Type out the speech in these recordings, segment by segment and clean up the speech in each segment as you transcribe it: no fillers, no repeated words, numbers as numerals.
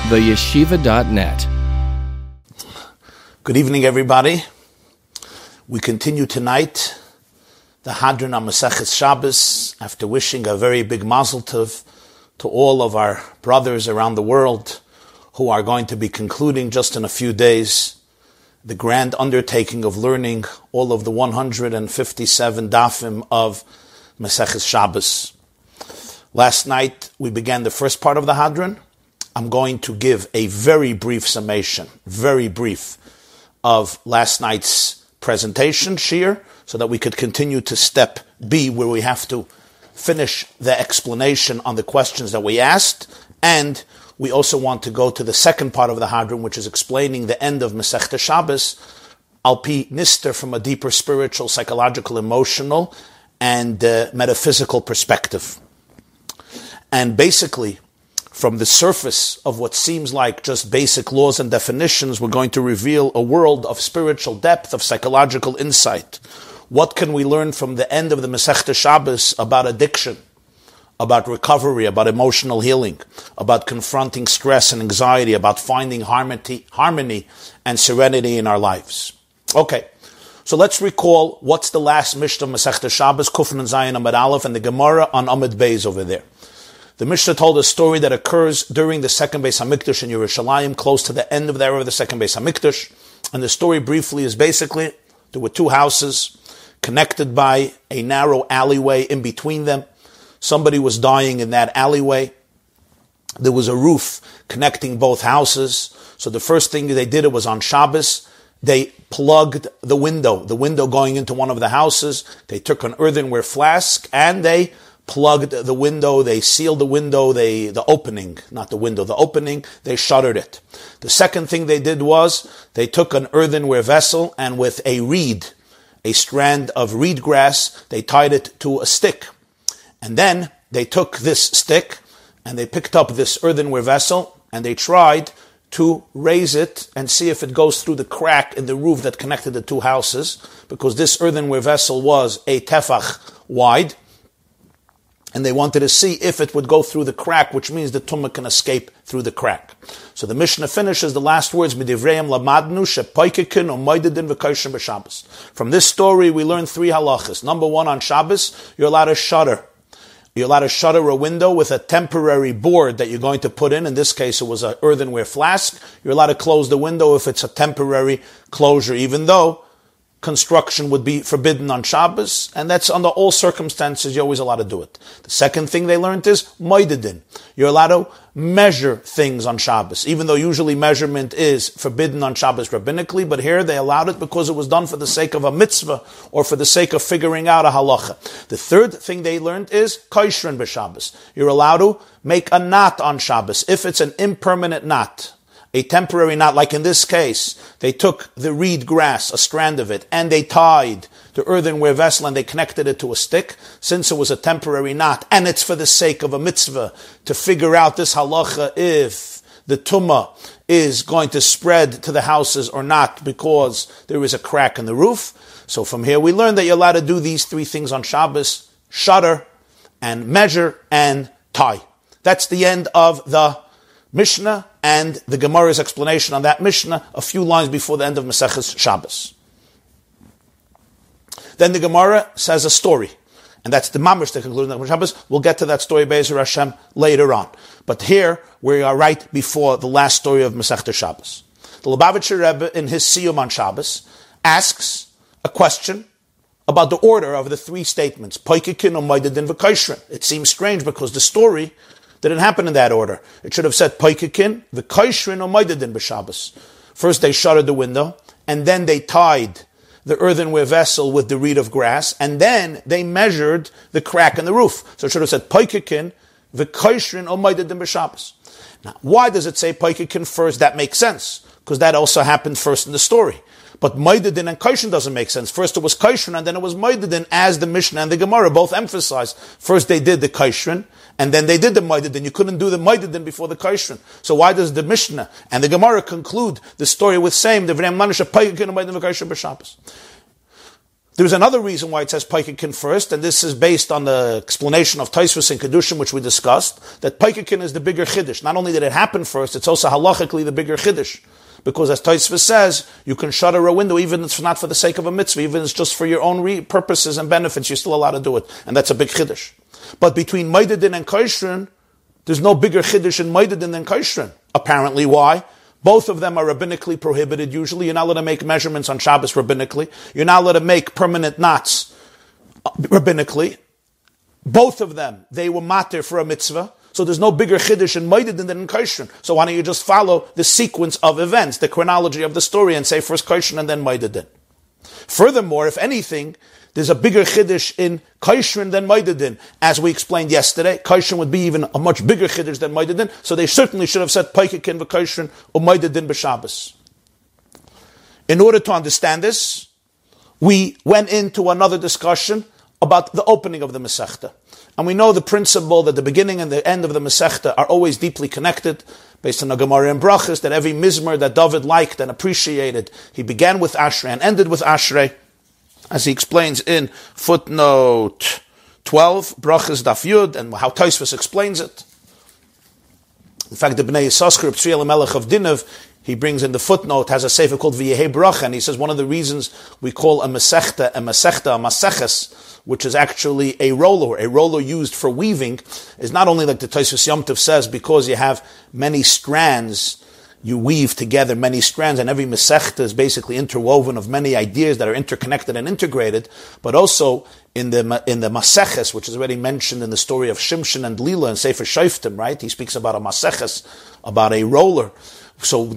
theyeshiva.net. Good evening, everybody. We continue tonight the Hadran on Maseches Shabbos after wishing a very big mazel tov to all of our brothers around the world who are going to be concluding just in a few days the grand undertaking of learning all of the 157 dafim of Maseches Shabbos. Last night we began the first part of the Hadran. I'm going to give a very brief summation, very brief, of last night's presentation, Shir, so that we could continue to step B, where we have to finish the explanation on the questions that we asked, and we also want to go to the second part of the Hadran, which is explaining the end of Masechta Shabbos, al pi nister, from a deeper spiritual, psychological, emotional, and metaphysical perspective. And basically, from the surface of what seems like just basic laws and definitions, we're going to reveal a world of spiritual depth, of psychological insight. What can we learn from the end of the Masechta Shabbos about addiction, about recovery, about emotional healing, about confronting stress and anxiety, about finding harmony and serenity in our lives? Okay, so let's recall what's the last Mishnah of Masechta Shabbos, Kufn and Zayin Amud Aleph, and the Gemara on Amud Beis over there. The Mishnah told a story that occurs during the second Beis Hamikdash in Yerushalayim, close to the end of the era of the second Beis Hamikdash. And the story briefly is basically, there were two houses connected by a narrow alleyway in between them. Somebody was dying in that alleyway. There was a roof connecting both houses. So the first thing they did, it was on Shabbos, they plugged the window going into one of the houses. They took an earthenware flask and they plugged the window, they sealed the window, the opening, they shuttered it. The second thing they did was, they took an earthenware vessel and with a strand of reed grass, they tied it to a stick. And then they took this stick and they picked up this earthenware vessel and they tried to raise it and see if it goes through the crack in the roof that connected the two houses, because this earthenware vessel was a tefach wide, and they wanted to see if it would go through the crack, which means the tumah can escape through the crack. So the Mishnah finishes the last words, Midivreim lamadnu shepoikekin u'moidedin v'koshim b'Shabbos. From this story, we learn three halachas. Number one, on Shabbos, you're allowed to shutter. You're allowed to shutter a window with a temporary board that you're going to put in. In this case, it was an earthenware flask. You're allowed to close the window if it's a temporary closure, even though construction would be forbidden on Shabbos, and that's under all circumstances, you're always allowed to do it. The second thing they learned is moidedin. You're allowed to measure things on Shabbos, even though usually measurement is forbidden on Shabbos rabbinically, but here they allowed it because it was done for the sake of a mitzvah or for the sake of figuring out a halacha. The third thing they learned is koshrin b'Shabbos. You're allowed to make a knot on Shabbos if it's an impermanent knot. A temporary knot, like in this case, they took the reed grass, a strand of it, and they tied the earthenware vessel and they connected it to a stick. Since it was a temporary knot, and it's for the sake of a mitzvah, to figure out this halacha if the tumah is going to spread to the houses or not, because there is a crack in the roof. So from here we learn that you're allowed to do these three things on Shabbos: shutter, and measure, and tie. That's the end of the Mishnah and the Gemara's explanation on that Mishnah a few lines before the end of Maseches Shabbos. Then the Gemara says a story, and that's the mamish, the conclusion of Shabbos. We'll get to that story, Be'ezer Hashem, later on. But here, we are right before the last story of Masechta Shabbos. The Lubavitcher Rebbe, in his Siyum on Shabbos, asks a question about the order of the three statements, Poikekin, U'moidedin, v'koshrin. It seems strange because the story didn't happen in that order. It should have said Poikekin, v'koshrin, u'moidedin b'Shabbos. First they shuttered the window, and then they tied the earthenware vessel with the reed of grass, and then they measured the crack in the roof. So it should have said Poikekin, v'koshrin, u'moidedin b'Shabbos. Now, why does it say Poikekin first? That makes sense, because that also happened first in the story. But Moededin and Kaishin doesn't make sense. First it was Kaishin and then it was Moededin, as the Mishnah and the Gemara both emphasize. First they did the Kaishin and then they did the Moededin. You couldn't do the Moededin before the Kaishin. So why does the Mishnah and the Gemara conclude the story with saying the There's another reason why it says Paikakin first, and this is based on the explanation of Tosfos and Kedushim, which we discussed, that Paikakin is the bigger Chiddush. Not only did it happen first, it's also halachically the bigger Chiddush. Because as Tosfos says, you can shutter a window even if it's not for the sake of a mitzvah, even if it's just for your own purposes and benefits, you're still allowed to do it. And that's a big Chiddush. But between Moedidin and Koshrin, there's no bigger Chiddush in Moedidin than Koshrin. Apparently, why? Both of them are rabbinically prohibited usually. You're not allowed to make measurements on Shabbos rabbinically. You're not allowed to make permanent knots rabbinically. Both of them, they were matir for a mitzvah. So there's no bigger chiddush in Moedidin than in Koshrin. So why don't you just follow the sequence of events, the chronology of the story, and say first Koshrin and then Moedidin. Furthermore, if anything, there's a bigger chiddush in Koshrin than Moedidin. As we explained yesterday, Koshrin would be even a much bigger chiddush than Moedidin, so they certainly should have said Paikakin v'Koshrin or Moedidin b'Shabbos. In order to understand this, we went into another discussion about the opening of the Masechta. And we know the principle that the beginning and the end of the Masechta are always deeply connected, based on the Gemara and Brachas, that every mizmor that David liked and appreciated, he began with Ashrei and ended with Ashrei. As he explains in footnote 12, Brachas Daf Yud, and how Tosfos explains it. In fact, the Bnei Yissaschar, Tzvi Elimelech of Dinav, he brings in the footnote, has a sefer called V'yehei Bracha, and he says one of the reasons we call a maseches, which is actually a roller used for weaving, is not only like the Tosfos Yom Tov says, because you have many strands, you weave together many strands, and every Masechta is basically interwoven of many ideas that are interconnected and integrated, but also in the Maseches, which is already mentioned in the story of Shimshon and Lila and Sefer Shoftim, right? He speaks about a Maseches, about a roller. So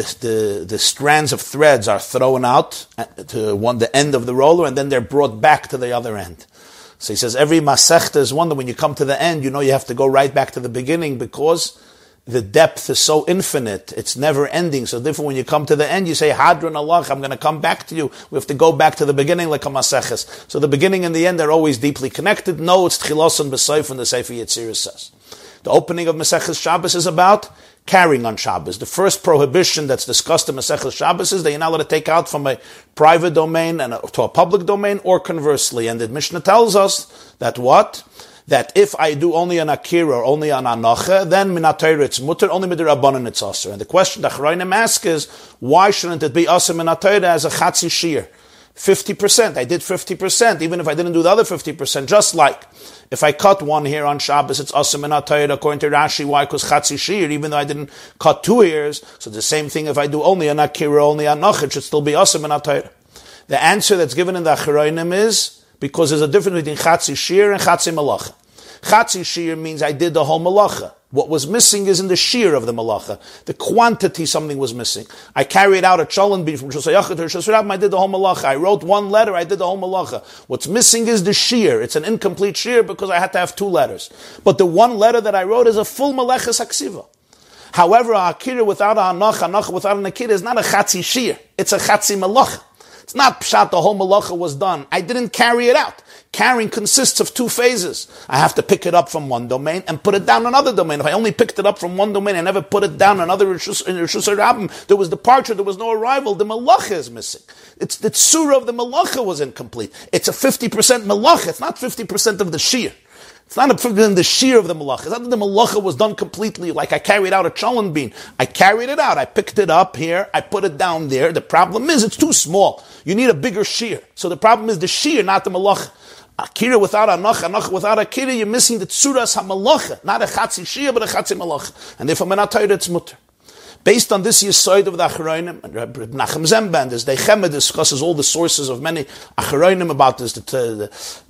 the strands of threads are thrown out to the end of the roller, and then they're brought back to the other end. So he says every Masechta is one that when you come to the end, you know you have to go right back to the beginning, because the depth is so infinite, it's never ending. So therefore, when you come to the end, you say, Hadron Allah, I'm going to come back to you. We have to go back to the beginning like a Maseches. So the beginning and the end are always deeply connected. No, it's Tchilason B'Seif, and the Sefer Yetzirah says. The opening of Maseches Shabbos is about carrying on Shabbos. The first prohibition that's discussed in Maseches Shabbos is that you're not allowed to take out from a private domain and to a public domain, or conversely. And the Mishnah tells us that what? That if I do only an akira or only an anacha, then minatayr it's mutter, only midrabanan it's aser. And the question that Chachamim ask is, why shouldn't it be aser minatayr as a chatzi shir? 50%. I did 50%, even if I didn't do the other 50%. Just like if I cut one hair on Shabbos, it's aser minatayr according to Rashi. Why? Because chatzi shir, even though I didn't cut 2 hairs. So the same thing if I do only an akira, only an anacha, it should still be aser minatayr. The answer that's given in the Chachamim is, because there's a difference between chatzi shir and chatzi malacha. Chatzi shir means I did the whole malacha. What was missing is in the shir of the malacha. The quantity, something was missing. I carried out a cholent bean from Shosayachet to Shosayachet, I did the whole malacha. I wrote one letter, I did the whole malacha. What's missing is the shir. It's an incomplete shir because I had to have 2 letters. But the one letter that I wrote is a full maleches haksiva. However, a akira without a anacha without an akira is not a chatzi shir. It's a chatzi malacha. It's not pshat, the whole malacha was done. I didn't carry it out. Carrying consists of 2 phases. I have to pick it up from one domain and put it down another domain. If I only picked it up from one domain and never put it down another in Rishus HaRabim, there was departure, there was no arrival, the malacha is missing. It's the tzura of the malacha was incomplete. It's a 50% malacha. It's not 50% of the shir. It's not the shear of the malacha. It's not that the malacha was done completely, like I carried out a cholent bean. I carried it out. I picked it up here. I put it down there. The problem is it's too small. You need a bigger shear. So the problem is the shear, not the malacha. Akira without anacha, anacha without akira, you're missing the tzuras ha-malacha. Not a chatzi shear, but a chatzi malacha. And therefore, menatayr it's mutter. Based on this yisoid of the Acharonim, and Nachem Zemban, as Deichema discusses all the sources of many Acharonim about this, the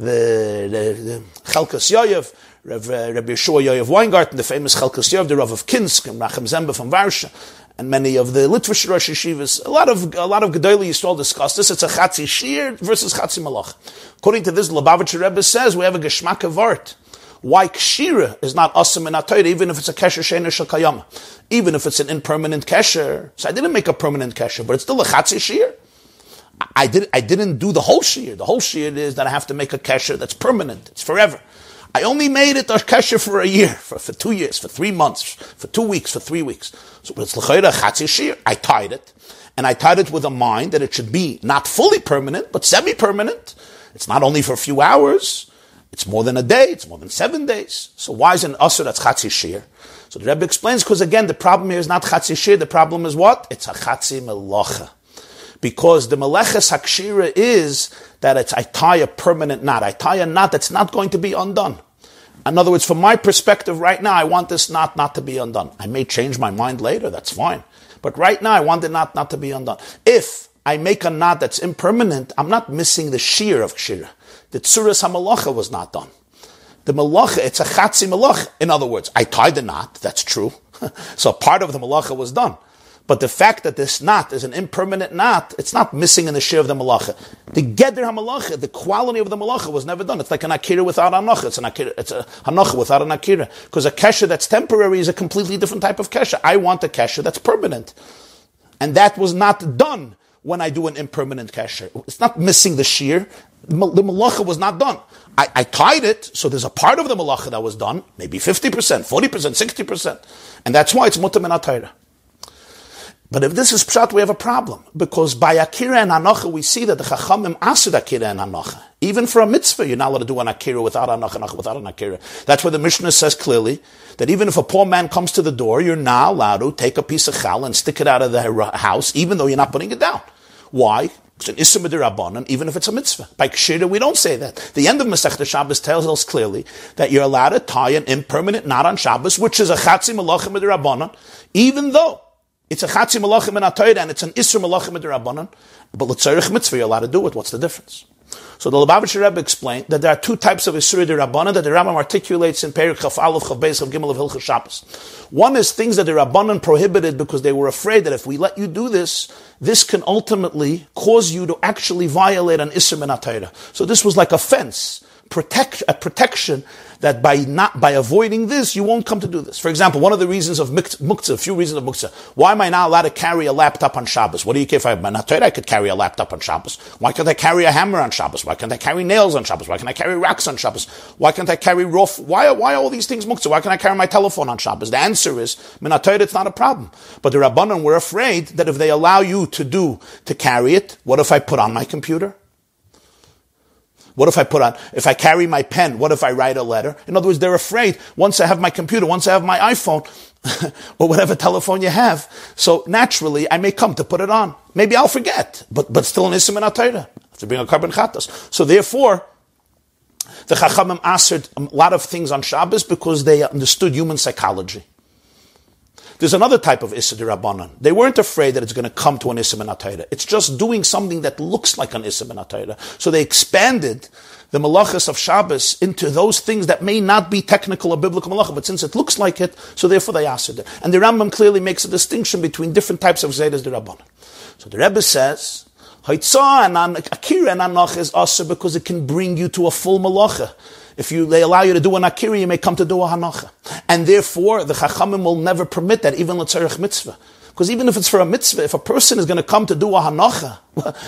Chelkas Yoyev, Rabbi Yeshua Yoyev Weingarten, the famous Chelkas Yoyev, the Rav of Kinsk, and Nachem Zemba from Varsha, and many of the Litvish Rosh Yeshivas. A lot of Gedolei Yisrael discuss this. It's a Chatzi Shir versus Chatzi Malach. According to this, Lubavitcher Rebbe says we have a Geschmack of art. Why kshira is not asim in atayra, even if it's a kesher sheina shel kayama, even if it's an impermanent kesher. So I didn't make a permanent kesher, but it's still a chatzi shir. I didn't do the whole shir. The whole shir is that I have to make a kesher that's permanent. It's forever. I only made it a kesher for a year, for 2 years, for 3 months, for 2 weeks, for 3 weeks. So it's l'chayra chatzi shir. I tied it with a mind that it should be not fully permanent, but semi-permanent. It's not only for a few hours, it's more than a day, it's more than 7 days. So why is an asur that's chatzi shir? So the Rebbe explains, because again, the problem here is not chatzi shir, the problem is what? It's a chatzi melacha. Because the meleches hakshira is that I tie a permanent knot. I tie a knot that's not going to be undone. In other words, from my perspective right now, I want this knot not to be undone. I may change my mind later, that's fine. But right now, I want the knot not to be undone. If I make a knot that's impermanent, I'm not missing the shear of kshira. The tzuras hamalacha was not done. The malacha, it's a chatzi malacha. In other words, I tied the knot, that's true. So part of the malacha was done. But the fact that this knot is an impermanent knot, it's not missing in the shear of the malacha. The geder hamalacha, the quality of the malacha was never done. It's like an akira without anacha. It's a hanacha without an akira. Because a kesher that's temporary is a completely different type of kesher. I want a kesher that's permanent. And that was not done when I do an impermanent kesher. It's not missing the shear. The malacha was not done. I tied it, so there's a part of the malacha that was done, maybe 50%, 40%, 60%. And that's why it's mutar min ha-Torah. But if this is pshat, we have a problem. Because by akira and hanacha, we see that the chachamim asud akira and hanacha. Even for a mitzvah, you're not allowed to do an akira without hanacha without an akira. That's where the Mishnah says clearly that even if a poor man comes to the door, you're not allowed to take a piece of challah and stick it out of the house, even though you're not putting it down. Why? It's an issur midrabanan, even if it's a mitzvah. By kshira, we don't say that. The end of Masechta Shabbos tells us clearly that you're allowed to tie an impermanent knot on Shabbos, which is a chatzi malacha midrabanan, even though it's a chatzi malacha min ha-Torah and it's an issur malacha midrabanan, but l'tzarich mitzvah, you're allowed to do it. What's the difference? So the Lubavitcher Rebbe explained that there are two types of issur d'Rabbanan that the Rambam articulates in Perek Chaf Aleph Chaf Beis Chaf Gimel of Hilchos Shabbos. One is things that the Rabbanan prohibited because they were afraid that if we let you do this, this can ultimately cause you to actually violate an issur min ha-Torah. So this was like a fence, a protection that by avoiding this, you won't come to do this. For example, one of the reasons of muktzah, a few reasons of muktzah. Why am I not allowed to carry a laptop on Shabbos? What do you care if I have my Torah? I could carry a laptop on Shabbos. Why can't I carry a hammer on Shabbos? Why can't I carry nails on Shabbos? Why can't I carry rocks on Shabbos? Why can't I carry rough? Why all these things muktzah? Why can't I carry my telephone on Shabbos? The answer is, min ha-Torah, it's not a problem. But the Rabbanan were afraid that if they allow you to carry it, what if I put on my computer? What if I carry my pen, what if I write a letter? In other words, they're afraid, once I have my computer, once I have my iPhone, or whatever telephone you have, so naturally, I may come to put it on. Maybe I'll forget, but still an issur min ha-Torah. I have to bring a carbon chatas. So therefore, the Chachamim answered a lot of things on Shabbos because they understood human psychology. There's another type of issur d'Rabbanan. They weren't afraid that it's going to come to an issur min ha-Torah. It's just doing something that looks like an issur min ha-Torah. So they expanded the malachas of Shabbos into those things that may not be technical or biblical malacha, but since it looks like it, so therefore they answered it. And the Rambam clearly makes a distinction between different types of zaydas d'Rabbanan. So the Rebbe says, Haitzah and akira and anach is asur because it can bring you to a full malacha. If they allow you to do an akira, you may come to do a hanacha. And therefore, the chachamim will never permit that, even l'tzarech mitzvah. Because even if it's for a mitzvah, if a person is going to come to do a hanacha,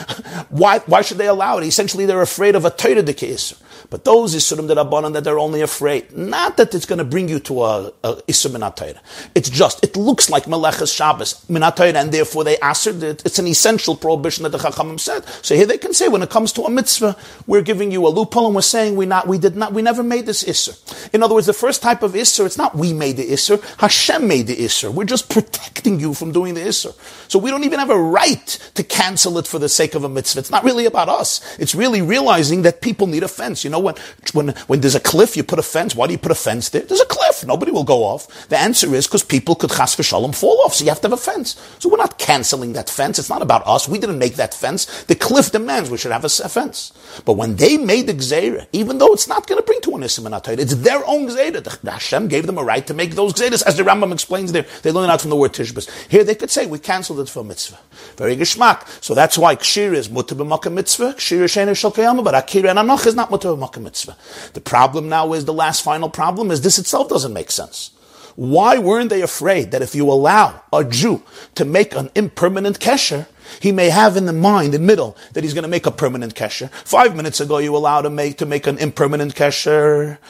why should they allow it? Essentially, they're afraid of a Torah d'ke'isur. But those isurim d'Rabbanan that they're only afraid, not that it's going to bring you to a issur min ha-Torah. It's just, it looks like meleches Shabbos min ha-Torah, and therefore they answered it. It's an essential prohibition that the Chachamim said. So here they can say, when it comes to a mitzvah, we're giving you a loophole, and we're saying we never made this issur. In other words, the first type of issur, it's not we made the issur, Hashem made the issur. We're just protecting you from doing the issur. So we don't even have a right to cancel it for the sake of a mitzvah. It's not really about us. It's really realizing that people need a fence. You know, when there's a cliff, you put a fence. Why do you put a fence there? There's a cliff. Nobody will go off. The answer is because people could chas v'shalom fall off. So you have to have a fence. So we're not canceling that fence. It's not about us. We didn't make that fence. The cliff demands we should have a fence. But when they made the gzeira, even though it's not going to bring to an issur min ha-Torah, it's their own gzeira. The Hashem gave them a right to make those gzeiras, as the Rambam explains there. They learn out from the word tishbis. Here they could say we canceled it for a mitzvah. Very geschmack. So that's why kshir is mutar b'makom mitzvah, kshir she'eino shel kayama, but akira and anach is not mutar b'makom mitzvah. The problem now is, the last final problem is, this itself doesn't make sense. Why weren't they afraid that if you allow a Jew to make an impermanent kesher, he may have in the mind, in the middle, that he's going to make a permanent kesher? 5 minutes ago you allowed him to make an impermanent kesher.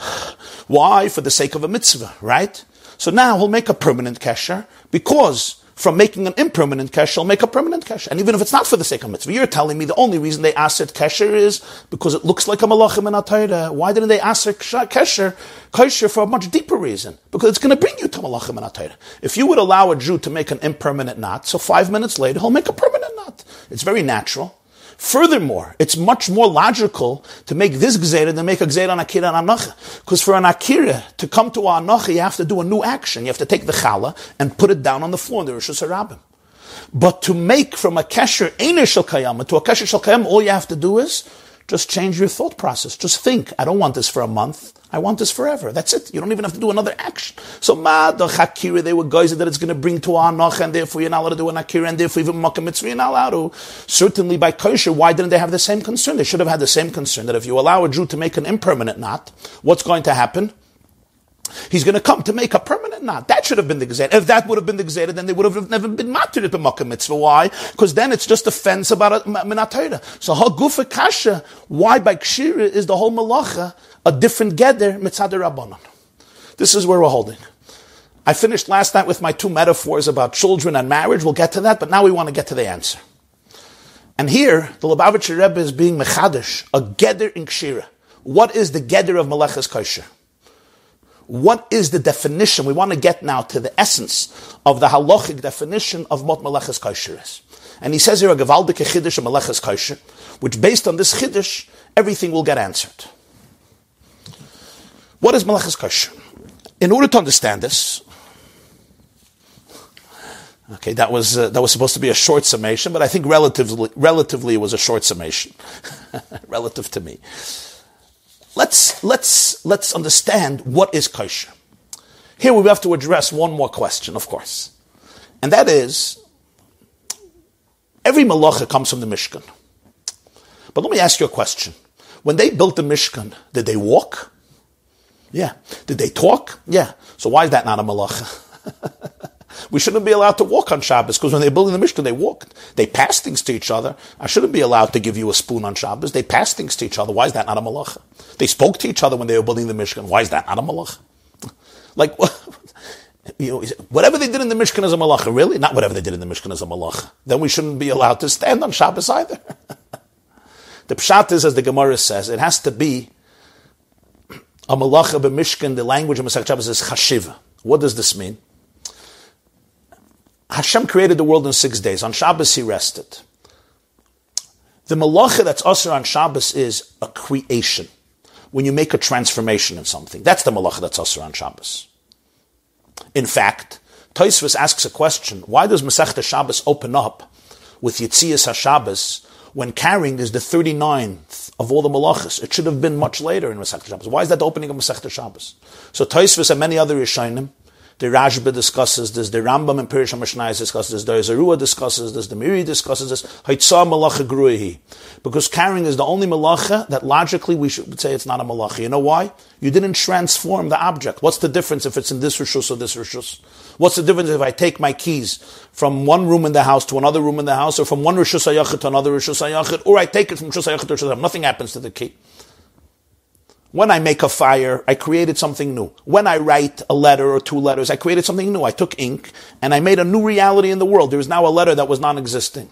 Why? For the sake of a mitzvah, right? So now he'll make a permanent kesher because from making an impermanent kesher, will make a permanent kesher. And even if it's not for the sake of mitzvah, you're telling me the only reason they aser kesher is because it looks like a malachim in Atayra. Why didn't they aser kesher for a much deeper reason? Because it's going to bring you to malachim in Atayra. If you would allow a Jew to make an impermanent knot, so 5 minutes later he'll make a permanent knot. It's very natural. Furthermore, it's much more logical to make this gzeira than make a gzeira on akira and anacha. Because for an akira to come to an anacha, you have to do a new action. You have to take the challah and put it down on the floor in the Rosh Hashanah. But to make from a kesher einer shel kayama to a kesher shel kayama, all you have to do is just change your thought process. Just think, I don't want this for a month. I want this forever. That's it. You don't even have to do another action. So, the Hakira, they were guys that it's going to bring to Anoch, and therefore you're not allowed to do an Akira, and therefore even Makkah Mitzvah, you're not allowed to. Certainly by kosher, why didn't they have the same concern? They should have had the same concern that if you allow a Jew to make an impermanent knot, what's going to happen? He's going to come to make a permanent knot. That should have been the Gezerah. If that would have been the Gezerah, then they would have never been matir at Makkah Mitzvah. Why? Because then it's just a fence about a minatayra. So Hagufa Kasha, why by Kshira is the whole Malacha a different Geder Mitzad Rabbanon? This is where we're holding. I finished last night with my 2 metaphors about children and marriage. We'll get to that, but now we want to get to the answer. And here, the Lubavitcher Rebbe is being Mechadish, a Geder in Kshira. What is the Geder of Melechas Kosher? What is the definition? We want to get now to the essence of the halachic definition of what Meleches Kosher is. And he says here a gewaldike chiddush of Meleches Kosher, which based on this chiddush, everything will get answered. What is Meleches Kosher? In order to understand this, okay, that was supposed to be a short summation, but I think relatively it was a short summation, relative to me. Let's understand what is kosher. Here we have to address one more question, of course. And that is, every malacha comes from the Mishkan. But let me ask you a question. When they built the Mishkan, did they walk? Yeah. Did they talk? Yeah. So why is that not a malacha? We shouldn't be allowed to walk on Shabbos, because when they're building the Mishkan, they walked. They passed things to each other. I shouldn't be allowed to give you a spoon on Shabbos. They passed things to each other. Why is that not a malacha? They spoke to each other when they were building the Mishkan. Why is that not a malacha? Like, whatever they did in the Mishkan is a malacha. Really? Not whatever they did in the Mishkan is a malacha. Then we shouldn't be allowed to stand on Shabbos either. The pshat is, as the Gemara says, it has to be a malacha b'Mishkan. The language of Masechet Shabbos is chashiva. What does this mean? Hashem created the world in 6 days. On Shabbos, He rested. The malacha that's asur on Shabbos is a creation. When you make a transformation in something. That's the malacha that's asur on Shabbos. In fact, Tosfos asks a question. Why does Masechta Shabbos open up with Yitzias HaShabbos when carrying is the 39th of all the malachas? It should have been much later in Masechta Shabbos. Why is that the opening of Masechta Shabbos? So Tosfos and many other Rishonim, the Rashba discusses this, the Rambam and Pirish HaMishnayos discusses this, the Zerua discusses this, the Miri discusses this, Haitzah malacha gruihi. Because carrying is the only malacha that logically we should say it's not a malacha. You know why? You didn't transform the object. What's the difference if it's in this rishus or this rishus? What's the difference if I take my keys from one room in the house to another room in the house, or from one rishus hayachid to another rishus hayachid, or I take it from rishus hayachid to rishus hayachid? Nothing happens to the key. When I make a fire, I created something new. When I write a letter or 2 letters, I created something new. I took ink and I made a new reality in the world. There is now a letter that was non-existing.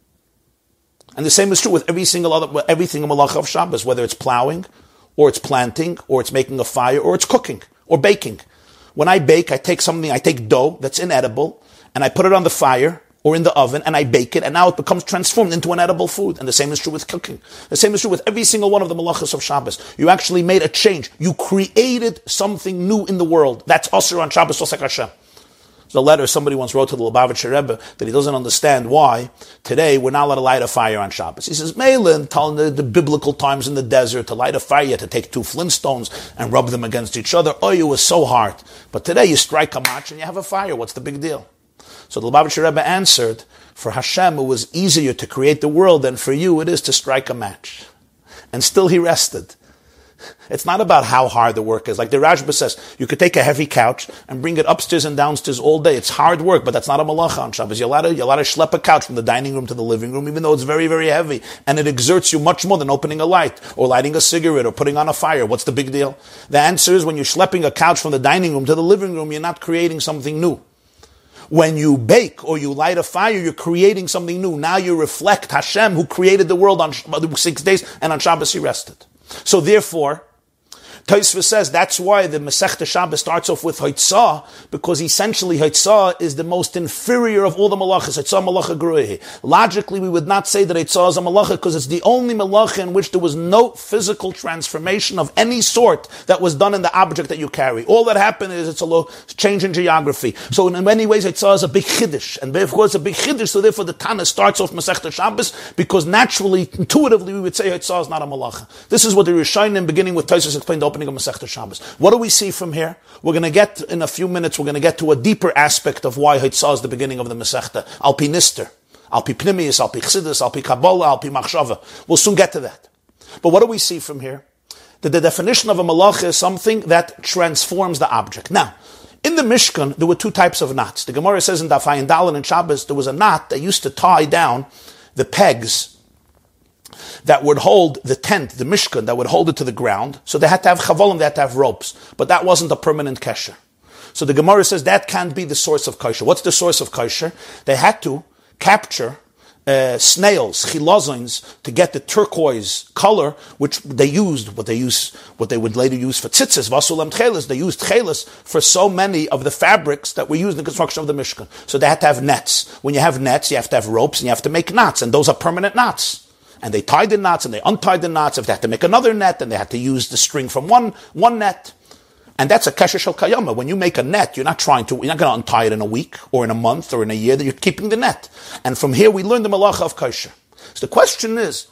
And the same is true with everything in Malach of Shabbos, whether it's plowing, or it's planting, or it's making a fire, or it's cooking, or baking. When I bake, I take dough that's inedible, and I put it on the fire, or in the oven, and I bake it, and now it becomes transformed into an edible food. And the same is true with cooking. The same is true with every single one of the malachas of Shabbos. You actually made a change. You created something new in the world. That's asur on Shabbos, Osek Hashem. There's a letter somebody once wrote to the Lubavitcher Rebbe that he doesn't understand why today we're not allowed to light a fire on Shabbos. He says, Melin, telling the biblical times in the desert, to light a fire, you had to take 2 flintstones and rub them against each other. Oh, it was so hard. But today you strike a match and you have a fire. What's the big deal? So the Lubavitcher Rebbe answered, for Hashem it was easier to create the world than for you it is to strike a match. And still he rested. It's not about how hard the work is. Like the Rashba says, you could take a heavy couch and bring it upstairs and downstairs all day. It's hard work, but that's not a malacha on Shabbos. You're allowed to schlep a couch from the dining room to the living room, even though it's very, very heavy. And it exerts you much more than opening a light, or lighting a cigarette, or putting on a fire. What's the big deal? The answer is when you're schlepping a couch from the dining room to the living room, you're not creating something new. When you bake or you light a fire, you're creating something new. Now you reflect Hashem who created the world on 6 days, and on Shabbos he rested. So therefore, Tosfos says that's why the Masechta Shabbos starts off with Haitzah, because essentially Haitzah is the most inferior of all the malachas. Haitzah malacha gruehi. Logically, we would not say that Haitzah is a malacha because it's the only malacha in which there was no physical transformation of any sort that was done in the object that you carry. All that happened is it's a low change in geography. So in many ways, Haitzah is a big chiddush, and of course a big chiddush. So therefore, the Tana starts off Masechta Shabbos because naturally, intuitively, we would say Haitzah is not a malacha. This is what the Rishonim, beginning with Tosfos, explained the opening of Masechta Shabbos. What do we see from here? We're going to get, in a few minutes, we're going to get to a deeper aspect of why Haitzah is the beginning of the Masechta. Al pi Nister, Al pi Pnimius, Al pi Chassidus, Al pi Kabbalah, Al pi Machshava. We'll soon get to that. But what do we see from here? That the definition of a malacha is something that transforms the object. Now, in the Mishkan, there were two types of knots. The Gemara says in Daf Ayin Daled and Shabbos, there was a knot that used to tie down the pegs that would hold the tent, the Mishkan, that would hold it to the ground. So they had to have chavolim, they had to have ropes. But that wasn't a permanent kesher. So the Gemara says that can't be the source of kosher. What's the source of kosher? They had to capture snails, chilazons, to get the turquoise color, which they used, what they would later use for tzitzis, vasulam tchelis. They used tchelis for so many of the fabrics that were used in the construction of the Mishkan. So they had to have nets. When you have nets, you have to have ropes, and you have to make knots, and those are permanent knots. And they tied the knots and they untied the knots. If they had to make another net, then they had to use the string from one net. And that's a kesher shel kayama. When you make a net, you're not going to untie it in a week or in a month or in a year, that you're keeping the net. And from here we learn the malacha of kosher. So the question is,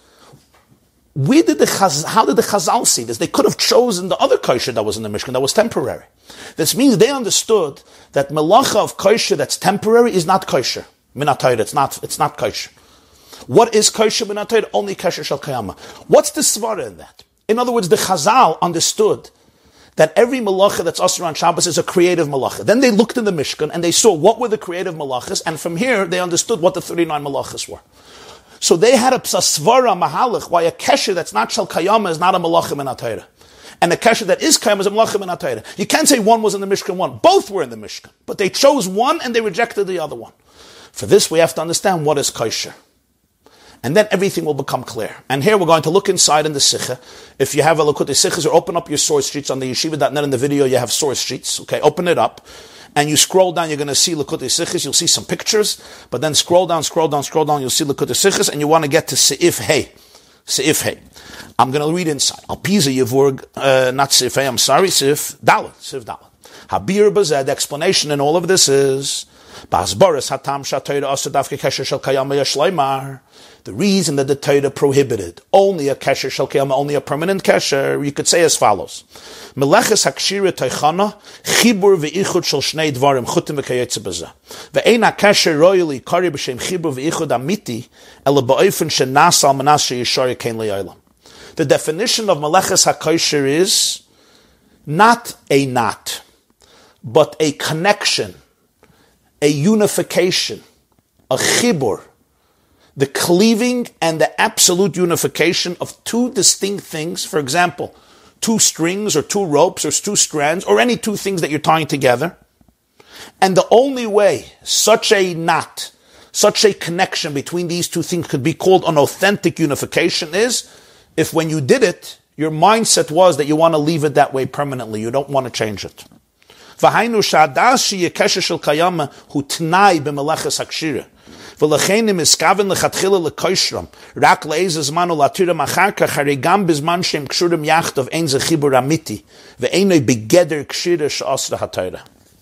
how did the Chazal see this? They could have chosen the other kosher that was in the Mishkan that was temporary. This means they understood that malacha of kosher that's temporary is not kosher. Minatayr, it's not kosher. What is kosher b'natayr? Only kesher shel kayama. What's the svara in that? In other words, the Chazal understood that every malacha that's asur on Shabbos is a creative malacha. Then they looked in the Mishkan and they saw what were the creative malachas, and from here they understood what the 39 malachas were. So they had a svara mahalach why a kesher that's not shel kayama is not a malacha b'natayr, and a kesher that is kayama is a malacha b'natayr. You can't say one was in the Mishkan, one. Both were in the Mishkan, but they chose one and they rejected the other one. For this, we have to understand what is kosher. And then everything will become clear. And here we're going to look inside in the Sikha. If you have a Likutei Sichos, or open up your source sheets on the yeshiva.net. In the video, you have source sheets. Okay, open it up. And you scroll down, you're going to see Likutei Sichos. You'll see some pictures. But then scroll down, you'll see Likutei Sichos. And you want to get to Seif Hey. Seif Hey. I'm going to read inside. Al Piza Yevurg, not Seif Hey, I'm sorry, Seif Dalet. Seif Dalet. Habir Bazeh, the explanation in all of this is, Ba'azbaris hatam shatayra asur davke kesher shel kayama yashleimar. The reason that the Torah prohibited only a kesher shel kayama, only a permanent kesher, you could say as follows: Meleches hakshira teichana chibur veichud shel shnei dvarim chutim v'kayetze b'zeh ve'ein hakesher royally kari b'shem chibur veichud amiti ela ba'ofen shenasa al manas sheyishari kein le'olam. The definition of Meleches hakosher is not a knot, but a connection, a unification, a chibur, the cleaving and the absolute unification of two distinct things. For example, two strings or two ropes or two strands or any two things that you're tying together. And the only way such a knot, such a connection between these two things could be called an authentic unification is if when you did it, your mindset was that you want to leave it that way permanently. You don't want to change it. V'hainu sha'adas sheyeh kesher shel kayama hu t'nai b'meleches hakshira. V'lechenim iskaven lechatchila lekoshram rak le'ez zman u'latira macharka charigam bizman shem kshurim yachtav ein ze chibur amiti ve'einoi begeder kshira she'asra hatayra.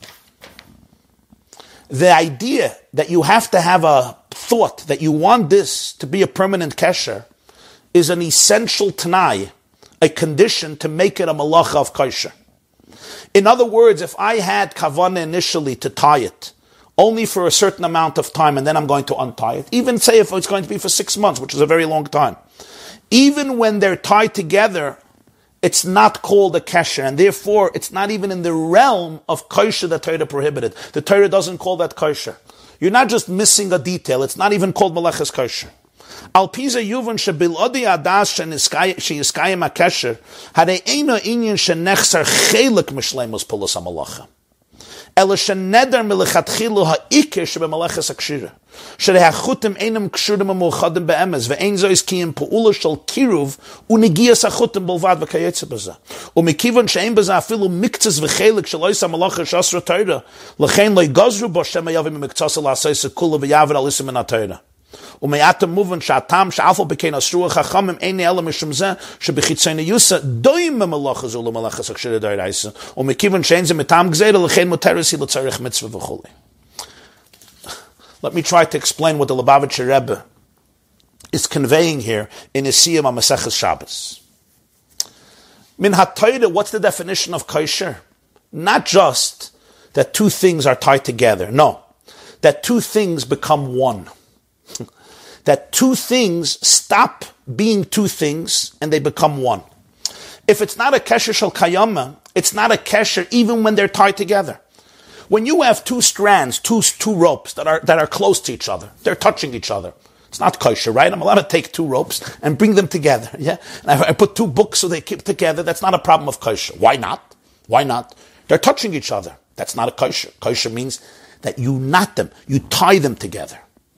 The idea that you have to have a thought that you want this to be a permanent kesher is an essential t'nai, a condition to make it a malacha of kosher. In other words, if I had kavanah initially to tie it only for a certain amount of time and then I'm going to untie it, even say if it's going to be for 6 months, which is a very long time, even when they're tied together, it's not called a kesher, and therefore it's not even in the realm of kosher that Torah prohibited. The Torah doesn't call that kosher. You're not just missing a detail, it's not even called meleches kosher. Al piza yuvon shebilodi adas sheyiskayim hakesher hadei eino inyan shenechsar chelik mishleimus pulas hamalacha. Ela sheneder melechatchilu ha'ikir shebemaleches hakshira. Sherehachutim einem kshurim amuchadim be'emes, ve'ein zois kiyim pu'ula shal kiruv, unegias hachutim bolvad v'kayetze b'zah. U'mekivon she'en b'zah afilu miktzes v'chelik shal oisa malacha shasra Torah, l'chein loy gazru bo shem hayavim miktzas al asayse kula v'yavar al isim in ha-Torah. U'meyatem muvan sha'atam sha'afal b'kein asruah chachamim ein ne'ela mishum zeh shebechitzayne yusa doim malacha zulu malachas hakshira d'oraisa. U'mekivon she'en ze mitam gzeira l'chein muteres hi l'tzarech mitzvah v'chuli. Let me try to explain what the Lubavitcher Rebbe is conveying here in his Siyam HaMaseches Shabbos. Min HaTorah, what's the definition of kosher? Not just that two things are tied together. No. That two things become one. That two things stop being two things and they become one. If it's not a kesher shel kayama, it's not a kesher even when they're tied together. When you have two strands, two ropes that are close to each other, they're touching each other. It's not kosher, right? I'm allowed to take two ropes and bring them together. Yeah, and I put two books so they keep together. That's not a problem of kosher. Why not? Why not? They're touching each other. That's not a kosher. Kosher means that you knot them, you tie them together.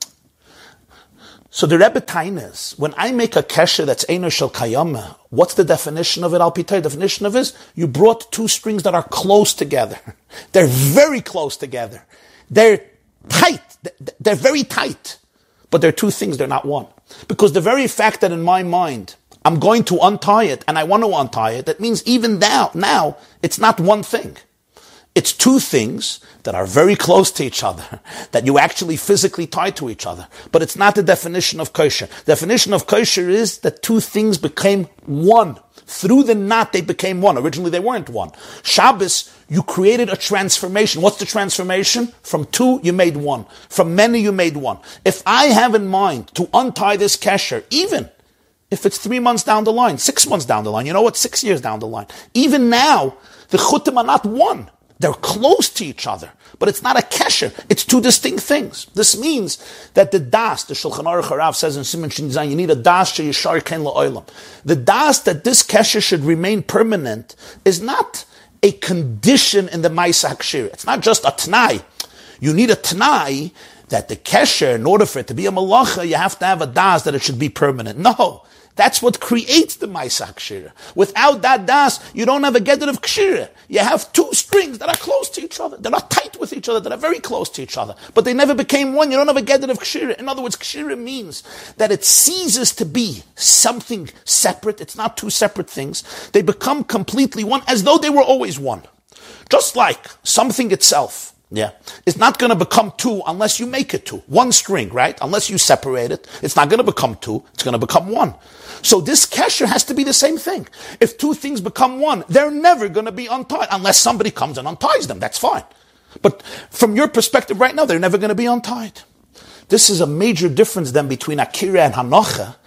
So the Rebbe Taines, when I make a kesher that's Eino Shel Kayama, what's the definition of it? Al Pitay, definition of it is you brought two strings that are close together. They're very close together. They're tight. They're very tight. But they're two things, they're not one. Because the very fact that in my mind, I'm going to untie it and I want to untie it, that means even now it's not one thing. It's two things that are very close to each other, that you actually physically tie to each other. But it's not the definition of kosher. The definition of kosher is that two things became one. Through the knot, they became one. Originally, they weren't one. Shabbos, you created a transformation. What's the transformation? From two, you made one. From many, you made one. If I have in mind to untie this kesher, even if it's 3 months down the line, 6 months down the line, you know what? 6 years down the line. Even now, the chutim are not one. They're close to each other, but it's not a kesher. It's two distinct things. This means that the das, the Shulchan Aruch Harav says in Siman Shin Zayin, you need a das sheyishar ken la'olam. The das that this kesher should remain permanent is not a condition in the Ma'aseh HaKshira. It's not just a t'nai. You need a t'nai that the kesher, in order for it to be a malacha, you have to have a das that it should be permanent. No. That's what creates the Ma'aseh HaKshira. Without that das, you don't have a gedder of kshira. You have two strings that are close to each other. They're not tight with each other. That are very close to each other. But they never became one. You don't have a gedder of kshira. In other words, kshira means that it ceases to be something separate. It's not two separate things. They become completely one as though they were always one. Just like something itself. Yeah. It's not going to become two unless you make it two. One string, right? Unless you separate it, it's not going to become two. It's going to become one. So this kesher has to be the same thing. If two things become one, they're never going to be untied unless somebody comes and unties them. That's fine. But from your perspective right now, they're never going to be untied. This is a major difference then between Akira and Hanocha,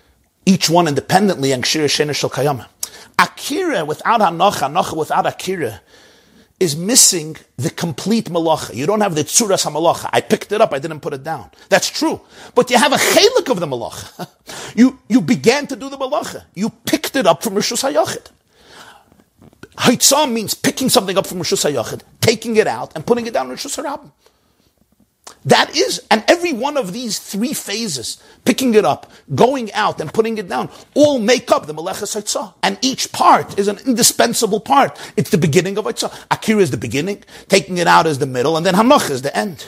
each one independently, and Kshira Sheina Shel Kayama. Akira without Hanocha, Hanocha without Akira, is missing the complete malacha. You don't have the tzuras ha-malacha. I picked it up, I didn't put it down. That's true. But you have a chelik of the malacha. You began to do the malacha. You picked it up from Rishus HaYachid. Haitzah means picking something up from Rishus HaYachid, taking it out, and putting it down in Rishus HaRabim. That is, and every one of these three phases, picking it up, going out, and putting it down, all make up the Meleches Haitzah. And each part is an indispensable part. It's the beginning of Haitzah. Akira is the beginning, taking it out is the middle, and then Hanocha is the end.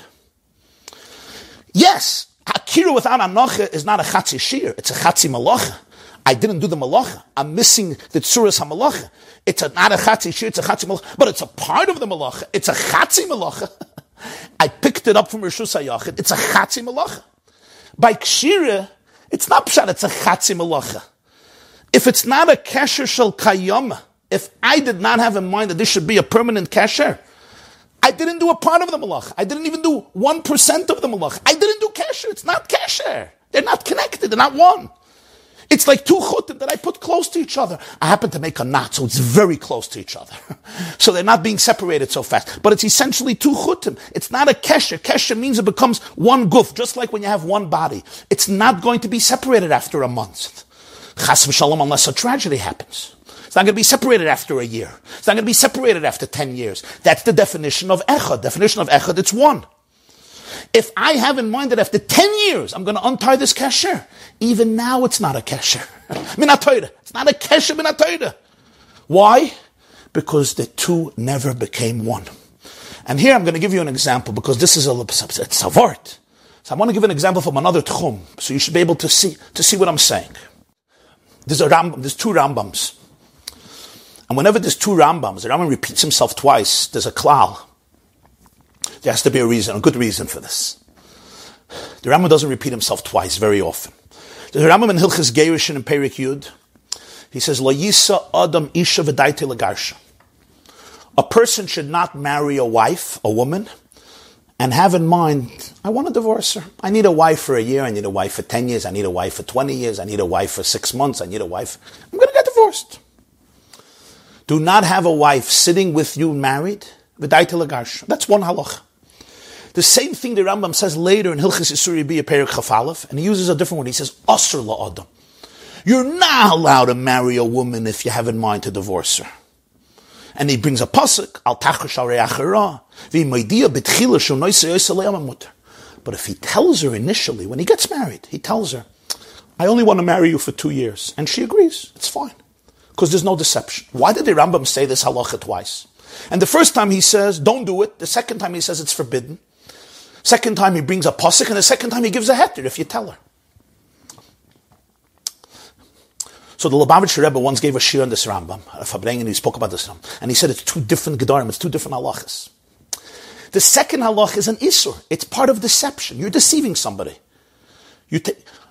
Yes, Akira without Hanocha is not a Chatzi Shir, it's a Chatzi Malacha. I didn't do the Malacha. I'm missing the Tzuras HaMalacha. It's not a Chatzi Shir, it's a Chatzi Malacha, but it's a part of the Malacha. It's a Chatzi Malacha. I picked it up from Rishus HaYachid. It's a Chatzi Malacha. By Kshira, it's not Pshat, it's a Chatzi Malacha. If it's not a Kesher Shel Kayama, if I did not have in mind that this should be a permanent Kesher, I didn't do a part of the Malacha. I didn't even do 1% of the Malacha. I didn't do Kesher. It's not Kesher. They're not connected. They're not one. It's like two chutim that I put close to each other. I happen to make a knot, so it's very close to each other. So they're not being separated so fast. But it's essentially two chutim. It's not a kesher. Kesher means it becomes one guf, just like when you have one body. It's not going to be separated after a month. Chas v'shalom, unless a tragedy happens. It's not going to be separated after a year. It's not going to be separated after 10 years. That's the definition of echad. Definition of echad, it's one. If I have in mind that after 10 years, I'm going to untie this kesher, even now it's not a kesher. Minatoida. It's not a kesher minatoida. Why? Because the two never became one. And here I'm going to give you an example, because this is it's a vart. So I want to give an example from another tchum, so you should be able to see what I'm saying. There's two Rambams. And whenever there's two Rambams, the Rambam repeats himself twice, there's a klal. There has to be a good reason for this. The Rambam doesn't repeat himself twice very often. There's a Rambam in Hilchas Gerushin in Perik Yud. He says, Lo yisa adam isha v'daite legarsha. A person should not marry a wife, a woman, and have in mind, I want to divorce her. I need a wife for a year, I need a wife for 10 years, I need a wife for 20 years, I need a wife for 6 months, I need a wife. I'm going to get divorced. Do not have a wife sitting with you married, v'daite legarsha. That's one halacha. The same thing the Rambam says later in Hilchas Yisuri B'ya Perik Chaf Aleph, and he uses a different one. He says, Asr la'adam. You're not allowed to marry a woman if you have in mind to divorce her. And he brings a pasuk, Al tachash al re'achara, v'imoidia b'tchila shel noisei yosei le'am mutar. But if he tells her initially, when he gets married, he tells her, I only want to marry you for 2 years. And she agrees. It's fine. Because there's no deception. Why did the Rambam say this halacha twice? And the first time he says, don't do it. The second time he says it's forbidden. Second time he brings a pasuk, and the second time he gives a heter if you tell her. So the Lubavitcher Rebbe once gave a shir on this Rambam, and he spoke about this Rambam, and he said it's two different gedarim, it's two different halachas. The second halach is an isur. It's part of deception. You're deceiving somebody. The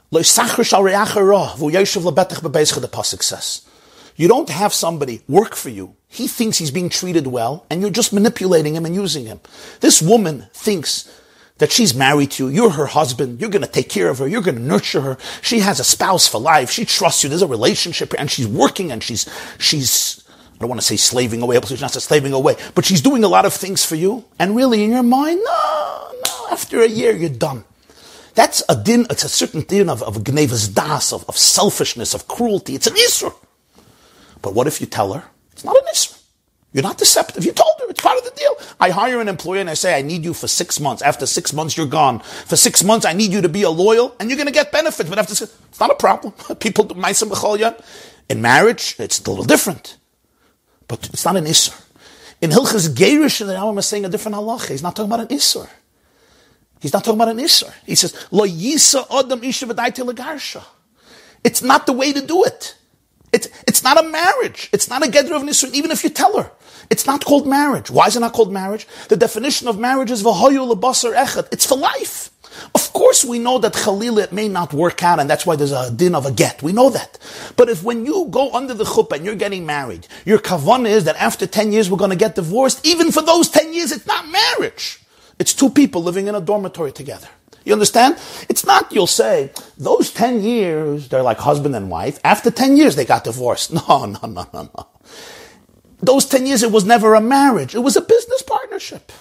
pasuk says. You don't have somebody work for you. He thinks he's being treated well, and you're just manipulating him and using him. This woman thinks that she's married to you, you're her husband, you're going to take care of her, you're going to nurture her, she has a spouse for life, she trusts you, there's a relationship, and she's working, and she's I don't want to say slaving away, because she's not slaving away, but she's doing a lot of things for you, and really in your mind, no, after a year you're done. That's a din, it's a certain din of gnevas das, of selfishness, of cruelty, it's an isur. But what if you tell her, it's not an isur? You're not deceptive. You told her. It's part of the deal. I hire an employee and I say, I need you for 6 months. After 6 months, you're gone. For 6 months, I need you to be a loyal, and you're going to get benefits. But after 6, it's not a problem. People do ma'aseh b'chol yad. In marriage, it's a little different. But it's not an isur. In Hilchas Gerushin, the Rambam is saying a different halacha. He's not talking about an isur. He's not talking about an isur. He says, Lo yisa adam isha v'daite legarsha. It's not the way to do it. It's not a marriage. It's not a gedra of nisur, even if you tell her. It's not called marriage. Why is it not called marriage? The definition of marriage is v'hoyu lebasar echad. It's for life. Of course we know that chalila it may not work out, and that's why there's a din of a get. We know that. But if when you go under the chuppah and you're getting married, your kavanah is that after 10 years we're going to get divorced, even for those 10 years it's not marriage. It's two people living in a dormitory together. You understand? It's not, you'll say, those 10 years, they're like husband and wife. After 10 years, they got divorced. No. Those 10 years, it was never a marriage. It was a business partnership.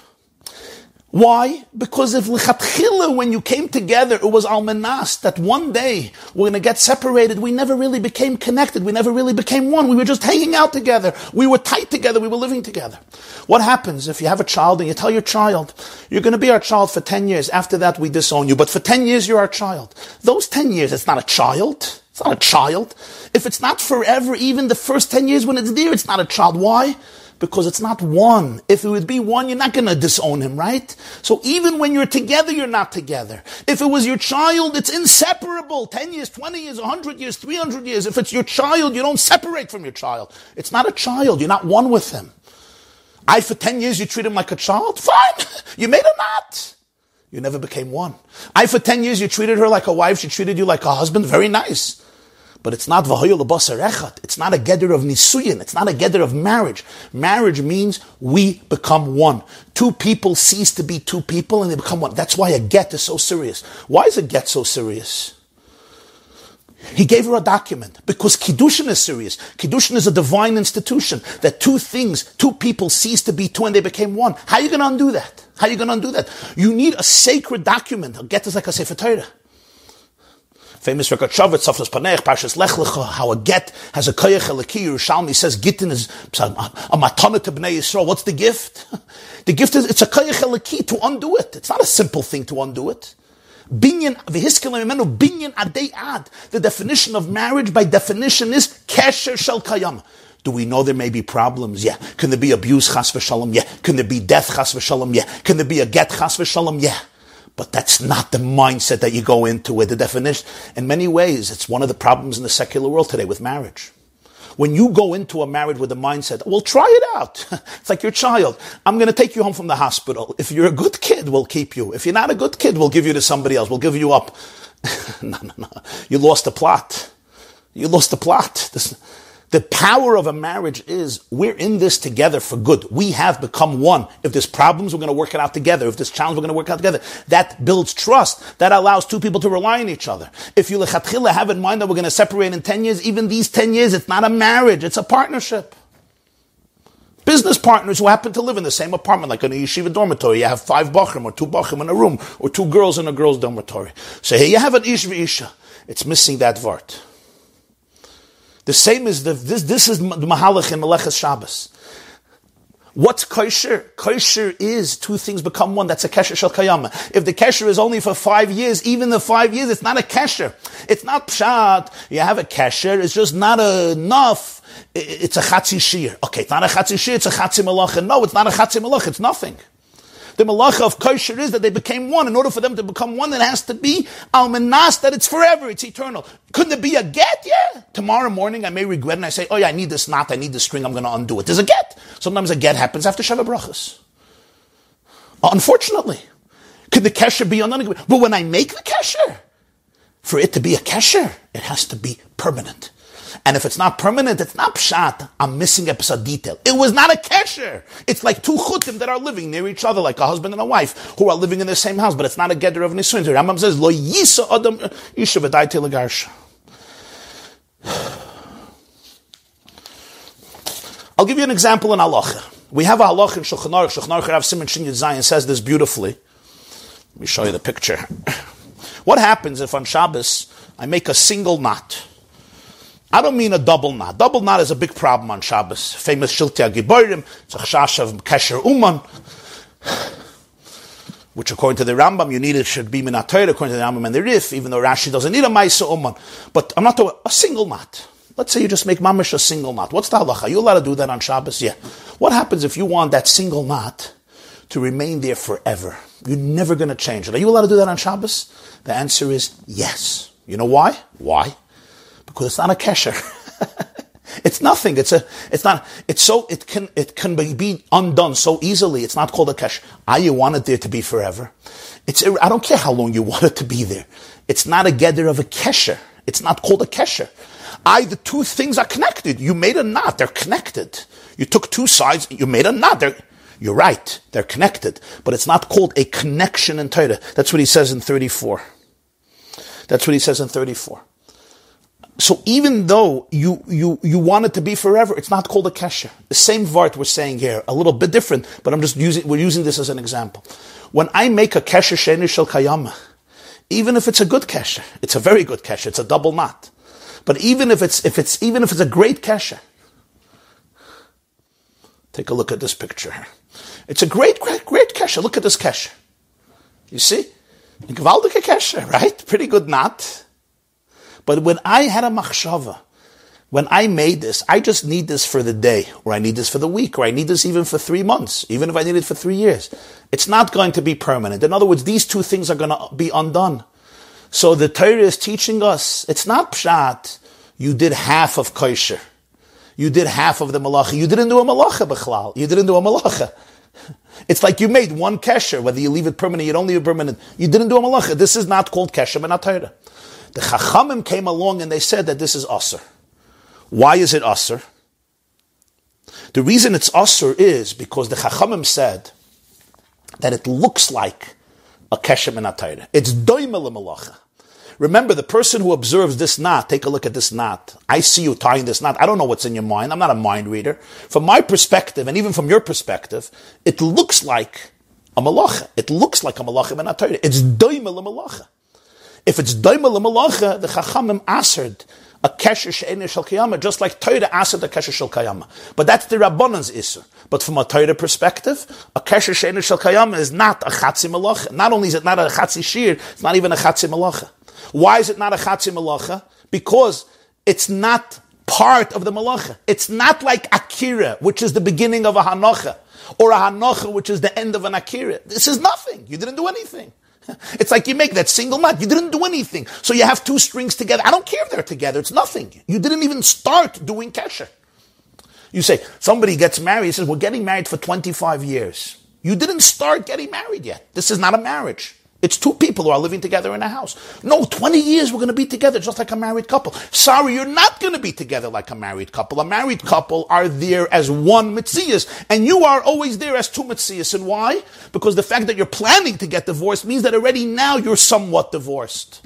Why? Because if lichatchila, when you came together, it was almanas, that one day we're going to get separated. We never really became connected. We never really became one. We were just hanging out together. We were tight together. We were living together. What happens if you have a child and you tell your child, you're going to be our child for 10 years. After that, we disown you. But for 10 years, you're our child. Those 10 years, it's not a child. It's not a child. If it's not forever, even the first 10 years when it's there, it's not a child. Why? Because it's not one. If it would be one, you're not going to disown him, right? So even when you're together, you're not together. If it was your child, it's inseparable. 10 years, 20 years, 100 years, 300 years. If it's your child, you don't separate from your child. It's not a child. You're not one with him. For 10 years, you treat him like a child? Fine. You made a knot. You never became one. For 10 years, you treated her like a wife. She treated you like a husband. Very nice. But it's not v'hoyu lebasar echad. It's not a geder of nisuyin. It's not a geder of marriage. Marriage means we become one. Two people cease to be two people and they become one. That's why a get is so serious. Why is a get so serious? He gave her a document because Kiddushin is serious. Kiddushin is a divine institution that two people cease to be two and they became one. How are you going to undo that? You need a sacred document. A get is like a Sefer Torah. Famous record Shavuot, Tzafnas Panech, Parshas Lech Lecha, how a get has a koyach eliki. Yerushalmi says Gittin is a matana to Bnei Yisrael. What's the gift? The gift is, it's a koyach eliki to undo it. It's not a simple thing to undo it. Binyan v'hiskel memenu binyan adei ad. The definition of marriage by definition is kesher shel kayam. Do we know there may be problems? Yeah. Can there be abuse? Chas v'shalom? Yeah. Can there be death? Chas v'shalom? Yeah. Can there be a get? Chas v'shalom? Yeah. But that's not the mindset that you go into with the definition. In many ways, it's one of the problems in the secular world today with marriage. When you go into a marriage with the mindset, well, try it out. It's like your child. I'm going to take you home from the hospital. If you're a good kid, we'll keep you. If you're not a good kid, we'll give you to somebody else. We'll give you up. No. You lost the plot. You lost the plot. The power of a marriage is we're in this together for good. We have become one. If there's problems, we're going to work it out together. If there's challenges, we're going to work it out together. That builds trust. That allows two people to rely on each other. If you lechatchila have in mind that we're going to separate in 10 years, even these 10 years, it's not a marriage. It's a partnership. Business partners who happen to live in the same apartment, like in a yeshiva dormitory. You have 5 bachrim or 2 bachrim in a room, or 2 girls in a girls' dormitory. So here you have an ish v'isha. It's missing that vart. The same as this is the Mahalach in Meleches Shabbos. What's kosher? Kosher is 2 things become one. That's a kesher shel kayama. If the kesher is only for 5 years, even the 5 years, it's not a kesher. It's not pshat. You have a kesher. It's just not enough. It's a chatzi shir. Okay, it's not a chatzi shir. It's a chatzi malacha. No, it's not a chatzi malacha. It's nothing. The malacha of kosher is that they became one. In order for them to become one, it has to be al-manas, that it's forever, it's eternal. Couldn't there be a get? Yeah. Tomorrow morning I may regret and I say, oh yeah, I need this knot, I need this string, I'm going to undo it. There's a get. Sometimes a get happens after Sheva Brachas. Unfortunately. Could the kesher be undone? But when I make the kesher, for it to be a kesher, it has to be permanent. And if it's not permanent, it's not pshat. I'm missing episode detail. It was not a kesher. It's like 2 chutim that are living near each other, like a husband and a wife, who are living in the same house, but it's not a gather of nisuin. The Rambam says, Lo yisa adam yisha v'dai telegarsha. I'll give you an example in halacha. We have a halacha in Shulchan Aruch. Shulchan Aruch Rav Simon Shin Yud Zayin says this beautifully. Let me show you the picture. What happens if on Shabbos I make a single knot? I don't mean a double knot. Double knot is a big problem on Shabbos. Famous Shiltei HaGiborim, it's a chash of Kesher Uman, which according to the Rambam, you need it should be Minat Torah, according to the Rambam and the Rif, even though Rashi doesn't need a Maisa Uman. But I'm not talking a single knot. Let's say you just make mamash a single knot. What's the halacha? Are you allowed to do that on Shabbos? Yeah. What happens if you want that single knot to remain there forever? You're never going to change it. Are you allowed to do that on Shabbos? The answer is yes. You know why? Why? Because it's not a kesher. It's nothing. It can be undone so easily. It's not called a kesher. You want it there to be forever. I don't care how long you want it to be there. It's not a gather of a kesher. It's not called a kesher. The 2 things are connected. You made a knot. They're connected. You took 2 sides. You made a knot. You're right. They're connected. But it's not called a connection in Torah. That's what he says in 34. So even though you want it to be forever, it's not called a kesher. The same vart we're saying here, a little bit different, but we're using this as an example. When I make a kesher sheni shel kayama, even if it's a good kesher, it's a very good kesher, it's a double knot. But even if it's a great kesher, take a look at this picture here. It's a great kesher. Look at this kesher. You see? Gewaldige kesher, right? Pretty good knot. But when I had a machshava, when I made this, I just need this for the day, or I need this for the week, or I need this even for 3 months, even if I need it for 3 years. It's not going to be permanent. In other words, these 2 things are going to be undone. So the Torah is teaching us, it's not pshat, you did half of kosher. You did half of the malacha. You didn't do a malacha b'chlal. You didn't do a malacha. It's like you made 1 kesher, whether you leave it permanent, you don't leave it permanent. You didn't do a malacha. This is not called kesher, but not Torah. The Chachamim came along and they said that this is asur. Why is it asur? The reason it's asur is because the Chachamim said that it looks like a kesher minat Torah. It's doimel malacha. Remember, the person who observes this knot, take a look at this knot. I see you tying this knot. I don't know what's in your mind. I'm not a mind reader. From my perspective, and even from your perspective, it looks like a malacha. It looks like a malacha minat Torah. It's doimel malacha. If it's daima l'malacha, the chachamim aserd a kesher she'ein shel kayama, just like Torah aserd a kesher shel kayama. But that's the Rabbanan's isur. But from a Torah perspective, a kesher she'ein shel kayama is not a chatzi malacha. Not only is it not a chatzi shir, it's not even a chatzi malacha. Why is it not a chatzi malacha? Because it's not part of the malacha. It's not like akira, which is the beginning of a hanocha, or a hanocha, which is the end of an akira. This is nothing. You didn't do anything. It's like you make that single knot. You didn't do anything. So you have two strings together. I don't care if they're together. It's nothing. You didn't even start doing kesher. You say, somebody gets married. He says, we're getting married for 25 years. You didn't start getting married yet. This is not a marriage. It's two people who are living together in a house. No, 20 years we're going to be together just like a married couple. Sorry, you're not going to be together like a married couple. A married couple are there as one mitzias, and you are always there as two mitzias. And why? Because the fact that you're planning to get divorced means that already now you're somewhat divorced.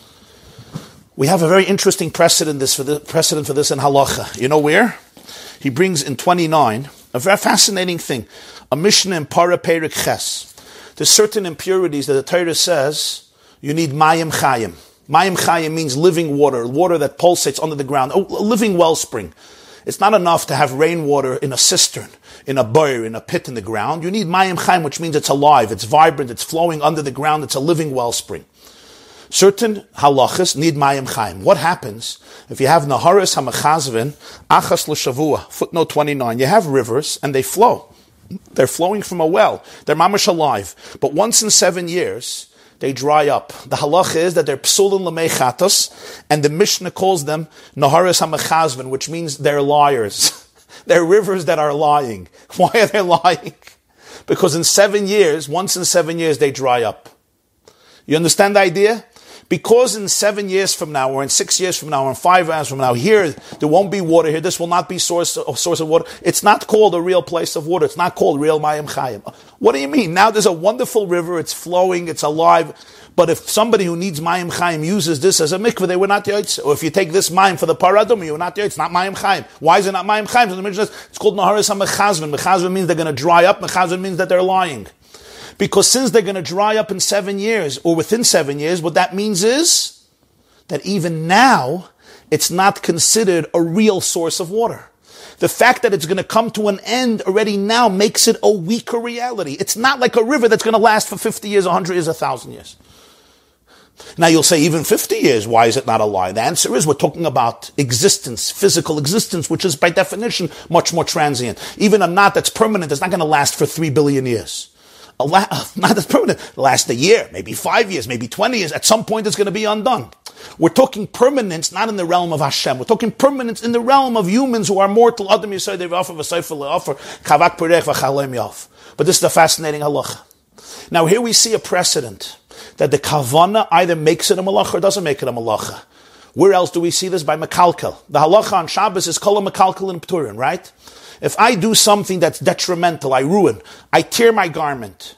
We have a very interesting precedent for this in halacha. You know where? He brings in 29 a very fascinating thing. A Mishnah in Para Perek Ches. There's certain impurities that the Torah says you need mayim chayim. Mayim chayim means living water, water that pulsates under the ground, a living wellspring. It's not enough to have rainwater in a cistern, in a boir, in a pit in the ground. You need mayim chayim, which means it's alive, it's vibrant, it's flowing under the ground, it's a living wellspring. Certain halachas need mayim chayim. What happens if you have naharis hamachazvin achas l'shavua, footnote 29, you have rivers and they flow. They're flowing from a well. They're mamash alive. But once in 7 years, they dry up. The halacha is that they're psulin l'mei chatos, and the Mishnah calls them naharis hamachazvin, which means they're liars. They're rivers that are lying. Why are they lying? Because in 7 years, once in 7 years, they dry up. You understand the idea? Because in 7 years from now, or in 6 years from now, or in 5 years from now, here, there won't be water here, this will not be source of water. It's not called a real place of water. It's not called real Mayim Chayim. What do you mean? Now there's a wonderful river, it's flowing, it's alive, but if somebody who needs Mayim Chayim uses this as a mikveh, they were not yoitz. Or if you take this Mayim for the paradum, you were not yoitz. It's not Mayim Chayim. Why is it not Mayim Chayim? So the Mishnah says, it's called Naharis HaMechazvin. Mechazvin means they're going to dry up. Mechazvin means that they're lying. Because since they're going to dry up in 7 years, or within 7 years, what that means is that even now, it's not considered a real source of water. The fact that it's going to come to an end already now makes it a weaker reality. It's not like a river that's going to last for 50 years, 100 years, 1,000 years. Now you'll say, even 50 years, why is it not a lie? The answer is, we're talking about existence, physical existence, which is by definition much more transient. Even a knot that's permanent is not going to last for 3 billion years. Not that's permanent. Last a year, maybe 5 years, maybe 20 years. At some point, it's going to be undone. We're talking permanence, not in the realm of Hashem. We're talking permanence in the realm of humans who are mortal. Adam Yisrael Devafer v'Seifel Le'Afer Kavak Perech v'Chalem Yaf. But this is a fascinating halacha. Now here we see a precedent that the kavana either makes it a malacha or doesn't make it a malacha. Where else do we see this? By Mekalkel. The halacha on Shabbos is kol Mekalkel in Pturin, right? If I do something that's detrimental, I ruin, I tear my garment,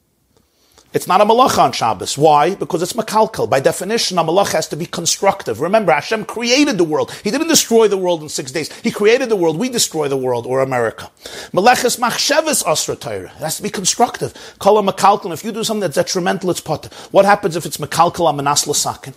it's not a malacha on Shabbos. Why? Because it's mekalkel. By definition, a malacha has to be constructive. Remember, Hashem created the world. He didn't destroy the world in 6 days. He created the world. We destroy the world, or America. Meleches machsheves asra Torah. It has to be constructive. Kol mekalkel. If you do something that's detrimental, it's potter. What happens if it's mekalkel amanas l'sakin?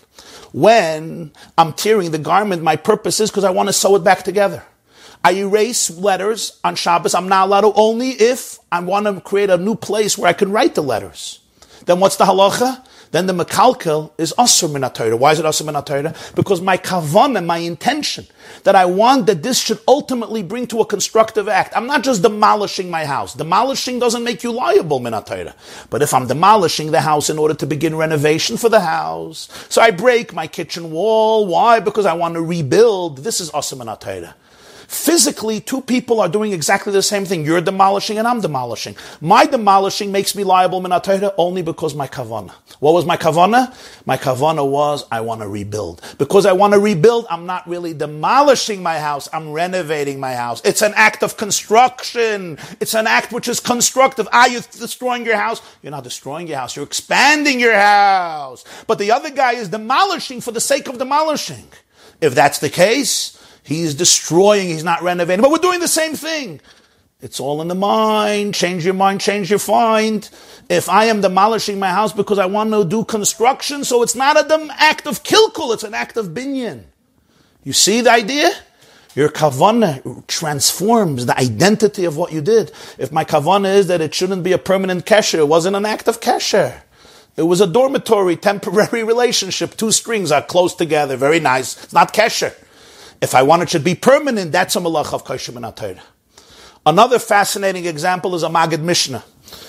When I'm tearing the garment, my purpose is because I want to sew it back together. I erase letters on Shabbos. I'm not allowed to, only if I want to create a new place where I can write the letters. Then what's the halacha? Then the mekalkel is asur min haTorah. Why is it asur min haTorah? Because my kavanah, my intention, that I want that this should ultimately bring to a constructive act. I'm not just demolishing my house. Demolishing doesn't make you liable min haTorah. But if I'm demolishing the house in order to begin renovation for the house, so I break my kitchen wall. Why? Because I want to rebuild. This is asur min haTorah. Physically, two people are doing exactly the same thing. You're demolishing and I'm demolishing. My demolishing makes me liable min haTorah only because my kavanah. What was my kavanah? My kavanah was, I want to rebuild. Because I want to rebuild, I'm not really demolishing my house, I'm renovating my house. It's an act of construction. It's an act which is constructive. You're destroying your house. You're not destroying your house, you're expanding your house. But the other guy is demolishing for the sake of demolishing. If that's the case, he's destroying, he's not renovating. But we're doing the same thing. It's all in the mind. Change your mind, change your find. If I am demolishing my house because I want to do construction, so it's not an act of kilkul, it's an act of binyan. You see the idea? Your kavanah transforms the identity of what you did. If my kavanah is that it shouldn't be a permanent kesher, it wasn't an act of kesher. It was a dormitory, temporary relationship. Two strings are close together, very nice. It's not kesher. If I want it should be permanent, that's a malach of kosher min ha-Torah. Another fascinating example is a Maggid Mishnah.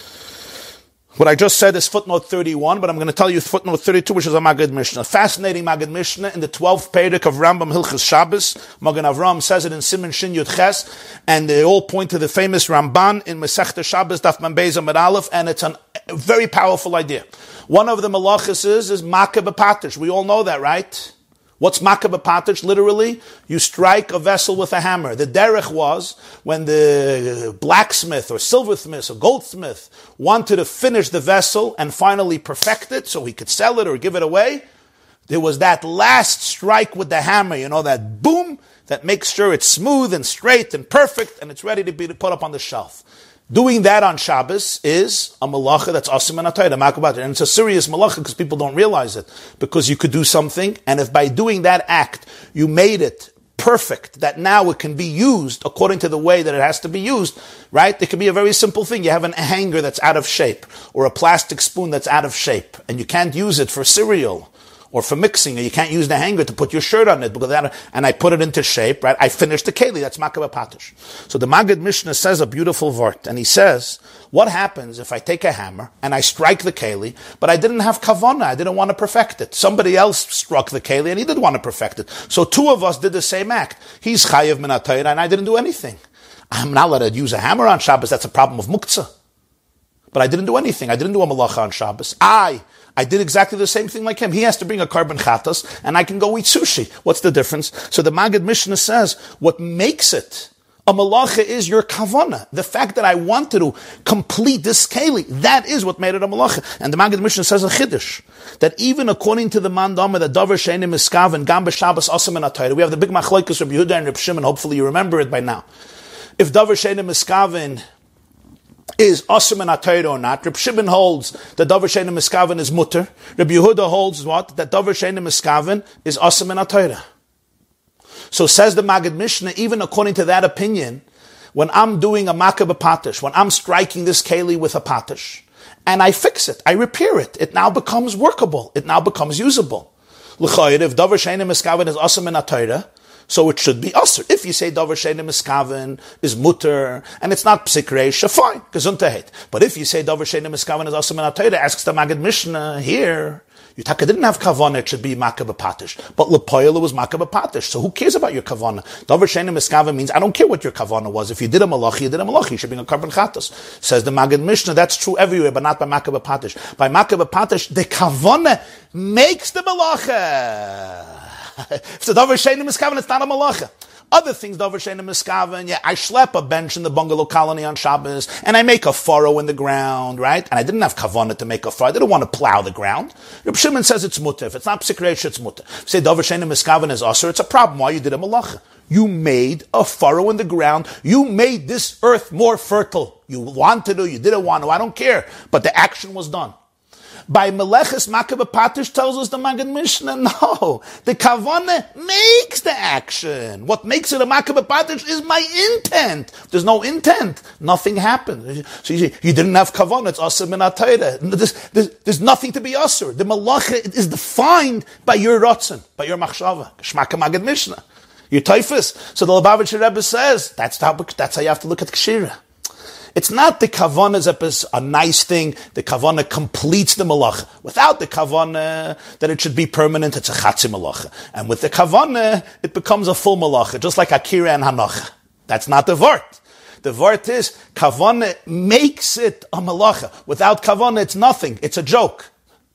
What I just said is footnote 31, but I'm going to tell you footnote 32, which is a Maggid Mishnah. Fascinating Maggid Mishnah in the 12th Perek of Rambam Hilchos Shabbos. Magen Avram says it in Siman Shin Yud Ches, and they all point to the famous Ramban in Masechta Shabbos Daf Mem Beis Amud Aleph, and it's a very powerful idea. One of the malachas is Makeh b'Patish. We all know that, right? What's Makeh b'Patish? Literally, you strike a vessel with a hammer. The derech was when the blacksmith or silversmith or goldsmith wanted to finish the vessel and finally perfect it so he could sell it or give it away. There was that last strike with the hammer, that boom that makes sure it's smooth and straight and perfect and it's ready to be put up on the shelf. Doing that on Shabbos is a malacha that's asim min ha-Torah, and it's a serious malacha because people don't realize it. Because you could do something, and if by doing that act you made it perfect, that now it can be used according to the way that it has to be used, right? It can be a very simple thing. You have a hanger that's out of shape, or a plastic spoon that's out of shape, and you can't use it for cereal or for mixing, or you can't use the hanger to put your shirt on it, because and I put it into shape, right? I finished the keli, that's Makeh b'Patish. So the Maggid Mishnah says a beautiful vort, and he says, what happens if I take a hammer and I strike the keli, but I didn't have kavanah, I didn't want to perfect it. Somebody else struck the keli and he did want to perfect it. So two of us did the same act. He's chayev min ha-Torah and I didn't do anything. I'm not allowed to use a hammer on Shabbos, that's a problem of muktzah. But I didn't do anything. I didn't do a malacha on Shabbos. I did exactly the same thing like him. He has to bring a carbon chatas, and I can go eat sushi. What's the difference? So the Maggid Mishnah says, what makes it a malacha is your kavanah. The fact that I wanted to complete this keli, that is what made it a malacha. And the Maggid Mishnah says a chiddush, that even according to the mandama, that davar she'eino miskaven gam b'Shabbos asim min ha-Torah. We have the big machlokes of Yehuda and Reb Shimon. Hopefully you remember it by now. If davar she'eino miskaven is asim min ha-Torah or not. Reb Shimon holds that davar she'eino miskaven is mutter. Reb Yehuda holds what? That davar she'eino miskaven is asim min ha-Torah. So says the Maggid Mishnah, even according to that opinion, when I'm doing a Makeh b'Patish, when I'm striking this keli with a patish, and I fix it, I repair it, it now becomes workable, it now becomes usable. L'chayr, if davar she'eino miskaven is asim min ha-Torah, so it should be asr. If you say davar she'eino miskaven is mutter and it's not psik reisha, fine, gesundheit. But if you say davar she'eino miskaven is asim min ha-Torah, asks the Maggid Mishnah here, Yutaka didn't have kavanah, it should be Makeh b'Patish. But L'poyel was Makeh b'Patish. So who cares about your kavanah? Davar she'eino miskaven means I don't care what your kavanah was. If you did a malachi, you did a malachi. You should bring a carbon chatas. Says the Maggid Mishnah, that's true everywhere, but not by Makeh b'Patish. By Makeh b'Patish, the kavanah makes the malacha. If the davar she'eino miskaven, it's not a malacha. Other things, davar she'eino miskaven, I schlep a bench in the bungalow colony on Shabbos, and I make a furrow in the ground, right? And I didn't have kavanah to make a furrow. I didn't want to plow the ground. Reb Shimon says it's mutter. If it's not psik reisha, it's mutter. Say davar she'eino miskaven is asur, it's a problem. Why? You did a malacha. You made a furrow in the ground. You made this earth more fertile. You wanted to, you didn't want to, I don't care. But the action was done. By Meleches Makeh b'Patish tells us the Maggid Mishnah, no. The kavanah makes the action. What makes it a Makeh b'Patish is my intent. If there's no intent, nothing happens. So you didn't have kavanah, it's asim min ha-Torah. There's nothing to be asur. The malacha is defined by your rotzen, by your machshava. Shmaka Maggid Mishnah. Your typhus. So the Lubavitcher Rebbe says, that's how you have to look at Kshira. It's not the kavanah is a nice thing. The kavanah completes the malacha. Without the kavanah, that it should be permanent, it's a chatzi malacha. And with the kavanah, it becomes a full malacha, just like akira and hanacha. That's not the vort. The vort is, kavanah makes it a malacha. Without kavanah, it's nothing. It's a joke.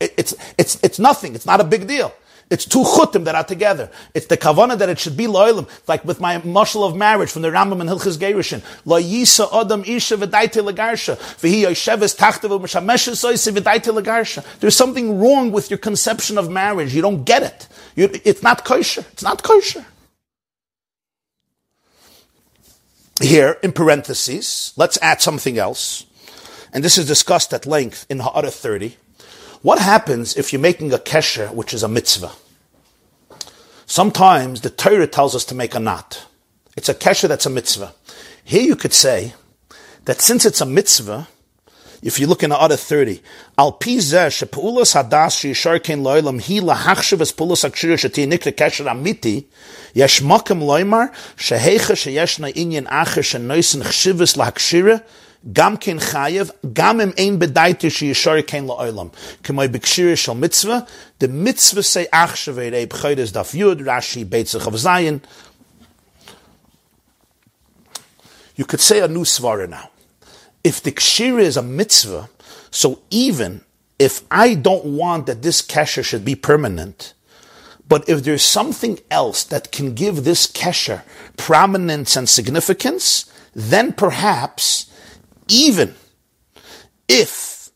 It's nothing. It's not a big deal. It's two chutim that are together. It's the kavanah that it should be lo'ilim, like with my mashal of marriage from the Rambam and Hilchos Gerushin. Lo yisa adam isha v'daite legarsha v'hi yosheves tachtav v'mishameshes soise v'daite legarsha. There's something wrong with your conception of marriage. You don't get it. It's not kosher. It's not kosher. here, in parentheses, let's add something else. And this is discussed at length in Ha'ara 30. What happens if you're making a kesher, which is a mitzvah? Sometimes the Torah tells us to make a knot. It's a kesher that's a mitzvah. Here you could say that since it's a mitzvah, if you look in Ha'ara 30, Al pi zeh she'pa'ulas hadas she'yishar kein lo'olam hi lahachshav es pa'ulas hakshira she'ti nikra kesher amiti, yesh makom lo'imar she'hecha she'yeshna inyan acher she'noisen chshivas lahakshira gam ken chayev, gam im ein bedaite she'yishar kein lo'olam. K'may b'kshira shel mitzvah, the mitzvah say achshav eirei b'chodes daf yud, Rashi beitzach of Zayin. You could say a new svara now. If the kshira is a mitzvah, so even if I don't want that this kesher should be permanent, but if there's something else that can give this kesher prominence and significance, then perhaps even if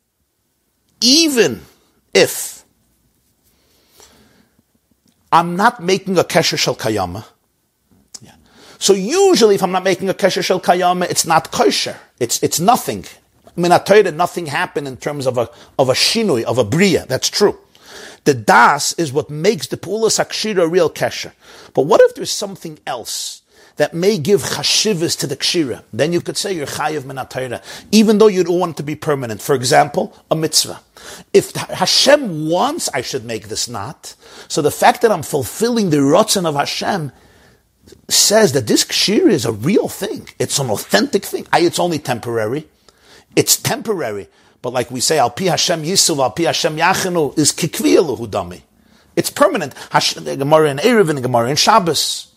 I'm not making a kesher shel kayama. So usually if I'm not making a kesher shel kayama, it's not kosher. It's nothing. I mean, I tell you that nothing happened in terms of a shinui, of a bria. That's true. The das is what makes the pu'ulas hakshira a real kesher. But what if there's something else that may give chashivas to the kshira? Then you could say you're chayiv min ha-Torah, even though you don't want it to be permanent. For example, a mitzvah. If Hashem wants I should make this knot, so the fact that I'm fulfilling the rotzen of Hashem says that this kshira is a real thing. It's an authentic thing. It's only temporary. It's temporary. But like we say, Al pi Hashem Yisuv, Al pi Hashem Yachenu, is kikviya luhu dami. It's permanent. The Gemara in Erev and the Gemara in Shabbos.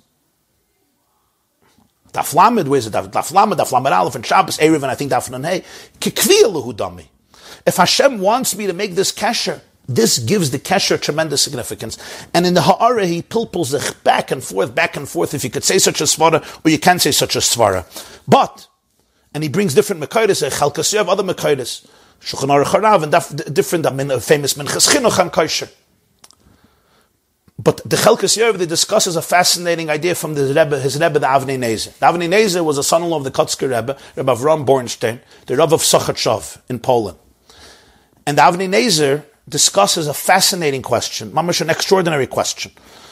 Daf Lamed, where's it? Daf Lamed Aleph and Shabbos, Erev, and I think Daf Nun Hey. Kikviya luhu dami. If Hashem wants me to make this kesher, this gives the kesher tremendous significance. And in the Ha'ara, he pilpulls it back and forth, if you could say such a svara, or you can't say such a svara. But, and he brings different Mekaydes, Chalkas Yov, other Mekaydes, Shulchan Aruch Harav, and different famous Minchas Chinuch and Kosher. But the Chalkas Yov, they discusses a fascinating idea from his Rebbe, the Avnei Nezer. The Avnei Nezer was a son-in-law of the Kotzker Rebbe, Rebbe Avram Bornstein, the Rav of Sochotshov in Poland. And the Avnei Nezer discusses a fascinating question, mamash, an extraordinary question.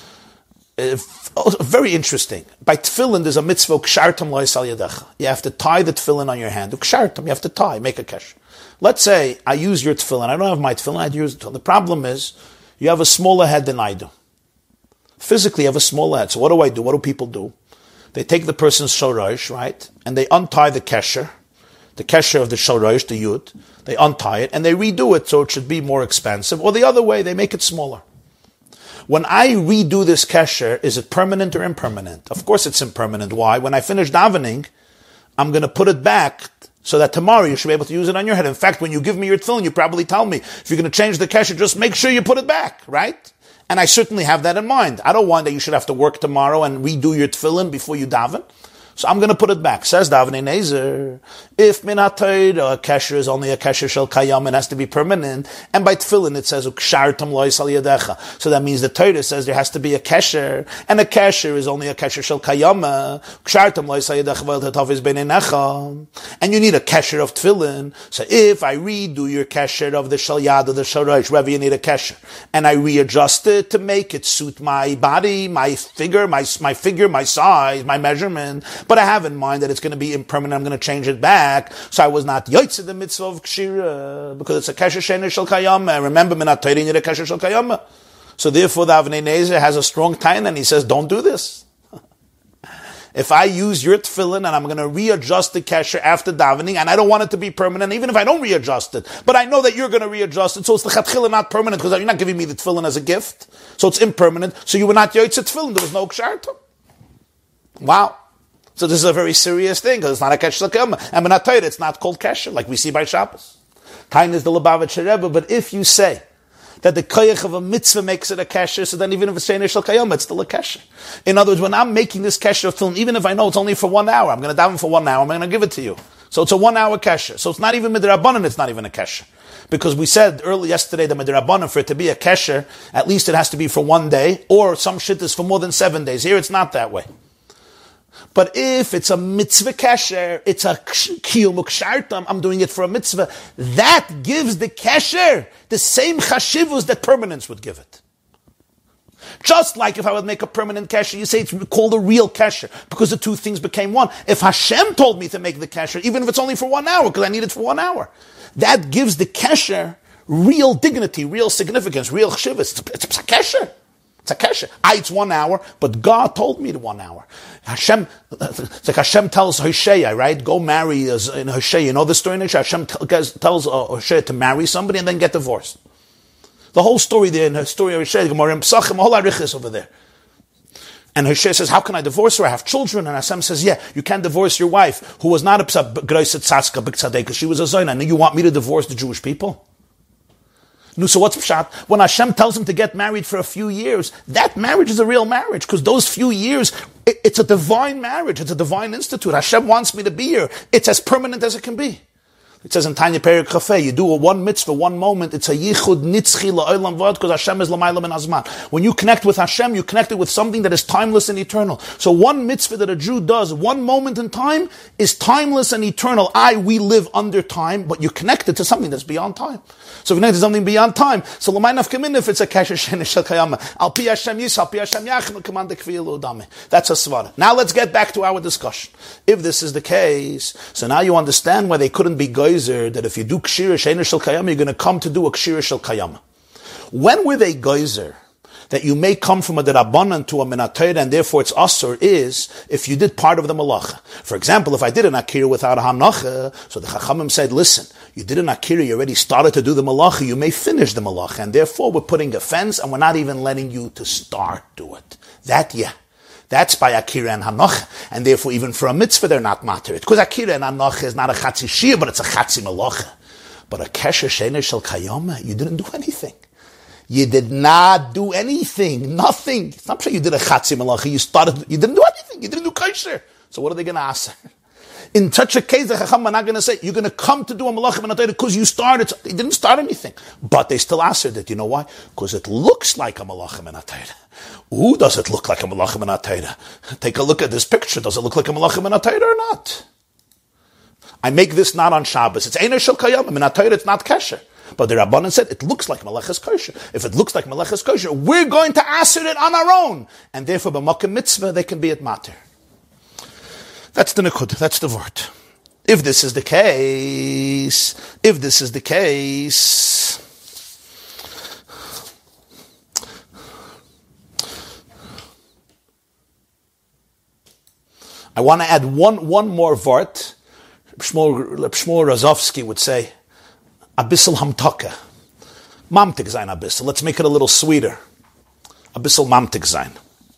Very interesting. By tefillin, there's a mitzvah, kshartam lo'isal yadecha. You have to tie the tefillin on your hand. Kshartam, you have to tie, make a kesh. Let's say I use your tefillin. I don't have my tefillin, I'd use it. The problem is, you have a smaller head than I do. Physically, you have a smaller head. So what do? What do people do? They take the person's shorosh, right? And they untie the kesher of the shorosh, the yud. They untie it and they redo it so it should be more expensive. Or the other way, they make it smaller. When I redo this kesher, is it permanent or impermanent? Of course it's impermanent. Why? When I finish davening, I'm going to put it back so that tomorrow you should be able to use it on your head. In fact, when you give me your tefillin, you probably tell me, if you're going to change the kesher, just make sure you put it back, right? And I certainly have that in mind. I don't want that you should have to work tomorrow and redo your tefillin before you daven. So I'm going to put it back. Says the Avnei Nezer, if min ha-Torah, a kesher is only a kesher shel kayam, it has to be permanent. And by tefillin it says, ukshartam lo'isal yadecha. So that means the Torah says there has to be a kesher, and a kesher is only a kesher shel kayam. Ukshartam lo'isal yadecha v'el tataviz b'neinecha. And you need a kesher of tefillin. So if I redo your kesher of the shel yad or the shel rosh, wherever you need a kesher, and I readjust it to make it suit my body, my figure, my size, my measurement, but I have in mind that it's going to be impermanent, I'm going to change it back, so I was not yotzei the mitzvah of kshira, because it's a kesher she'eino shel kayama. Remember, min ha-Torah you need a kesher shel kayama. So therefore the Avnei Nezer has a strong tain, and he says, don't do this. If I use your tefillin and I'm going to readjust the kesher after davening, and I don't want it to be permanent, even if I don't readjust it, but I know that you're going to readjust it, so it's the chatchila not permanent, because you're not giving me the tefillin as a gift, so it's impermanent, so you were not yotzei tefillin, there was no kshartam. Wow. So this is a very serious thing, because it's not a kesher l'kayama. And when I tell you, it's not called kesher, like we see by Shabbos. Tain is the Lubavitcher Rebbe, but if you say that the koyach of a mitzvah makes it a kesher, so then even if it's she'eino shel kayama, it's still a kesher. In other words, when I'm making this kesher of film, even if I know it's only for 1 hour, I'm going to daven for 1 hour, I'm going to give it to you. So it's a 1 hour kesher. So it's not even midrabanan, it's not even a kesher. Because we said yesterday that midrabanan, for it to be a kesher, at least it has to be for 1 day, or some shit is for more than 7 days. Here it's not that way. But if it's a mitzvah kesher, it's a kiyum ukshartam, I'm doing it for a mitzvah, that gives the kesher the same chashivus that permanence would give it. Just like if I would make a permanent kesher, you say it's called a real kesher, because the two things became one. If Hashem told me to make the kesher, even if it's only for 1 hour, because I need it for 1 hour, that gives the kesher real dignity, real significance, real chashivus. It's a kesher. It's a kesher. It's 1 hour, but God told me to 1 hour. Hashem, it's like Hashem tells Hosea, right? Go marry in Hosea. You know the story in Hosea? Hashem tells Hosea to marry somebody and then get divorced. The whole story there in the story of Hosea, Gemara in Pesachim, a whole arichis over there. And Hosea says, how can I divorce her? I have children. And Hashem says, yeah, you can't divorce your wife, who was not a Greiset Tzatzka B'Tzadeka. She was a Zoyna. And you want me to divorce the Jewish people? No, so what's pshat? When Hashem tells him to get married for a few years, that marriage is a real marriage, because those few years, it's a divine marriage, it's a divine institute. Hashem wants me to be here. It's as permanent as it can be. It says in Tanya Perek Chafei, you do a one mitzvah, one moment, it's a yichud nitzchi la'olam v'od, because Hashem is l'mayla min hazman. When you connect with Hashem, you connect it with something that is timeless and eternal. So one mitzvah that a Jew does, one moment in time, is timeless and eternal. We live under time, but you're connected to something that's beyond time. So if you're connected to something beyond time, so l'may nafkamin if it's a kasher shenish shel kayama. Al pi Hashem yis, al pi Hashem yachim, command the kviya l'odame. That's a svara. Now let's get back to our discussion. If this is the case, so now you understand why they couldn't be that if you do kshira sheina shel kayama, you're going to come to do a kshira shel kayama. When were they geyser that you may come from a derabanan to a minatayr and therefore it's asur is if you did part of the malacha. For example, if I did an akira without a hanacha, so the chachamim said, listen, you did an akira, you already started to do the malacha, you may finish the malacha, and therefore we're putting a fence and we're not even letting you to start to it. That's by Akira and Hanoch, and therefore even for a mitzvah they're not matter. Because Akira and Hanoch is not a chatzi shir, but it's a chatzi malacha. But a kesher sheiner shel kayama, you didn't do anything. You did not do anything, nothing. It's not sure you did a chatzi malacha, you didn't do anything, you didn't do kesher. So what are they going to ask? In such a case, the Chacham are not going to say, you're going to come to do a malacha minatayr because you started. They didn't start anything. But they still answered it. You know why? Because it looks like a malacha minatayr. Who does it look like a malacha minatayr? Take a look at this picture. Does it look like a malacha minatayr or not? I make this not on Shabbos. It's Einer Shel Kayam. Minatayr, it's not kasher. But the Rabbanan said, it looks like malachas kosher. If it looks like malachas kosher, we're going to answer it on our own. And therefore, b'makom mitzvah, they can be at matter. That's the nikud, that's the word. If this is the case, I want to add one more word. Shmuel Razovsky would say, Abissal Hamtaka. Mamtik zayin Abissal. Let's make it a little sweeter. Abissal Mamtik zayin.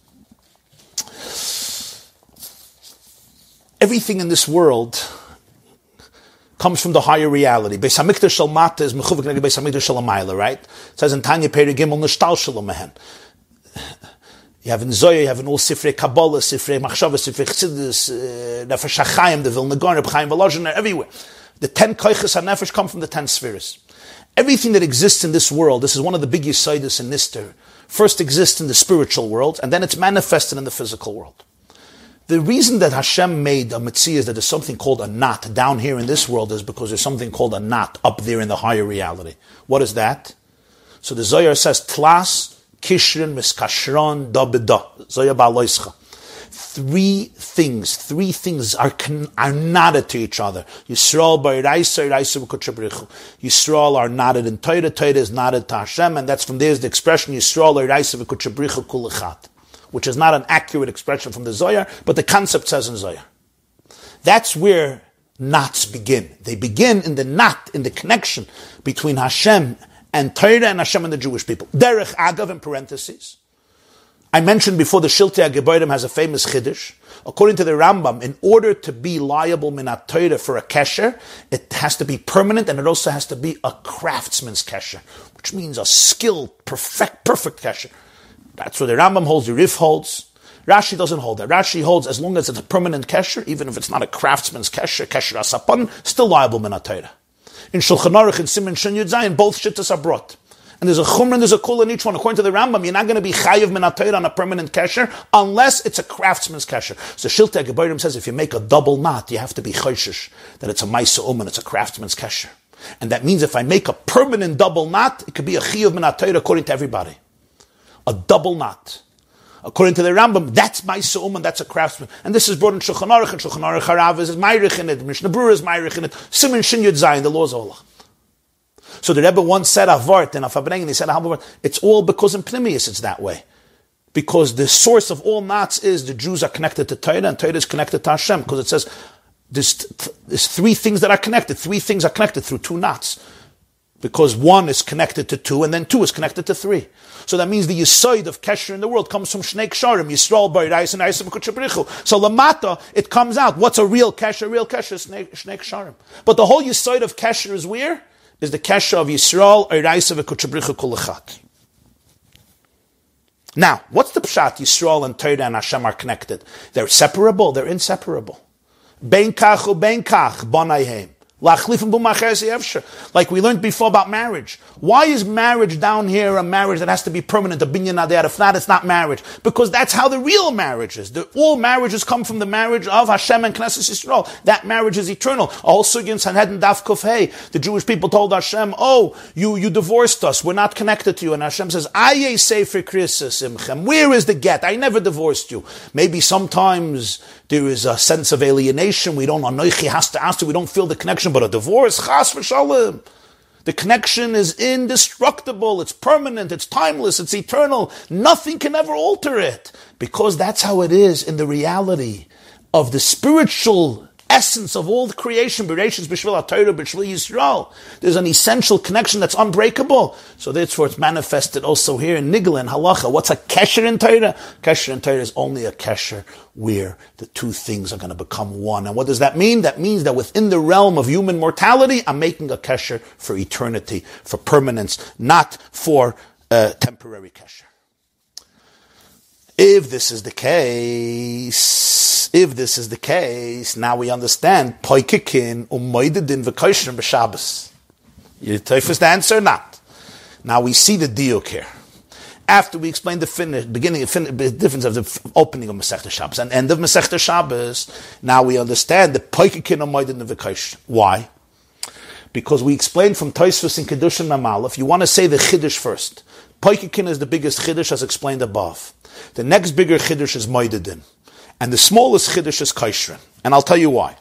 Everything in this world comes from the higher reality. Beis Hamikdash Shel Mata is mechuvik neged Beis Hamikdash Shel Hamayla, right? It says in Tanya Perek Gimel Nishtal Shel Mehen. You have in Zoya, you have in all Sifrei Kabbalah, Sifrei Machshava, Sifrei Chassidus, Nefesh HaChaim, the Vilna Gaon, Reb Chaim Volozhin, they're everywhere. The 10 Koiches HaNefesh come from the 10 spheres. Everything that exists in this world, this is one of the big Yesodus in Nister, first exists in the spiritual world, and then it's manifested in the physical world. The reason that Hashem made a mitzvah is that there's something called a knot down here in this world is because there's something called a knot up there in the higher reality. What is that? So the Zohar says, Tlas, Kishrin, Miskashron, Da B'da. Zohar Ba'aloischa. Three things are knotted to each other. Yisrael Ba'iraisa, Iraisa B'Kotrabrichu. Yisrael are knotted in Torah, Torah is knotted to Hashem, and that's from there's the expression Yisrael Iraisa B'Kotrabrichu Kulachat, which is not an accurate expression from the Zohar, but the concept says in Zohar. That's where knots begin. They begin in the knot, in the connection between Hashem and Torah and Hashem and the Jewish people. Derech Agav in parentheses. I mentioned before the Shiltei HaGeborim has a famous chiddush. According to the Rambam, in order to be liable minat Torah for a kesher, it has to be permanent and it also has to be a craftsman's kesher, which means a skilled, perfect kesher. That's what the Rambam holds, the Rif holds. Rashi doesn't hold that. Rashi holds as long as it's a permanent kesher, even if it's not a craftsman's kesher asapon, still liable minat Torah. In Shulchan Aruch and Siman Shin Yud Zayin, both shittas are brought. And there's a chumrah and there's a kula in each one. According to the Rambam, you're not going to be chayiv min atayra on a permanent kesher unless it's a craftsman's kesher. So Shiltei Gebayrim says if you make a double knot, you have to be choishish that it's a ma'isa and it's a craftsman's kesher. And that means if I make a permanent double knot, it could be a chayiv min atayra according to everybody. A double knot. According to the Rambam, that's ma'isa and that's a craftsman. And this is brought in Shulchan Aruch, and Shulchan Aruch Harav is Meirich in it, Mishnah Berurah is Meirich in it, Siman Shin Yud Zayin, the laws of Allah. So the Rebbe once said Avart and Afabrengen, and he said it's all because in Pnimius it's that way. Because the source of all knots is the Jews are connected to Torah and Torah is connected to Hashem. Because it says there's three things that are connected. Three things are connected through two knots. Because one is connected to two and then two is connected to three. So that means the Yesod of Kesher in the world comes from Shnei Ksharim, Yisrael, B'Yrais, and Yisrael B'Kutshabrichu. So Lamata, it comes out. What's a real Kesher? Real Kesher is Shnei Ksharim. But the whole Yesod of Kesher is where? Is the Kesher of Yisrael, B'Yrais, and B'Kutshabrichu Kulachat. Now, what's the Pshat? Yisrael and Torah and Hashem are connected. They're separable, they're inseparable. Bein kach u bein kach, bonayhem. Like we learned before about marriage. Why is marriage down here a marriage that has to be permanent, a binyan adiyat? If not, it's not marriage. Because that's how the real marriage is. All marriages come from the marriage of Hashem and Knesset Yisrael. That marriage is eternal. Also in Sanhedrin Daf Kuf Hey, the Jewish people told Hashem, oh, you divorced us. We're not connected to you. And Hashem says, Aye sefer krisis imchem. Where is the get? I never divorced you. Maybe sometimes there is a sense of alienation. We don't, anoichi has to ask, we don't feel the connection. But a divorce, chas v'shalom. The connection is indestructible, it's permanent, it's timeless, it's eternal. Nothing can ever alter it. Because that's how it is in the reality of the spiritual essence of all the creation. Bereshis b'shvil HaTorah, b'shvil Yisrael. There's an essential connection that's unbreakable. So therefore it's manifested also here in Nigla and Halacha. What's a kesher in Torah? Kesher in Torah is only a kesher where the two things are going to become one. And what does that mean? That means that within the realm of human mortality, I'm making a kesher for eternity, for permanence, not for temporary kesher. If this is the case, now we understand poikikin umoidedin v'koshrim b'Shabbos. You take the answer or not? Now we see the diuk here. After we explain the difference of the opening of Masechta Shabbos and end of Masechta Shabbos, now we understand the poikikin umoidedin v'koshrim. Why? Because we explained from Tosfos in Kedushin Mamal, if you want to say the Chiddush first, poikikin is the biggest Chiddush as explained above. The next bigger Chiddush is Moededin. And the smallest Chiddush is Koshrin. And I'll tell you why.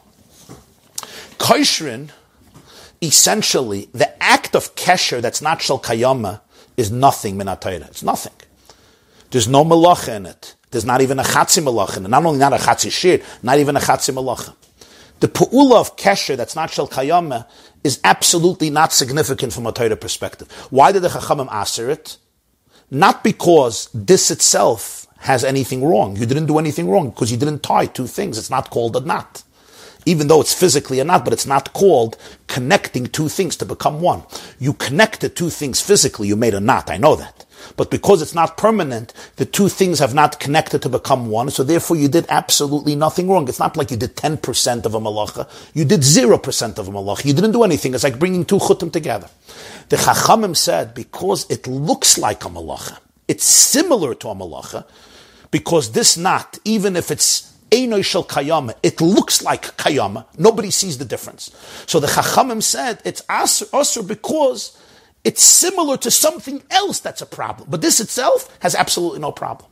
Koshrin, essentially, the act of Kesher that's not Shel Kayama is nothing min HaTorah. It's nothing. There's no Malacha in it. There's not even a Chatzi Malacha in it. Not only not a Chatzi Shir, not even a Chatzi Malacha. The Pu'ula of Kesher that's not Shel Kayama is absolutely not significant from a Torah perspective. Why did the Chachamim aser it? Not because this itself has anything wrong. You didn't do anything wrong because you didn't tie two things. It's not called a knot. Even though it's physically a knot, but it's not called connecting two things to become one. You connected two things physically, you made a knot, I know that. But because it's not permanent, the two things have not connected to become one, so therefore you did absolutely nothing wrong. It's not like you did 10% of a malacha, you did 0% of a malacha. You didn't do anything. It's like bringing two chutim together. The Chachamim said, because it looks like a malacha, it's similar to a malacha, because this knot, even if it's Einoi Shel Kayama, it looks like Kayama, nobody sees the difference. So the Chachamim said, it's asur because it's similar to something else that's a problem. But this itself has absolutely no problem.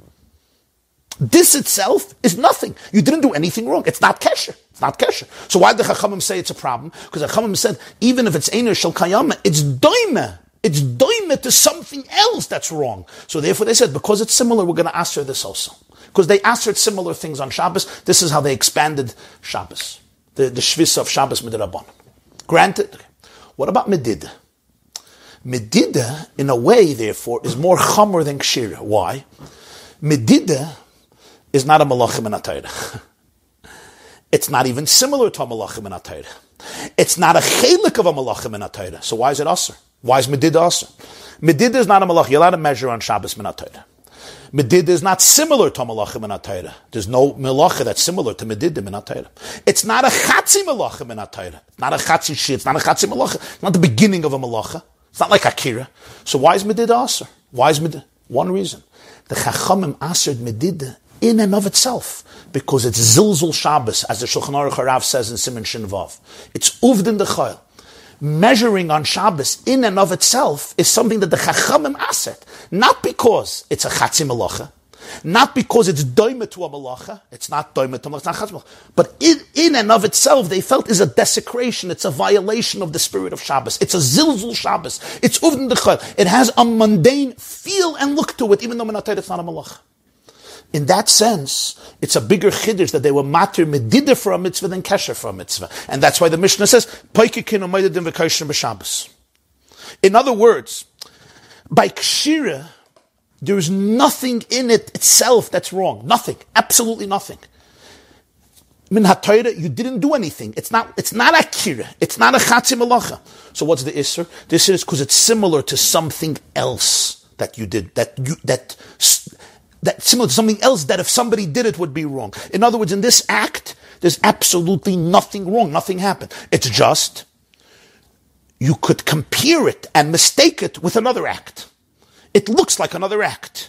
This itself is nothing. You didn't do anything wrong. It's not kesher. It's not kesher. So why did the Chachamim say it's a problem? Because the Chachamim said, even if it's Einoi Shel Kayama, it's doime. It's doime to something else that's wrong. So therefore they said, because it's similar, we're going to answer this also. Because they answered similar things on Shabbos. This is how they expanded Shabbos. The Shvisa of Shabbos Midirabban. Granted. What about Medida? Medida, in a way, therefore, is more chamor than Kshira. Why? Medida is not a malachim in HaTorah. It's not even similar to a malachim in HaTorah. It's not a chelik of a malachim in HaTorah. So why is it asur? Why is Medida asur? Medida is not a malach. You're allowed to measure on Shabbos min HaTorah. Medida is not similar to Malachim min HaTorah. There's no Melacha that's similar to Medida min HaTorah. It's not a Chatzi Melacha min HaTorah. It's not a Chatzi Shir. It's not a Chatzi Melacha. It's not the beginning of a Melacha. It's not like Akira. So why is Medida Aser? Why is Medida? One reason. The Chachamim Aser Medida in and of itself, because it's Zilzul Shabbos, as the Shulchan Aruch Harav says in Siman Shin Vav. It's Uvdin Dechayil. Measuring on Shabbos in and of itself is something that the Chachamim Aser, not because it's a Chatzi Malacha, not because it's doime to a malacha, it's not doime to a malacha, it's not chatz malacha, but in and of itself, they felt is a desecration, it's a violation of the spirit of Shabbos, it's a zilzul Shabbos, it's uvden dechayil, it has a mundane feel and look to it, even though it's not a malacha. In that sense, it's a bigger chiddush that they were matir medida for a mitzvah than kesher for a mitzvah. And that's why the Mishnah says, Poikekin u'maydadim v'kaishim b'Shabbos. In other words, by kshira, there is nothing in it itself that's wrong. Nothing. Absolutely nothing. Min HaTorah, you didn't do anything. It's not akira. It's not a chatzi malacha. So what's the isser? The isser is because it's similar to something else that you did. That similar to something else that if somebody did it would be wrong. In other words, in this act, there's absolutely nothing wrong. Nothing happened. It's just, you could compare it and mistake it with another act. It looks like another act.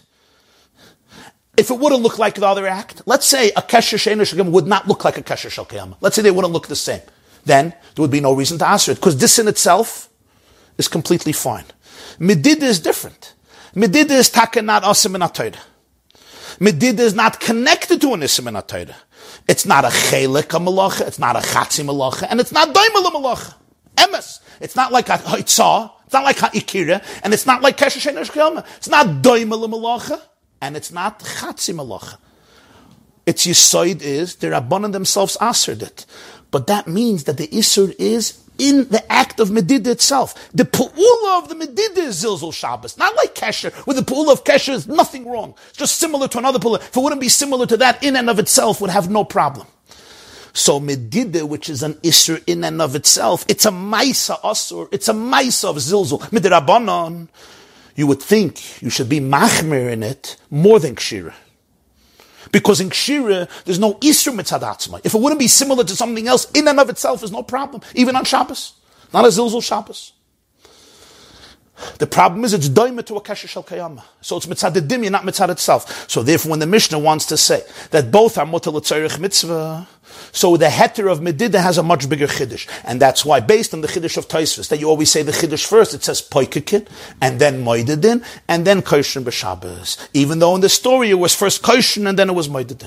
If it wouldn't look like the other act, let's say a kesher she'eino shel kiyama would not look like a kesher shel kiyama. Let's say they wouldn't look the same. Then there would be no reason to answer it, because this in itself is completely fine. Medida is different. Medida is taka not asim in HaTorah. Medida is not connected to an isim in HaTorah. It's not a chelik a malacha, it's not a chatzi malacha, and it's not doimel a malacha. Emes. It's not like a haitzah. It's not like ha'ikira, and it's not like kesher she'eino shel kiyama. It's not doimel malacha, and it's not chatzi malacha. Its yisoid is the Rabbanan themselves asered it, but that means that the isur is in the act of medida itself. The pu'ula of the medida is zilzul Shabbos, not like kesher. With the pu'ula of kesher, is nothing wrong. It's just similar to another pu'ula. If it wouldn't be similar to that, in and of itself would have no problem. So medida, which is an isur in and of itself, it's a maisa asur, it's a maisa of zilzul. Midrabanan, you would think you should be machmir in it more than kshira. Because in kshira, there's no isur mitzad atzmai. If it wouldn't be similar to something else, in and of itself is no problem. Even on Shabbos. Not a zilzul Shabbos. The problem is it's doime to a kesher shel kiyama. So it's mitzad dimya, not mitzad itself. So therefore, when the Mishnah wants to say that both are mutal l'tzorich mitzvah, so the heter of medida has a much bigger chiddush. And that's why, based on the chiddush of Tosfos, that you always say the chiddush first, it says poikekin, and then moededin, and then koshin b'Shabbos. Even though in the story it was first koshin, and then it was moededin.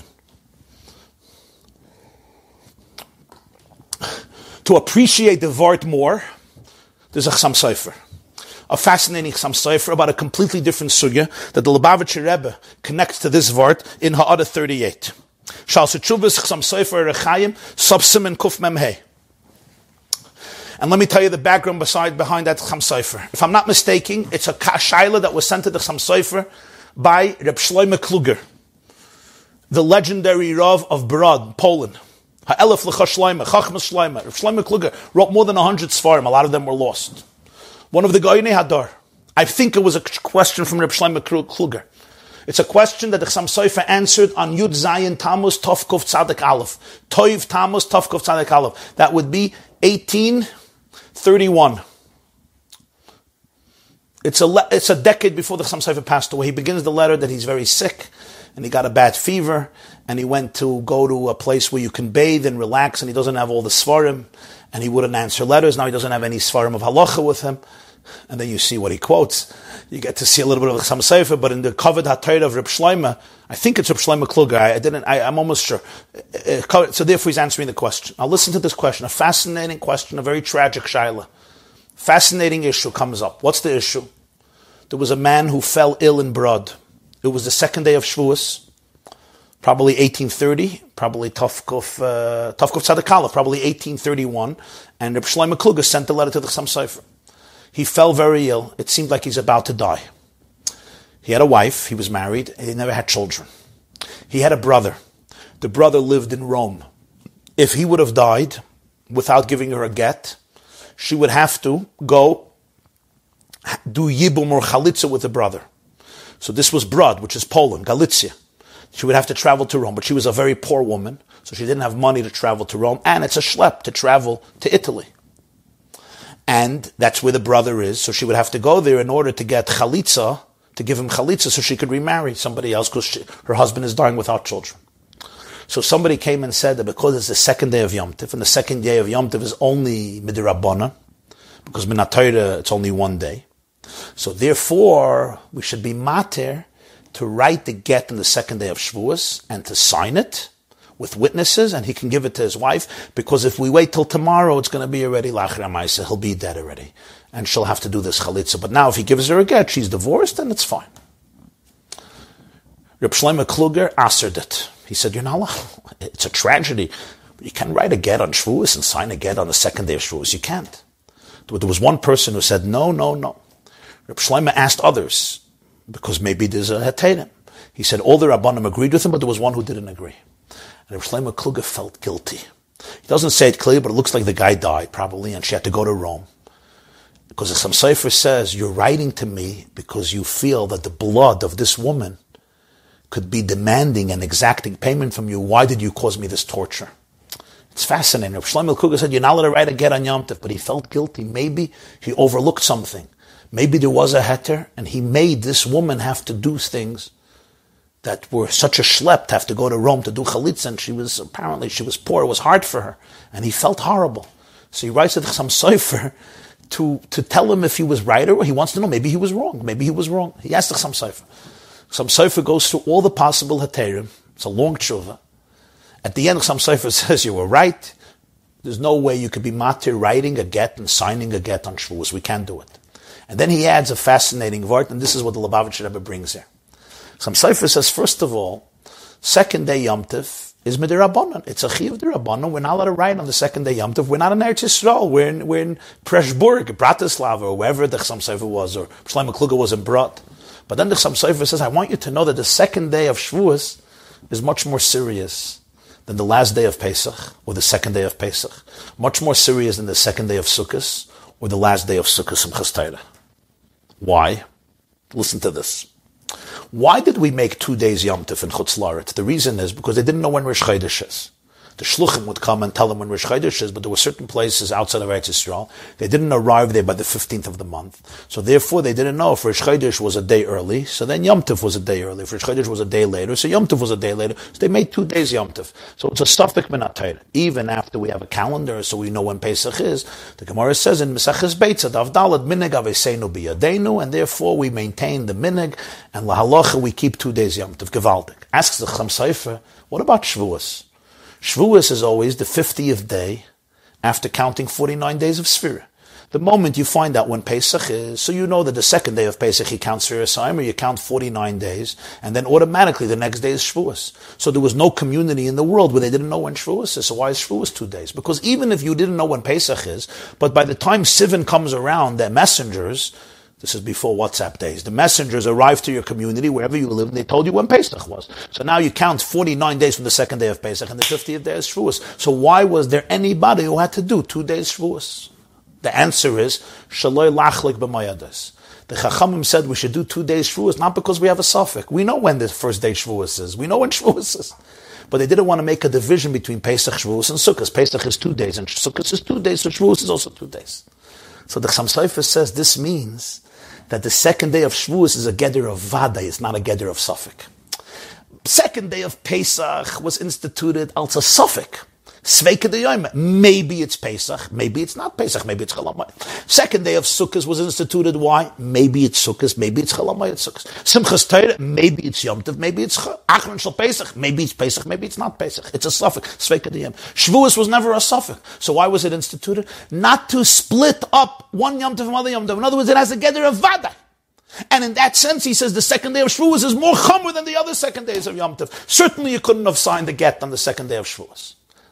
To appreciate the vart more, there's a Chassam Sofer. A fascinating Chassam Sofer about a completely different sugya that the Lubavitcher Rebbe connects to this vart in Ha'ara 38. Shal Sechuvas Chassam Sofer Rechayim Subsimen Kuf Memhei. And let me tell you the background behind that Chassam Sofer. If I'm not mistaken, it's a shaila that was sent to the Chassam Sofer by Reb Shlomo Kluger, the legendary Rav of Brod, Poland. Ha'elef L'cha Shlomo, Chachmas Shlomo. Reb Shlomo Kluger wrote more than 100 svarim. A lot of them were lost. One of the Goyinei Hadar. I think it was a question from Reb Shlomo Kluger. It's a question that the Chassam Sofer answered on Yud Zayin Tammuz Tov Kuf Tzadik Aleph. Toiv Tammuz Tov Kuf Tzadik Aleph. That would be 1831. It's a decade before the Chassam Sofer passed away. He begins the letter that he's very sick, and he got a bad fever, and he went to go to a place where you can bathe and relax, and he doesn't have all the svarim, and he wouldn't answer letters. Now he doesn't have any svarim of halacha with him. And then you see what he quotes. You get to see a little bit of the Chassam Sofer, but in the Kavod HaTorah of Reb Shlomo, I think it's Reb Shlomo Kluger. I'm almost sure. So therefore he's answering the question. Now listen to this question, a fascinating question, a very tragic shaila. Fascinating issue comes up. What's the issue? There was a man who fell ill in Brod. It was the second day of Shavuos, probably 1830, probably Tavkuf Tzadik Aleph, probably 1831, and Reb Shlomo Kluger sent a letter to the Chassam Sofer. He fell very ill. It seemed like he's about to die. He had a wife. He was married. He never had children. He had a brother. The brother lived in Rome. If he would have died without giving her a get, she would have to go do Yibum or Chalitza with the brother. So this was Brod, which is Poland, Galicia. She would have to travel to Rome, but she was a very poor woman, so she didn't have money to travel to Rome, and it's a schlep to travel to Italy. And that's where the brother is. So she would have to go there in order to get chalitza, to give him chalitza so she could remarry somebody else because her husband is dying without children. So somebody came and said that because it's the second day of Yom Tov, and the second day of Yom Tov is only midirabbanan, because Minat Torah it's only one day. So therefore, we should be mater to write the get on the second day of Shavuos and to sign it with witnesses, and he can give it to his wife, because if we wait till tomorrow, it's going to be already Lachar HaMaaseh, he'll be dead already, and she'll have to do this chalitza. But now if he gives her a get, she's divorced, then it's fine. Reb Shlomo Kluger answered it. He said, you're not allowed. It's a tragedy. But you can write a get on Shavuos and sign a get on the second day of Shavuos. You can't. There was one person who said, no. Reb Shlomo asked others, because maybe there's a heterim. He said all the Rabbanim agreed with him, but there was one who didn't agree. And Reb Shlomo Kluger felt guilty. He doesn't say it clearly, but it looks like the guy died, probably, and she had to go to Rome. Because the Chassam Sofer says, you're writing to me because you feel that the blood of this woman could be demanding and exacting payment from you. Why did you cause me this torture? It's fascinating. Reb Shlomo Kluger said, you're not allowed to write a get on Yom Tov, but he felt guilty. Maybe he overlooked something. Maybe there was a heter, and he made this woman have to do things that were such a schlep, to have to go to Rome to do chalitza, and she was poor, it was hard for her, and he felt horrible. So he writes to the Chassam Sofer to tell him if he was right, or he wants to know, maybe he was wrong. He asked the Chassam Sofer. Chassam Sofer goes through all the possible heterim. It's a long tshuva. At the end, Chassam Sofer says, you were right. There's no way you could be matir writing a get and signing a get on Shavuos. We can't do it. And then he adds a fascinating word, and this is what the Lubavitcher Rebbe brings here. Chassam Sofer says, first of all, second day Yom Tov is midirabanan. It's a chiyuv dirabanan. We're not allowed to write on the second day Yom Tov. We're not in Eretz Yisrael. We're in Preshburg, Bratislava, or wherever the Chassam Sofer was, or Shlomo Kluger was in Brat. But then the Chassam Sofer says, I want you to know that the second day of Shavuos is much more serious than the last day of Pesach, or the second day of Pesach. Much more serious than the second day of Sukkot, or the last day of Sukkot Simchas Torah. Why? Listen to this. Why did we make 2 days Yom Tov in Chutz La'aretz? The reason is because they didn't know when Rosh Chodesh is. The Shluchim would come and tell them when Rosh Chodesh is, but there were certain places outside of Eretz Yisrael. They didn't arrive there by the 15th of the month. So therefore they didn't know if Rosh Chodesh was a day early, so then Yom Tov was a day early. If Rosh Chodesh was a day later, so Yom Tov was a day later. So they made 2 days Yom Tov. So it's a Safek Minat Torah. Even after we have a calendar, so we know when Pesach is, the Gemara says in Meseches Beitzah, Daf Daled, Minig Aveseinu Biyadenu, and therefore we maintain the Minig, and Lahalacha we keep 2 days Yom Tov. Gevaldik. Asks the Chassam Sofer, what about Shavuos? Shavuos is always the 50th day after counting 49 days of Sfira. The moment you find out when Pesach is, so you know that the second day of Pesach you count Sfira Saim, or you count 49 days, and then automatically the next day is Shavuos. So there was no community in the world where they didn't know when Shavuos is. So why is Shavuos 2 days? Because even if you didn't know when Pesach is, but by the time Sivan comes around, their messengers, this is before WhatsApp days, the messengers arrived to your community, wherever you live, and they told you when Pesach was. So now you count 49 days from the second day of Pesach, and the 50th day is Shavuos. So why was there anybody who had to do 2 days Shavuos? The answer is, Shaloi lachlik b'mayadas. The Chachamim said we should do 2 days Shavuos, not because we have a suffix. We know when the first day Shavuos is. We know when Shavuos is. But they didn't want to make a division between Pesach, Shavuos, and Sukkot. Pesach is 2 days, and Sukkot is 2 days, so Shavuos is also 2 days. So the Chassam Sofer says this means that the second day of Shavuos is a geder of Vada, it's not a geder of Safek. Second day of Pesach was instituted als a Safek. Sveika de maybe it's Pesach, maybe it's not Pesach, maybe it's Chol Hamoed. Second day of Sukkot was instituted, why? Maybe it's Sukkot, maybe it's Chol Hamoed Sukkot. Simchas Torah, maybe it's Yom Tov, maybe it's Achron Shel Pesach, maybe it's Pesach, maybe it's not Pesach. It's a Safek, Sveika de Shavuos was never a Safek. So why was it instituted? Not to split up one Yom Tov from other Yom Tov. In other words, it has a gather of Vada. And in that sense, he says the second day of Shavuos is more Chomer than the other second days of Yom Tov. Certainly you couldn't have signed the get on the second day of Shavuos.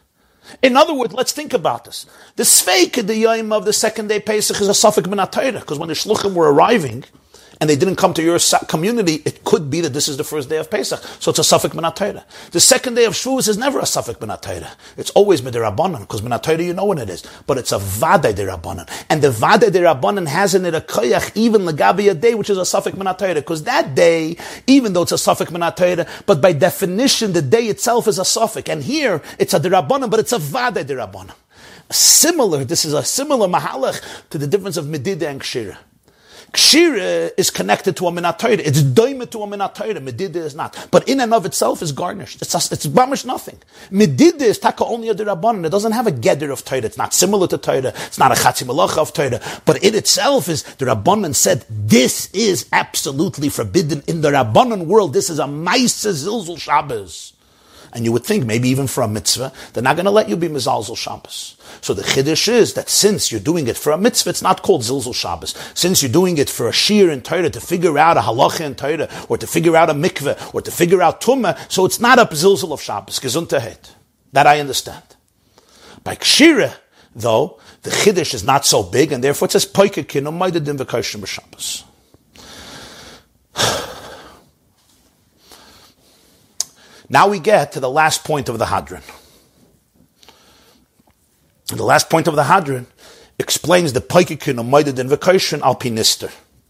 In other words, let's think about this. The Sveika the Yom of the second day Pesach is a Safek Minat Torah, because when the Shluchim were arriving, and they didn't come to your community, it could be that this is the first day of Pesach. So it's a Safek Minat Torah. The second day of Shavuos is never a Safek Minat Torah. It's always Midirabanan, because Minat Torah you know when it is. But it's a Vada Dirabanan. And the Vada Dirabanan has in it a Koyach, even Lagabi a day, which is a Safek Minat Torah. Because that day, even though it's a Safek Minat Torah, but by definition, the day itself is a Safek. And here, it's a Dirabanan, but it's a Vada Dirabanan. This is a similar mahalach to the difference of Medida and Kshira. Kshira is connected to a minat Torah. It's doimet to a minat Torah. Medida is not. But in and of itself is garnished. It's bamish nothing. Medida is taka only a derabbanan. It doesn't have a geder of Torah. It's not similar to Torah. It's not a chatzi malacha of Torah. But it itself is, the Rabbanan said, this is absolutely forbidden. In the Rabbanan world, this is a maisa zilzul Shabbos. And you would think, maybe even for a mitzvah, they're not going to let you be mezalzel Shabbos. So the chiddush is that since you're doing it for a mitzvah, it's not called zilzul Shabbos. Since you're doing it for a shir in Torah, to figure out a halacha in Torah, or to figure out a mikveh, or to figure out tumah, so it's not a zilzul of Shabbos. Gesundheit. That I understand. By kshira, though, the chiddush is not so big, and therefore it says, poikekin u'maydadim v'koshem b'Shabbos. Now we get to the last point of the Hadran. And the last point of the Hadran explains the Paikikin of Maidadin V'Kaishin al Pinister.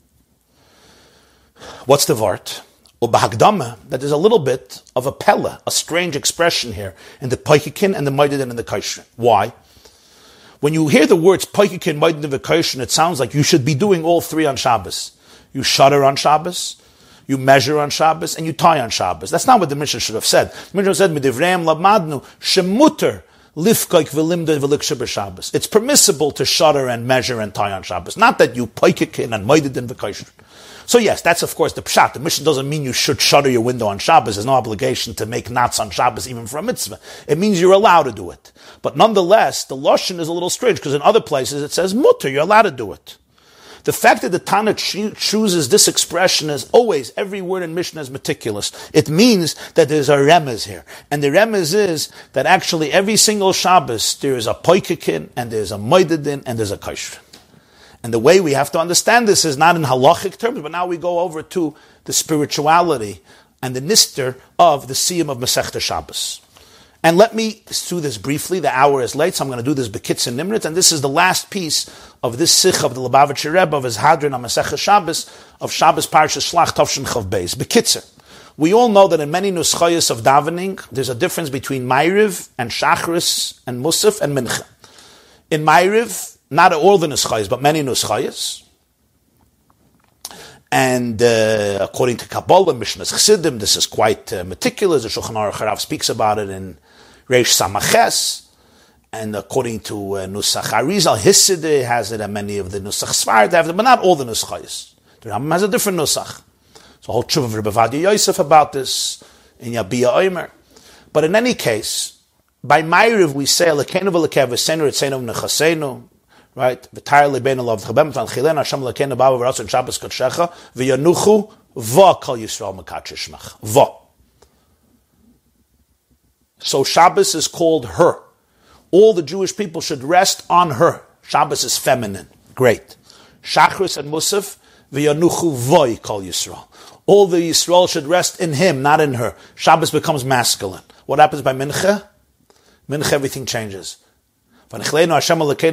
What's the Vart? Ubahagdama, that there's a little bit of a pella, a strange expression here in the Paikikin and the Maidadin and the Kaishin. Why? When you hear the words Paikikin, Maidadin V'Kaishin, it sounds like you should be doing all three on Shabbos. You shudder on Shabbos, you measure on Shabbos, and you tie on Shabbos. That's not what the Mishnah should have said. The Mishnah said, Midivreim labmadnu, shemuter lifkaik v'limda v'liksha b'Shabbos. It's permissible to shudder and measure and tie on Shabbos. Not that you poikekin and moidedin v'kaishin. So yes, that's of course the pshat. The Mishnah doesn't mean you should shutter your window on Shabbos. There's no obligation to make knots on Shabbos even for a mitzvah. It means you're allowed to do it. But nonetheless, the lashon is a little strange because in other places it says mutter, you're allowed to do it. The fact that the Tana chooses this expression as always, every word in Mishnah is meticulous. It means that there's a remez here. And the remez is that actually every single Shabbos there is a poikekin, and there's a moidedin, and there's a kaishr. And the way we have to understand this is not in halachic terms, but now we go over to the spirituality and the nister of the siyum of Masechta Shabbos. And let me do this briefly. The hour is late, so I'm going to do this Bekitz and Nimrit. And this is the last piece of this Sikh of the Lubavitcher Rebbe of his Hadran on Masechta Shabbos of Shabbos Parshas Shlach Tovshin Chav Beis. Bekitzer. We all know that in many nuschayos of davening, there's a difference between Ma'ariv and Shachris and Musaf and Mincha. In Ma'ariv, not all the nuschayos, but many nuschayos. And according to Kabbalah, Mishnah's Chassidim, this is quite meticulous. The Shulchan Aruch Harav speaks about it in Reish Samaches, and according to Nusach Arizal, Hisidah has it, and many of the Nusach Sfarad have it, but not all the Nuschayos. The Rambam has a different Nusach. So a whole tshuva of Rebbe Vadia Yosef about this in Yabia Omer. But in any case, by Ma'ariv we say Lekenu v'lekev v'senu etzenu v'nechasenu, right? V'tayr lebeinu lov v'chabem v'anchilenu Hashem lekenu b'ava v'ratzon Shabbos kodshecha v'yanuchu v'kol Yisrael mekadshei shmach. V'o. So Shabbos is called her. All the Jewish people should rest on her. Shabbos is feminine. Great. Shachris and Musaf, v'yanuchu v'oi kol Yisrael. All the Yisrael should rest in him, not in her. Shabbos becomes masculine. What happens by Mincha? Mincha, everything changes. Suddenly there's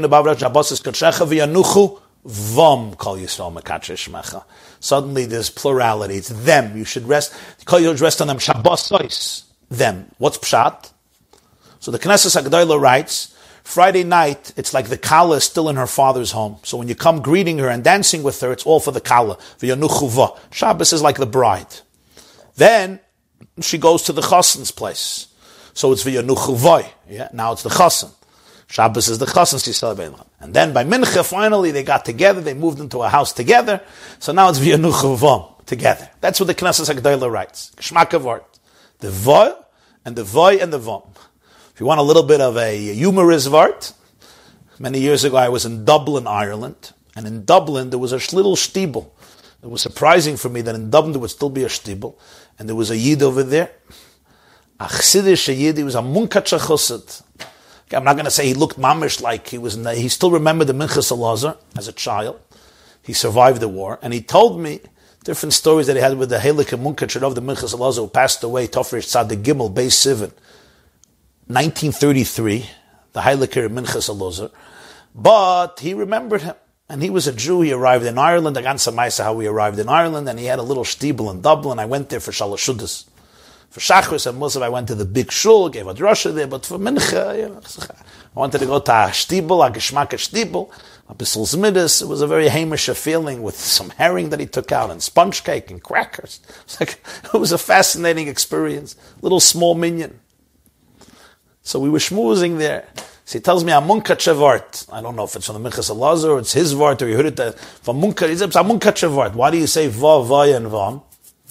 plurality. It's them. You should rest. You rest on them. Shabbos, them. What's pshat? So the Knesset Hagdolah writes, Friday night, it's like the Kala is still in her father's home. So when you come greeting her and dancing with her, it's all for the Kala. Shabbos is like the bride. Then she goes to the Chassan's place. So it's v'yanuchu. Yeah, now it's the Chassan. Shabbos is the Chassan's to celebrate. And then by Mincha, finally, they got together, they moved into a house together. So now it's v'yanuchu together. That's what the Knesset Hagdolah writes. Geschmack of word. The Voy and the Voy and the Vom. If you want a little bit of a humorous vart, many years ago I was in Dublin, Ireland, and in Dublin there was a little shtibel. It was surprising for me that in Dublin there would still be a shtibel, and there was a yid over there, a chassidish yid. He was a munkatcha chassid. I'm not going to say he looked mamish like he was. He still remembered the Minchas Elazar as a child. He survived the war, and he told me different stories that he had with the Heilige Munkatcher of the Minchas Elazar who passed away, Tofresh Tzadik Gimel, Beis Sivan. 1933, the Heilige Minchas Elazar, but he remembered him, and he was a Jew. He arrived in Ireland. I got some how he arrived in Ireland, and he had a little shtibel in Dublin. I went there for Shalosh Shudas For Shachris and Musaf, I went to the big shul, gave a drasha there, but for Mincha, I wanted to go to a shtibel, a geschmack shtibel, a bissel zmidas. It was a very hamish feeling with some herring that he took out and sponge cake and crackers. It was a fascinating experience. Little small minyan. So we were schmoozing there. So he tells me, Amunka Chevart. I don't know if it's from the Minchas Elazar or it's his vart, or you heard it from Munka. He says, Amunka Chevart. Why do you say Va, Vaya, and Vam?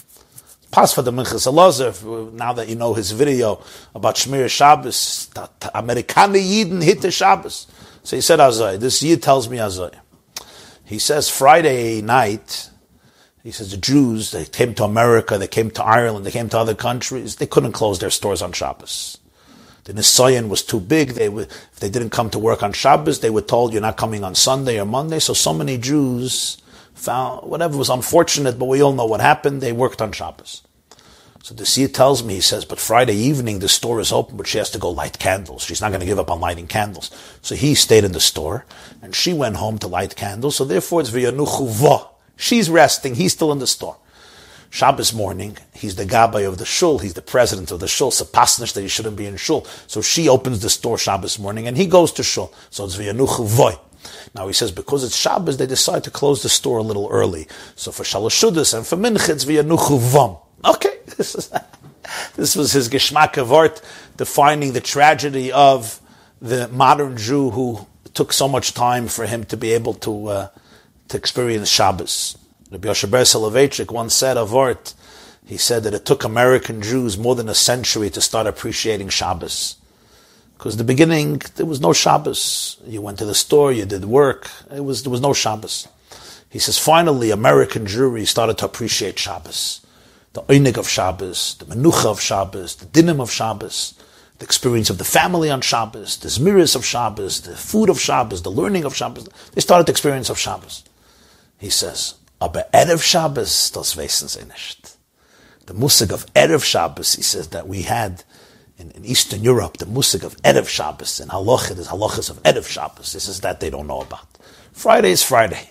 Pass for the Minchas Elazar, now that you know his video about Shmir Shabbos, that Amerikane Yidden hit the Shabbos. So he said, Azai. This Yid tells me Azai. He says, Friday night, he says, the Jews, they came to America, they came to Ireland, they came to other countries, they couldn't close their stores on Shabbos. The Nisayan was too big. If they didn't come to work on Shabbos, they were told, you're not coming on Sunday or Monday. So many Jews found, whatever was unfortunate, but we all know what happened, they worked on Shabbos. So the seer tells me, he says, but Friday evening the store is open, but she has to go light candles. She's not going to give up on lighting candles. So he stayed in the store, and she went home to light candles, so therefore it's v'yanuchu va. She's resting, he's still in the store. Shabbos morning, he's the gabbai of the shul, he's the president of the shul, so pasnish that he shouldn't be in shul. So she opens the store Shabbos morning, and he goes to shul. So it's v'yanuchu va. Now he says, because it's Shabbos, they decide to close the store a little early. So for Shalosh Shudas and for Mincha, it's v'yanuchu vam. Okay, this was his geschmack of art, defining the tragedy of the modern Jew who took so much time for him to be able to experience Shabbos. Rabbi Yoshe Ber Soloveitchik once said of art, he said that it took American Jews more than a century to start appreciating Shabbos. Because in the beginning, there was no Shabbos. You went to the store, you did work, there was no Shabbos. He says, finally, American Jewry started to appreciate Shabbos. The Einig of Shabbos, the Menucha of Shabbos, the Dinim of Shabbos, the experience of the family on Shabbos, the Zmiris of Shabbos, the food of Shabbos, the learning of Shabbos. They started the experience of Shabbos. He says, aber Erev Shabbos, das wissen sie nicht. The Musig of Erev Shabbos, he says, that we had in Eastern Europe, the Musig of Erev Shabbos, and Halacha, there's Halachas of Erev Shabbos. This is that they don't know about. Friday is Friday.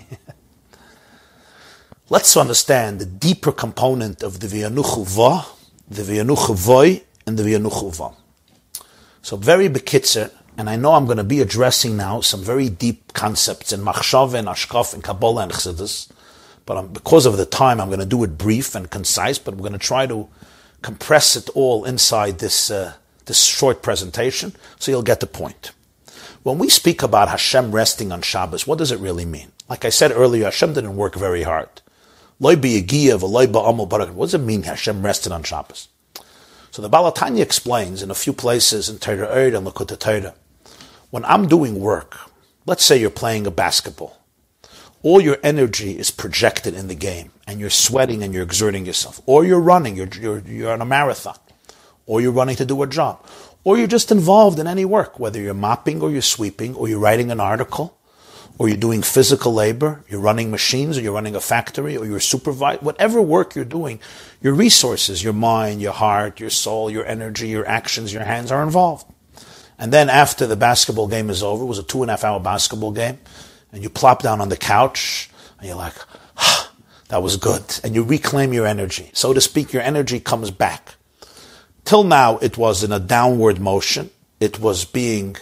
Let's understand the deeper component of the V'yanuchu Va, the V'yanuchu Voi, and the V'yanuchu Va. So very bekitzer, and I know I'm going to be addressing now some very deep concepts in Machshava and Ashkaf and Kabbalah and Chassidus, but because of the time, I'm going to do it brief and concise, but we're going to try to compress it all inside this short presentation, so you'll get the point. When we speak about Hashem resting on Shabbos, what does it really mean? Like I said earlier, Hashem didn't work very hard. What does it mean Hashem rested on Shabbos? So the Baal HaTanya explains in a few places in Torah and Lakota Torah, when I'm doing work, let's say you're playing a basketball, all your energy is projected in the game, and you're sweating and you're exerting yourself, or you're running, you're on a marathon, or you're running to do a job, or you're just involved in any work, whether you're mopping or you're sweeping, or you're writing an article, or you're doing physical labor, you're running machines, or you're running a factory, or you're supervising, whatever work you're doing, your resources, your mind, your heart, your soul, your energy, your actions, your hands are involved. And then after the basketball game is over, it was a 2.5 hour basketball game, and you plop down on the couch, and you're like, that was good. And you reclaim your energy. So to speak, your energy comes back. Till now, it was in a downward motion. It was being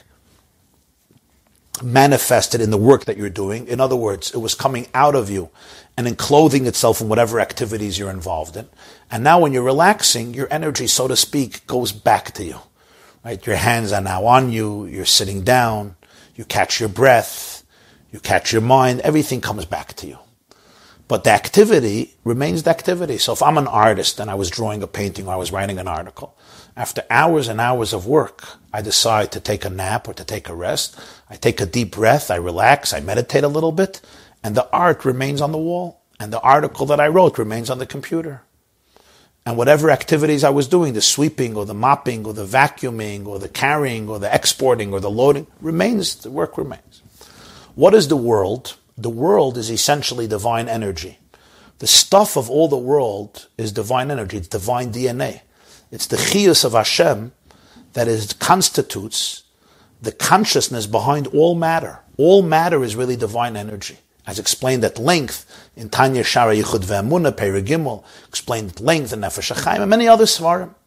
manifested in the work that you're doing. In other words, it was coming out of you and enclothing itself in whatever activities you're involved in. And now when you're relaxing, your energy, so to speak, goes back to you. Right? Your hands are now on you, you're sitting down, you catch your breath, you catch your mind, everything comes back to you. But the activity remains the activity. So if I'm an artist and I was drawing a painting or I was writing an article, after hours and hours of work, I decide to take a nap or to take a rest. I take a deep breath, I relax, I meditate a little bit, and the art remains on the wall. And the article that I wrote remains on the computer. And whatever activities I was doing, the sweeping or the mopping or the vacuuming or the carrying or the exporting or the loading, remains, the work remains. What is the world? The world is essentially divine energy. The stuff of all the world is divine energy. It's divine DNA. It's the chiyus of Hashem that constitutes the consciousness behind all matter. All matter is really divine energy. As explained at length in Tanya Shara Yichud Ve'emunah, Perek Gimel, explained at length in Nefesh HaChaim, and many other svarim.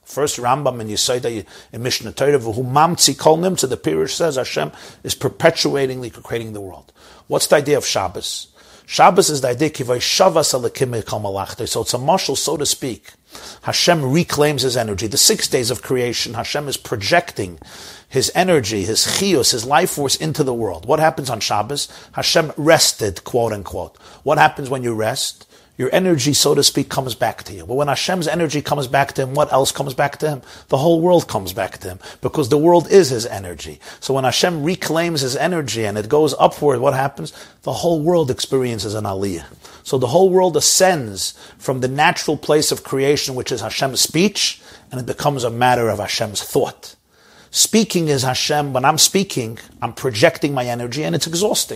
First Rambam in Yesodai in Mishnah Torah, who mamtzi kol nimtza, the Pirush says Hashem is perpetuatingly creating the world. What's the idea of Shabbos? Shabbos is the idea kivay shavas alakim kol malachta. So it's a mashal, so to speak. Hashem reclaims his energy. The 6 days of creation, Hashem is projecting his energy, his chiyus, his life force into the world. What happens on Shabbos? Hashem rested, quote unquote. What happens when you rest? Your energy, so to speak, comes back to you. But when Hashem's energy comes back to him, what else comes back to him? The whole world comes back to him, because the world is his energy. So when Hashem reclaims his energy and it goes upward, what happens? The whole world experiences an aliyah. So the whole world ascends from the natural place of creation, which is Hashem's speech, and it becomes a matter of Hashem's thought. Speaking is Hashem. When I'm speaking, I'm projecting my energy, and it's exhausting.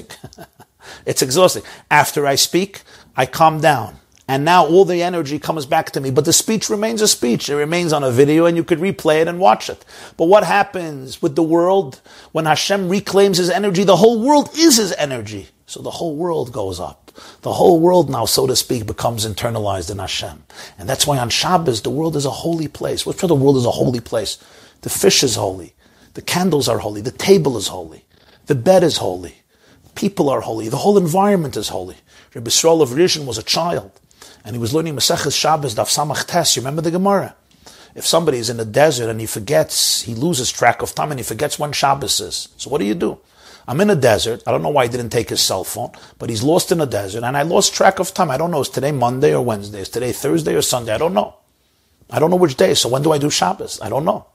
It's exhausting. After I speak, I calm down. And now all the energy comes back to me. But the speech remains a speech. It remains on a video, and you could replay it and watch it. But what happens with the world? When Hashem reclaims his energy, the whole world is his energy. So the whole world goes up. The whole world now, so to speak, becomes internalized in Hashem. And that's why on Shabbos, the world is a holy place. What's for the world is a holy place? The fish is holy. The candles are holy. The table is holy. The bed is holy. People are holy. The whole environment is holy. Rabbi Yisrael of Rishon was a child, and he was learning Maseches Shabbos, Daf Samach Tes. You remember the Gemara? If somebody is in the desert and he loses track of time and he forgets when Shabbos is. So what do? I'm in a desert. I don't know why he didn't take his cell phone, but he's lost in a desert, and I lost track of time. I don't know, is today Monday or Wednesday? Is today Thursday or Sunday? I don't know. I don't know which day. So when do I do Shabbos? I don't know.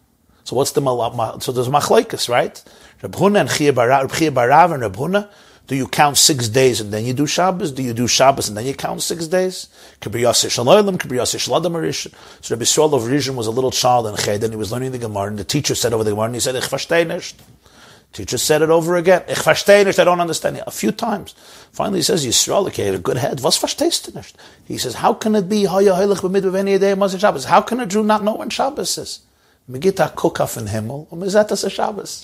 So what's the so there's machlokes, right? Reb Huna and Chia Barav and Reb Huna. Do you count 6 days and then you do Shabbos? Do you do Shabbos and then you count 6 days? Kibri Yaseh Shaloylam, Kibri Yaseh Shaladam Arishan. So Rabbi Yisrael of Rishon was a little child in Ched, and he was learning the Gemara, and the teacher said over the Gemara, and he said, Ich versteh nicht. Teacher said it over again. Ich versteh nicht, I don't understand it. A few times. Finally he says, Yisrael, okay, a good head. Was verstehst du nicht? He says, how can it be, Shabbos? How can a Jew not know when Shabbos is? Megita Kukaf in Himmel, Mezetas a Shabbos.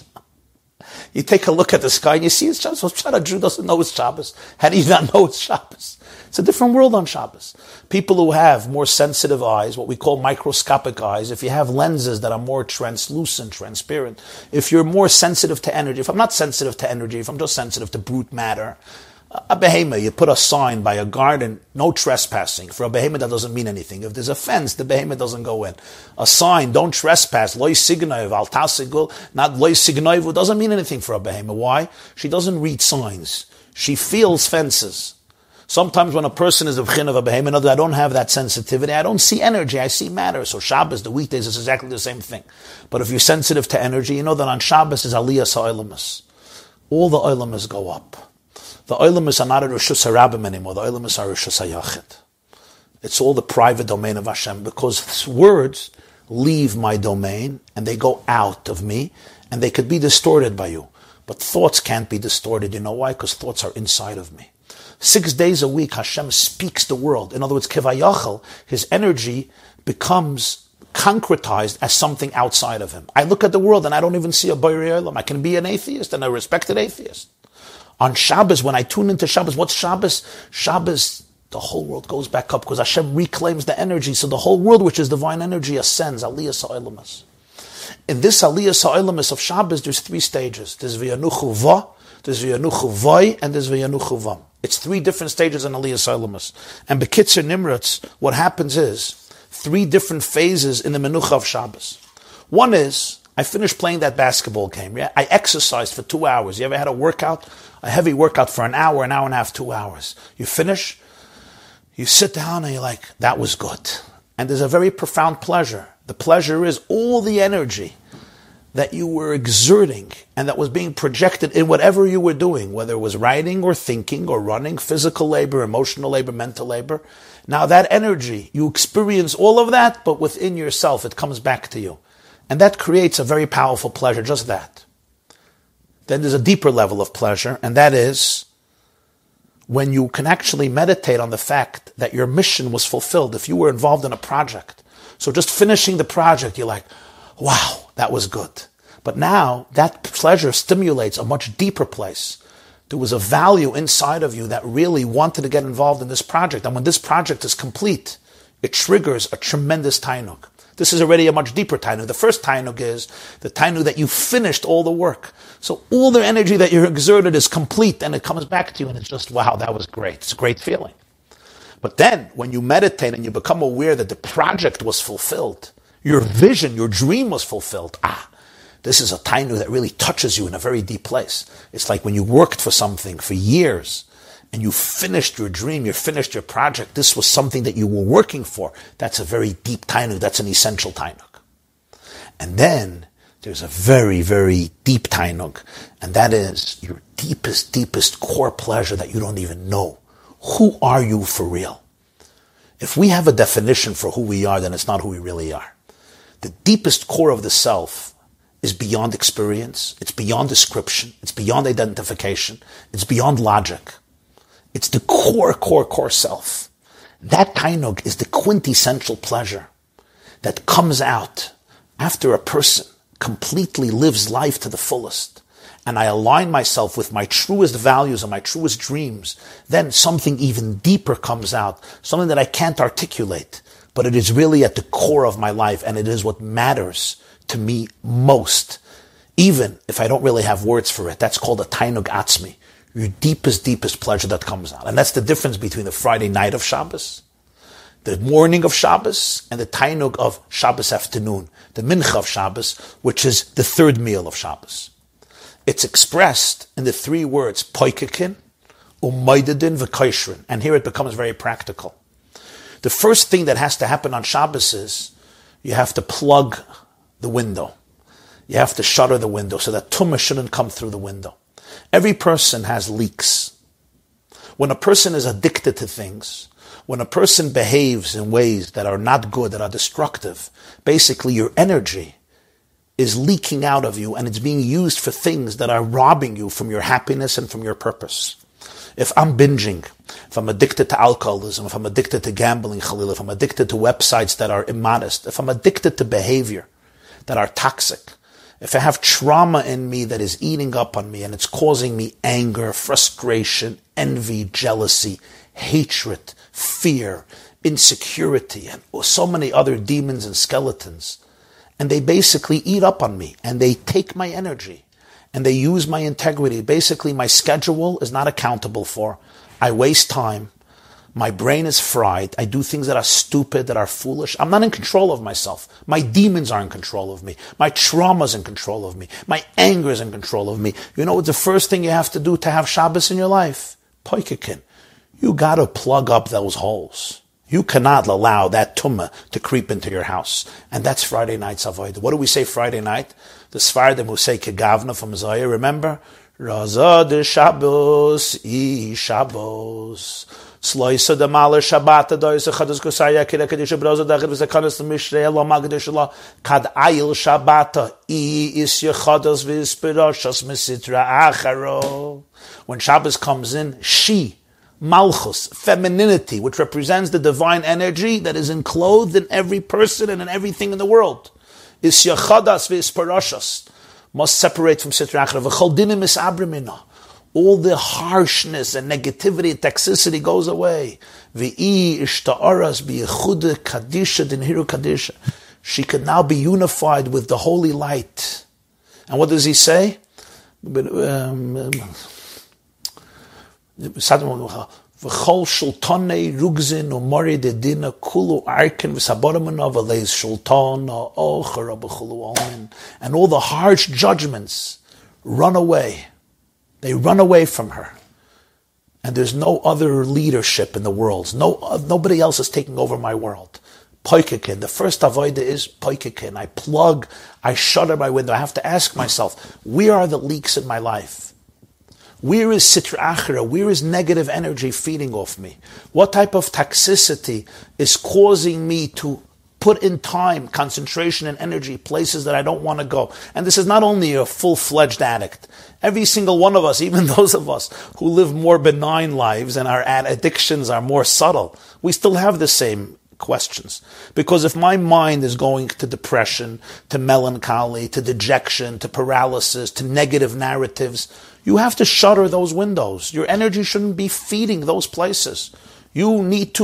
You take a look at the sky and you see it's Shabbos. So a Jew doesn't know it's Shabbos. How do you not know it's Shabbos? It's a different world on Shabbos. People who have more sensitive eyes, what we call microscopic eyes, if you have lenses that are more translucent, transparent, if you're more sensitive to energy, if I'm not sensitive to energy, if I'm just sensitive to brute matter, a behemoth, you put a sign by a garden, no trespassing. For a behemoth, that doesn't mean anything. If there's a fence, the behemoth doesn't go in. A sign, don't trespass, loy signoiv, al tasigul, not loy signoiv, doesn't mean anything for a behemoth. Why? She doesn't read signs. She feels fences. Sometimes when a person is the b'chin of a behemoth, I don't have that sensitivity. I don't see energy, I see matter. So Shabbos, the weekdays, is exactly the same thing. But if you're sensitive to energy, you know that on Shabbos is aliyah ha'olamus. All the olamas go up. The olamas are not a Rishus HaRabim anymore. The olamas are Rishus HaYachid. It's all the private domain of Hashem, because words leave my domain and they go out of me, and they could be distorted by you. But thoughts can't be distorted. You know why? Because thoughts are inside of me. 6 days a week, Hashem speaks the world. In other words, Kivayachal, his energy becomes concretized as something outside of him. I look at the world and I don't even see a Borei Olam. I can be an atheist and a respected atheist. On Shabbos, when I tune into Shabbos, what's Shabbos? Shabbos, the whole world goes back up because Hashem reclaims the energy. So the whole world, which is divine energy, ascends. Aliyah Sa'olamas. In this Aliyah Sa'olamas of Shabbos, there's 3 stages. There's V'yanuchu Va, there's V'yanuchu Voi, and there's V'yanuchu Vam. It's 3 different stages in Aliyah Sa'olamas. And Bekitzer Nimratz, what happens is 3 different phases in the Menucha of Shabbos. One is, I finished playing that basketball game. Yeah? I exercised for 2 hours. You ever had a workout? A heavy workout for an hour and a half, 2 hours. You finish, you sit down and you're like, that was good. And there's a very profound pleasure. The pleasure is all the energy that you were exerting and that was being projected in whatever you were doing, whether it was writing or thinking or running, physical labor, emotional labor, mental labor. Now that energy, you experience all of that, but within yourself, it comes back to you. And that creates a very powerful pleasure, just that. Then there's a deeper level of pleasure, and that is when you can actually meditate on the fact that your mission was fulfilled. If you were involved in a project, so just finishing the project, you're like, wow, that was good. But now that pleasure stimulates a much deeper place. There was a value inside of you that really wanted to get involved in this project. And when this project is complete, it triggers a tremendous tainuk. This is already a much deeper tainug. The first tainug is the tainug that you finished all the work. So all the energy that you exerted is complete, and it comes back to you, and it's just, wow, that was great. It's a great feeling. But then, when you meditate and you become aware that the project was fulfilled, your vision, your dream was fulfilled, this is a tainug that really touches you in a very deep place. It's like when you worked for something for years, and you finished your dream, you finished your project, this was something that you were working for. That's a very deep tainug, that's an essential tainug. And then, there's a very, very deep tainug, and that is your deepest core pleasure that you don't even know. Who are you for real? If we have a definition for who we are, then it's not who we really are. The deepest core of the self is beyond experience, it's beyond description, it's beyond identification, it's beyond logic. It's the core self. That tainug is the quintessential pleasure that comes out after a person completely lives life to the fullest, and I align myself with my truest values and my truest dreams. Then something even deeper comes out, something that I can't articulate, but it is really at the core of my life, and it is what matters to me most, even if I don't really have words for it. That's called a tainug atzmi, your deepest pleasure that comes out. And that's the difference between the Friday night of Shabbos, the morning of Shabbos, and the tainug of Shabbos afternoon, the mincha of Shabbos, which is the third meal of Shabbos. It's expressed in the three words, poikekin, umaydedin, v'kaishrin. And here it becomes very practical. The first thing that has to happen on Shabbos is you have to plug the window. You have to shutter the window so that tumah shouldn't come through the window. Every person has leaks. When a person is addicted to things, when a person behaves in ways that are not good, that are destructive, basically your energy is leaking out of you, and it's being used for things that are robbing you from your happiness and from your purpose. If I'm binging, if I'm addicted to alcoholism, if I'm addicted to gambling, Khalil, if I'm addicted to websites that are immodest, if I'm addicted to behavior that are toxic, if I have trauma in me that is eating up on me and it's causing me anger, frustration, envy, jealousy, hatred, fear, insecurity, and so many other demons and skeletons, and they basically eat up on me, and they take my energy, and they use my integrity. Basically, my schedule is not accountable for. I waste time. My brain is fried. I do things that are stupid, that are foolish. I'm not in control of myself. My demons are in control of me. My trauma is in control of me. My anger is in control of me. You know what's the first thing you have to do to have Shabbos in your life? Poikekin. You got to plug up those holes. You cannot allow that tumah to creep into your house. And that's Friday night's avodah. What do we say Friday night? The Sfardim who say Kegavna from Zayah, remember? Raza de Shabbos, I Shabbos. Sloisa de Maler Shabbat, Doisa Chadas Gosaya, Kira Kadisha Broza, Dachid Vizakanas, the Mishrei, Allah Magdishla, Kad Ayil Shabbata, I Isya Chadas Vizpiroshas Mesitra Acharo. When Shabbos comes in, she, Malchus, femininity, which represents the divine energy that is enclosed in every person and in everything in the world, Isya Chadas Vizpiroshas, must separate from Sitra Acharo. V'chol dinim is abrimina. All the harshness and negativity, toxicity goes away. V'i ishta'aras bi'echude kadisha din hiru kadisha. She could now be unified with the holy light. And what does he say? V'chol shultanei rugzin umari dedina kulu arkin v'saboramana v'leis shultan ha'ocher b'chulu omen. And all the harsh judgments run away. They run away from her. And there's no other leadership in the world. Nobody else is taking over my world. Poikekin. The first avodah is poikekin. I plug, I shutter my window. I have to ask myself, where are the leaks in my life? Where is Sitra Achra? Where is negative energy feeding off me? What type of toxicity is causing me to put in time, concentration, and energy places that I don't want to go? And this is not only a full-fledged addict. Every single one of us, even those of us who live more benign lives and our addictions are more subtle, we still have the same questions. Because if my mind is going to depression, to melancholy, to dejection, to paralysis, to negative narratives, you have to shutter those windows. Your energy shouldn't be feeding those places. You need to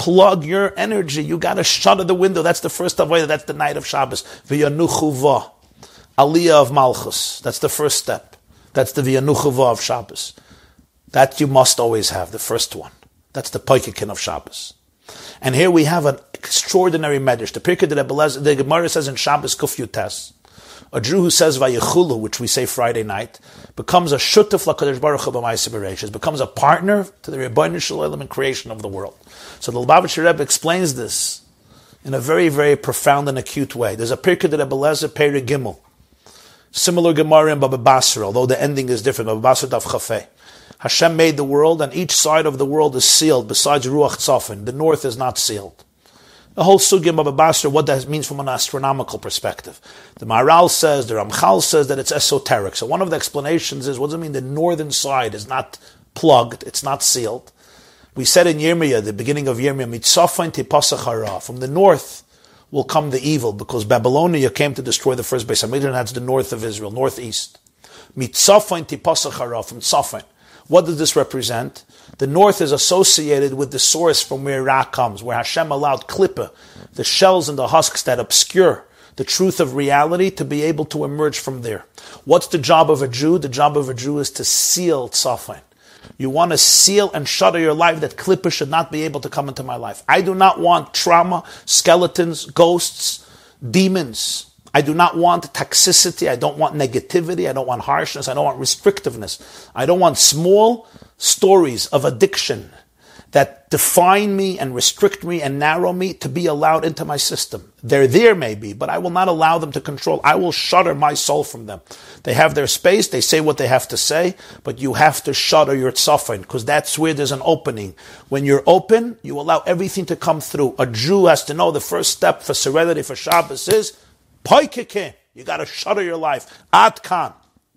unplug your energy. You got to shutter the window. That's the first avodah. That's the night of Shabbos. V'yanuchu va. Aliyah of Malchus. That's the first step. That's the v'yanuchu va of Shabbos. That you must always have, the first one. That's the poikekin of Shabbos. And here we have an extraordinary medrash. The Pirkei de Rebbe Lezer, the Gemara says in Shabbos Kuf Yutes, a Jew who says Vayechulu, which we say Friday night, becomes a shutuf l'Kadosh Baruch Hu b'ma'aseh bereishis, becomes a partner to the Rebbeinu Shalom in creation of the world. So the Lubavitcher Rebbe explains this in a very, very profound and acute way. There's a Pirkei de Rebbe Lezer, Perek Gimel. Similar Gemara in Baba Basra, although the ending is different. Baba Basra Daf Chafei. Hashem made the world, and each side of the world is sealed, besides Ruach Tzafin. The north is not sealed. The whole sugya of Baba Basra, what that means from an astronomical perspective. The Maharal says, the Ramchal says that it's esoteric. So one of the explanations is, what does it mean the northern side is not plugged, it's not sealed? We said in Yirmiyah, the beginning of Yirmiyah, Mitzafin tipasach hara. From the north will come the evil, because Babylonia came to destroy the first Beis Hamikdash, and that's the north of Israel, northeast. Mitzafin tipasach hara, from Tzafin. What does this represent? The north is associated with the source from where Ra comes, where Hashem allowed Klippa, the shells and the husks that obscure the truth of reality, to be able to emerge from there. What's the job of a Jew? The job of a Jew is to seal Tzafin. You want to seal and shutter your life, that Klippa should not be able to come into my life. I do not want trauma, skeletons, ghosts, demons. I do not want toxicity. I don't want negativity. I don't want harshness. I don't want restrictiveness. I don't want small stories of addiction that define me and restrict me and narrow me to be allowed into my system. They're there maybe, but I will not allow them to control. I will shutter my soul from them. They have their space. They say what they have to say, but you have to shutter your tzafin, because that's where there's an opening. When you're open, you allow everything to come through. A Jew has to know the first step for serenity for Shabbos is Poikike. You got to shutter your life. Ad kan.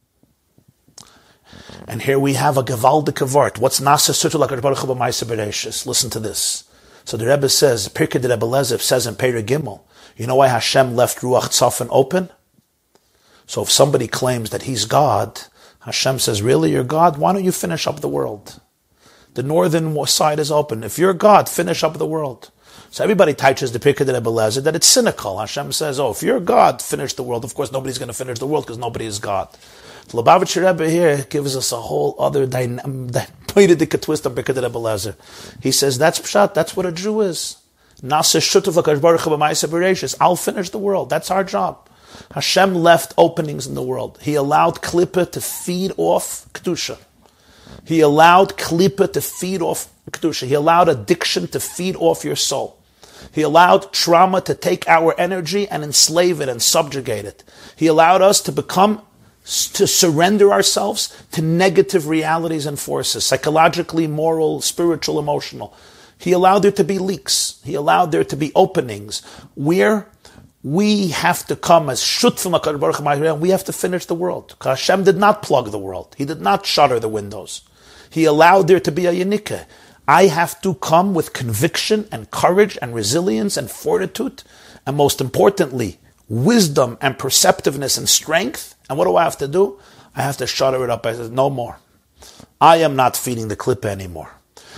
And here we have a gewaldige Wort. What's Nasa Sutul HaKadosh Baruch Hu b'ma'aseh bereishis? Listen to this. So the Rebbe says, Pirkei de Rebbe Lezer says in Perek Gimel, you know why Hashem left Ruach Tzafin open? So if somebody claims that he's God, Hashem says, really, you're God? Why don't you finish up the world? The northern side is open. If you're God, finish up the world. So everybody teaches the Pirkei de Rebbe Lezer that it's cynical. Hashem says, oh, if you're God, finish the world. Of course, nobody's going to finish the world because nobody is God. The Lubavitcher Rebbe here gives us a whole other twist on Pirkei de Rebbe Lezer. He says, that's pshat, that's what a Jew is. Nasa shutuf l'Kadosh Baruch Hu b'ma'aseh bereishis. I'll finish the world. That's our job. Hashem left openings in the world. He allowed Klippa to feed off Kedusha. He allowed Klippa to feed off Kedusha. He allowed addiction to feed off your soul. He allowed trauma to take our energy and enslave it and subjugate it. He allowed us to surrender ourselves to negative realities and forces, psychologically, moral, spiritual, emotional. He allowed there to be leaks. He allowed there to be openings where we have to come as shutfim HaKadosh Baruch Hu, and we have to finish the world. Because Hashem did not plug the world. He did not shutter the windows. He allowed there to be a yenikah. I have to come with conviction and courage and resilience and fortitude, and most importantly, wisdom and perceptiveness and strength. And what do I have to do? I have to shutter it up. I said, no more. I am not feeding the Klippa anymore.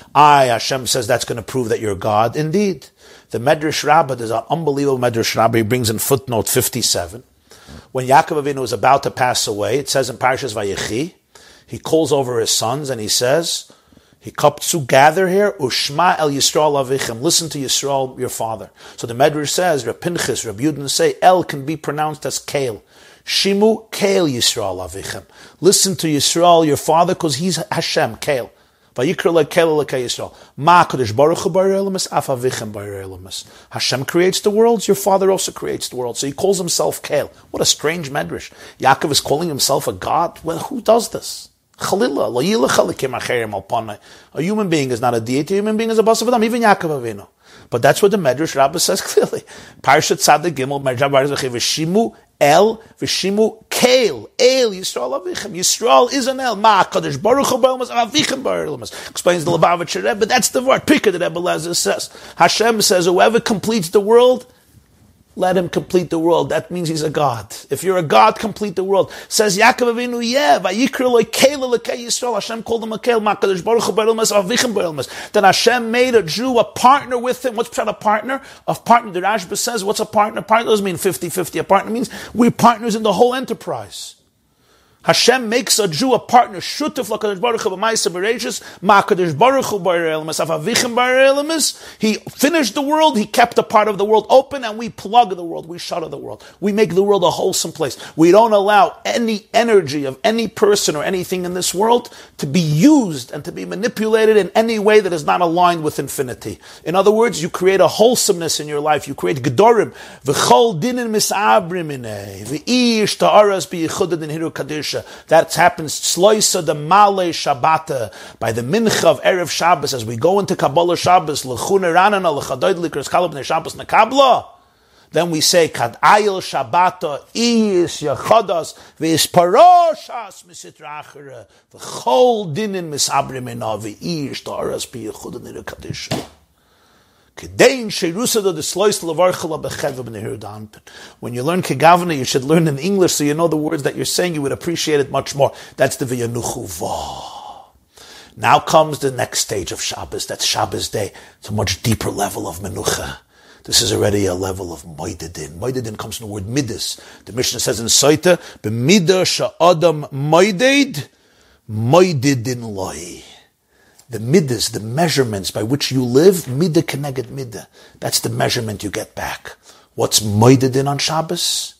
Hashem says that's going to prove that you're God. Indeed. The Medrash Rabbah, there's an unbelievable Medrash Rabbah, he brings in footnote 57. When Yaakov Avinu was about to pass away, it says in Parashas Vayechi, he calls over his sons and he says, Hikaptsu, gather here, Ushma el Yisrael avichem, listen to Yisrael, your father. So the Medrash says, Reb Pinchas, Reb Yudin say, El can be pronounced as Kael. Shimu Kael Yisrael avichem. Listen to Yisrael, your father, because he's Hashem, Kael. Vayikra leKael lekei Yisrael. Ma Kadosh Baruch Hu b'arei olamas, af avichem b'arei olamas. Hashem creates the worlds, your father also creates the world. So he calls himself Kael. What a strange Medrash. Yaakov is calling himself a God? Well, who does this? A human being is not a deity, a human being is a bas of Adam, even Yaakov Avinu. But that's what the Medrash Rabbah says clearly. Parshat Tzadik Gimel, V'shimu El, V'shimu Kael, El, Yisrael Avichem. Yisrael is an El. Ma, Kadosh Baruch Hu b'olamas, Avichem b'olamas. Explains the Lubavitcher Rebbe, that's the word. Pirkei de Rebbe Lezer says. Hashem says, whoever completes the world, let him complete the world. That means he's a God. If you're a God, complete the world. Says Yaakov Avinu, Vayikra lo'keil l'kei Yisrael. Hashem called him a keil. Ma'akadosh baruch hu b'ilmas avichem b'ilmas. Then Hashem made a Jew a partner with him. What's a partner? A partner. The Rashba says, what's a partner? Partner doesn't mean 50-50. A partner means we're partners in the whole enterprise. Hashem makes a Jew a partner. Shutuf l'kadosh baruch hu b'ma'aseh bereishis. Ma'akadosh baruch hu b'ilmas avichem b'ilmas. He finished the world. He kept a part of the world open, and we plug the world. We shutter the world. We make the world a wholesome place. We don't allow any energy of any person or anything in this world to be used and to be manipulated in any way that is not aligned with infinity. In other words, you create a wholesomeness in your life. You create gedorim. V'chol dinin mis'abrim inei. V'ish ta'aras bi'yichudad in hiru kaddish. That happens Sloisa the Male Shabbata by the Mincha of Erev Shabbos as we go into Kabbalah Shabbos L'chune Ranana L'chadoid L'kras Kalab B'nei Shabbos Nekabla. Then we say Kad Ayil Shabbata Is Yachadas V'is Paroshas Misitra Achere V'chol Dinin Misabrim Ena V'ish Ta'aras B'yichud Nira Kadisha. When you learn Kegavna, you should learn in English so you know the words that you're saying, you would appreciate it much more. That's the V'yanuchu Va. Now comes the next stage of Shabbos. That's Shabbos day. It's a much deeper level of Menucha. This is already a level of Moidedin. Moidedin comes from the word Midas. The Mishnah says in Soita, B'midah sha'adam moided, Moidedin loi. The midas, the measurements by which you live, midah keneged midah. That's the measurement you get back. What's moidedin on Shabbos?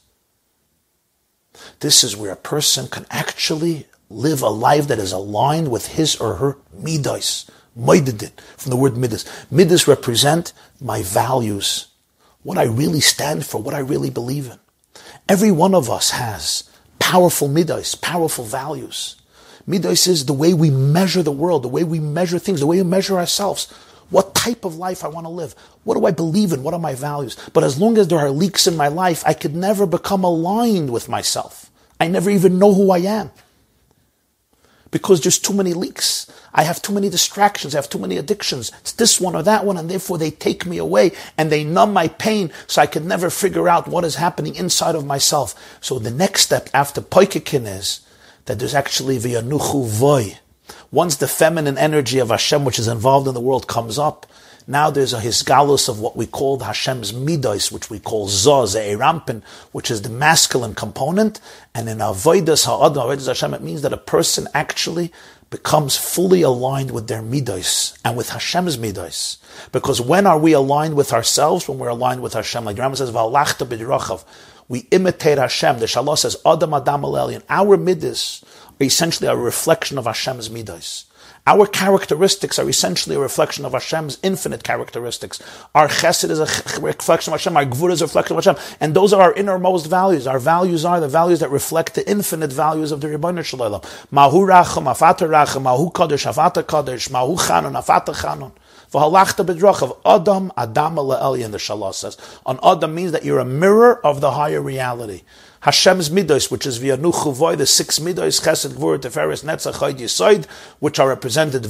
This is where a person can actually live a life that is aligned with his or her midas. Moidedin, from the word midas. Midas represent my values, what I really stand for, what I really believe in. Every one of us has powerful midas, powerful values. Midos is the way we measure the world, the way we measure things, the way we measure ourselves. What type of life I want to live? What do I believe in? What are my values? But as long as there are leaks in my life, I could never become aligned with myself. I never even know who I am. Because there's too many leaks. I have too many distractions. I have too many addictions. It's this one or that one, and therefore they take me away and they numb my pain so I could never figure out what is happening inside of myself. So the next step after Poikekin is that there's actually V'yanuchu Voi. Once the feminine energy of Hashem, which is involved in the world, comes up, now there's a hisgalus of what we call Hashem's midos, which we call Zah, Ze'erampin, which is the masculine component. And in Avodas Ha'adam, Avodas Hashem, it means that a person actually becomes fully aligned with their midos and with Hashem's midos. Because when are we aligned with ourselves? When we're aligned with Hashem. Like the Rambam says, V'alachta b'dirachav. We imitate Hashem. The Shalah says, Adam Adam Alelian. Our midas are essentially a reflection of Hashem's midas. Our characteristics are essentially a reflection of Hashem's infinite characteristics. Our chesed is a reflection of Hashem. Our gvur is a reflection of Hashem. And those are our innermost values. Our values are the values that reflect the infinite values of the Rebbeinu Shalom. Mahu racham, afata racham, mahu kadosh, afata kadosh, mahu chanon, afata chanon. V'halachta b'drachav, Adam, Adam Elyon, the Shalah says. On Adam means that you're a mirror of the higher reality. Hashem's midos, which is V'yanuchu Voi, the 6 midos, Chesed, Gvur, Teferes, Netzach, Chod, Yesod, which are represented,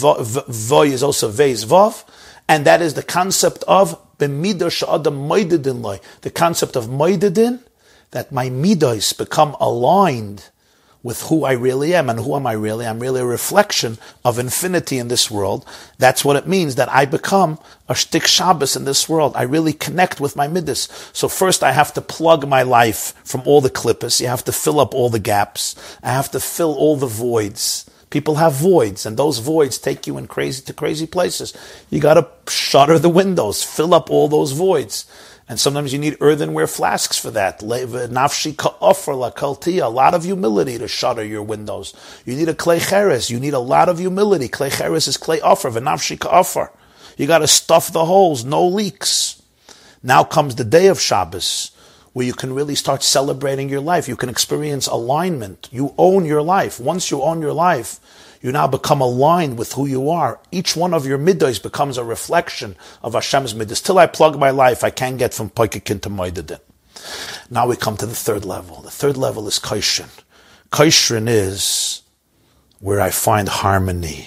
Voi is also Veiz, Vav, and that is the concept of B'midah Sha'adam Moidedin Loi, the concept of Moidedin, that my midos become aligned with who I really am. And who am I really? I'm really a reflection of infinity in this world. That's what it means, that I become a shtik Shabbos in this world. I really connect with my midas. So first I have to plug my life from all the klippos. You have to fill up all the gaps. I have to fill all the voids. People have voids, and those voids take you in crazy places. You got to shutter the windows, fill up all those voids. And sometimes you need earthenware flasks for that. Nafshi ka'ofar lakalti, a lot of humility to shutter your windows. You need a clay cheres. You need a lot of humility. Clay cheres is clay offer. V'nafshi ka'ofar. You got to stuff the holes, no leaks. Now comes the day of Shabbos, where you can really start celebrating your life. You can experience alignment. You own your life. Once you own your life, you now become aligned with who you are. Each one of your midos becomes a reflection of Hashem's midos. Till I plug my life, I can't get from Poikekin to Moidedin. Now we come to the third level. The third level is Kaishrin. Kaishrin is where I find harmony.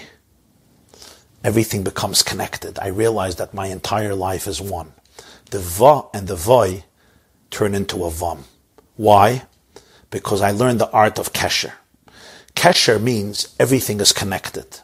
Everything becomes connected. I realize that my entire life is one. The Va and the Voi turn into a Vam. Why? Because I learned the art of Kesher. Kesher means everything is connected.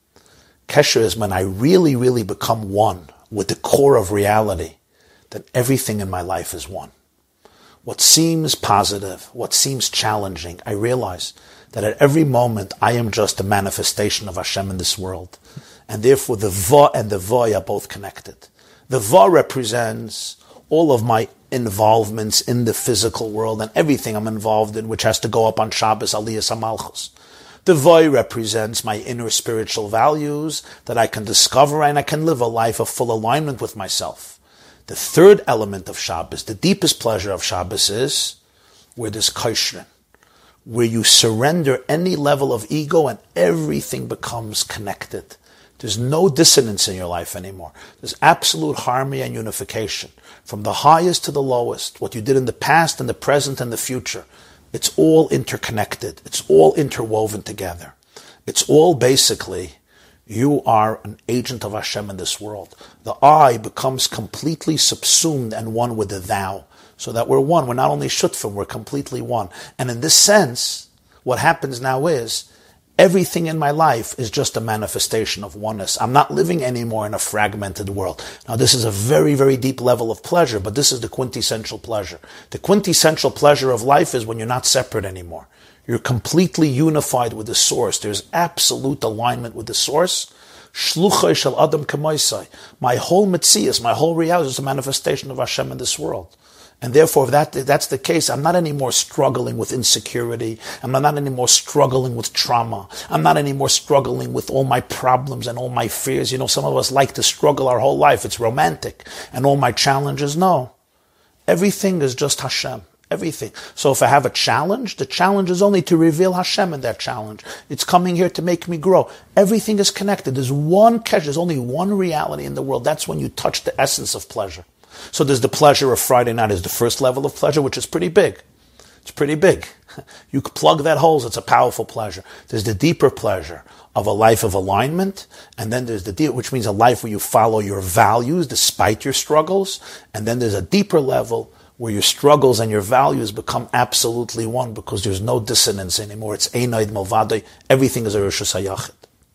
Kesher is when I really, really become one with the core of reality, that everything in my life is one. What seems positive, what seems challenging, I realize that at every moment I am just a manifestation of Hashem in this world. And therefore the Va and the Voy are both connected. The Va represents all of my involvements in the physical world and everything I'm involved in, which has to go up on Shabbos, Aliyas HaMalchus. The Voy represents my inner spiritual values that I can discover, and I can live a life of full alignment with myself. The third element of Shabbos, the deepest pleasure of Shabbos, is where there's Kaishrin, where you surrender any level of ego and everything becomes connected. There's no dissonance in your life anymore. There's absolute harmony and unification. From the highest to the lowest, what you did in the past and the present and the future, it's all interconnected. It's all interwoven together. It's all basically, you are an agent of Hashem in this world. The I becomes completely subsumed and one with the thou, so that we're one. We're not only shutfim, we're completely one. And in this sense, what happens now is, everything in my life is just a manifestation of oneness. I'm not living anymore in a fragmented world. Now, this is a very, very deep level of pleasure, but this is the quintessential pleasure. The quintessential pleasure of life is when you're not separate anymore. You're completely unified with the source. There's absolute alignment with the source. Shluchai shel Adam k'moisai. My whole metzias, my whole reality is a manifestation of Hashem in this world. And therefore, if that's the case, I'm not anymore struggling with insecurity. I'm not anymore struggling with trauma. I'm not anymore struggling with all my problems and all my fears. You know, some of us like to struggle our whole life. It's romantic. And all my challenges, no. Everything is just Hashem. Everything. So if I have a challenge, the challenge is only to reveal Hashem in that challenge. It's coming here to make me grow. Everything is connected. There's one kesh, there's only one reality in the world. That's when you touch the essence of pleasure. So there's the pleasure of Friday night is the first level of pleasure, which is pretty big. It's pretty big. You plug that holes, it's a powerful pleasure. There's the deeper pleasure of a life of alignment, and then there's the deep, which means a life where you follow your values despite your struggles, and then there's a deeper level where your struggles and your values become absolutely one because there's no dissonance anymore. It's Einaid Malvadai. Everything is a Rishus HaYachid.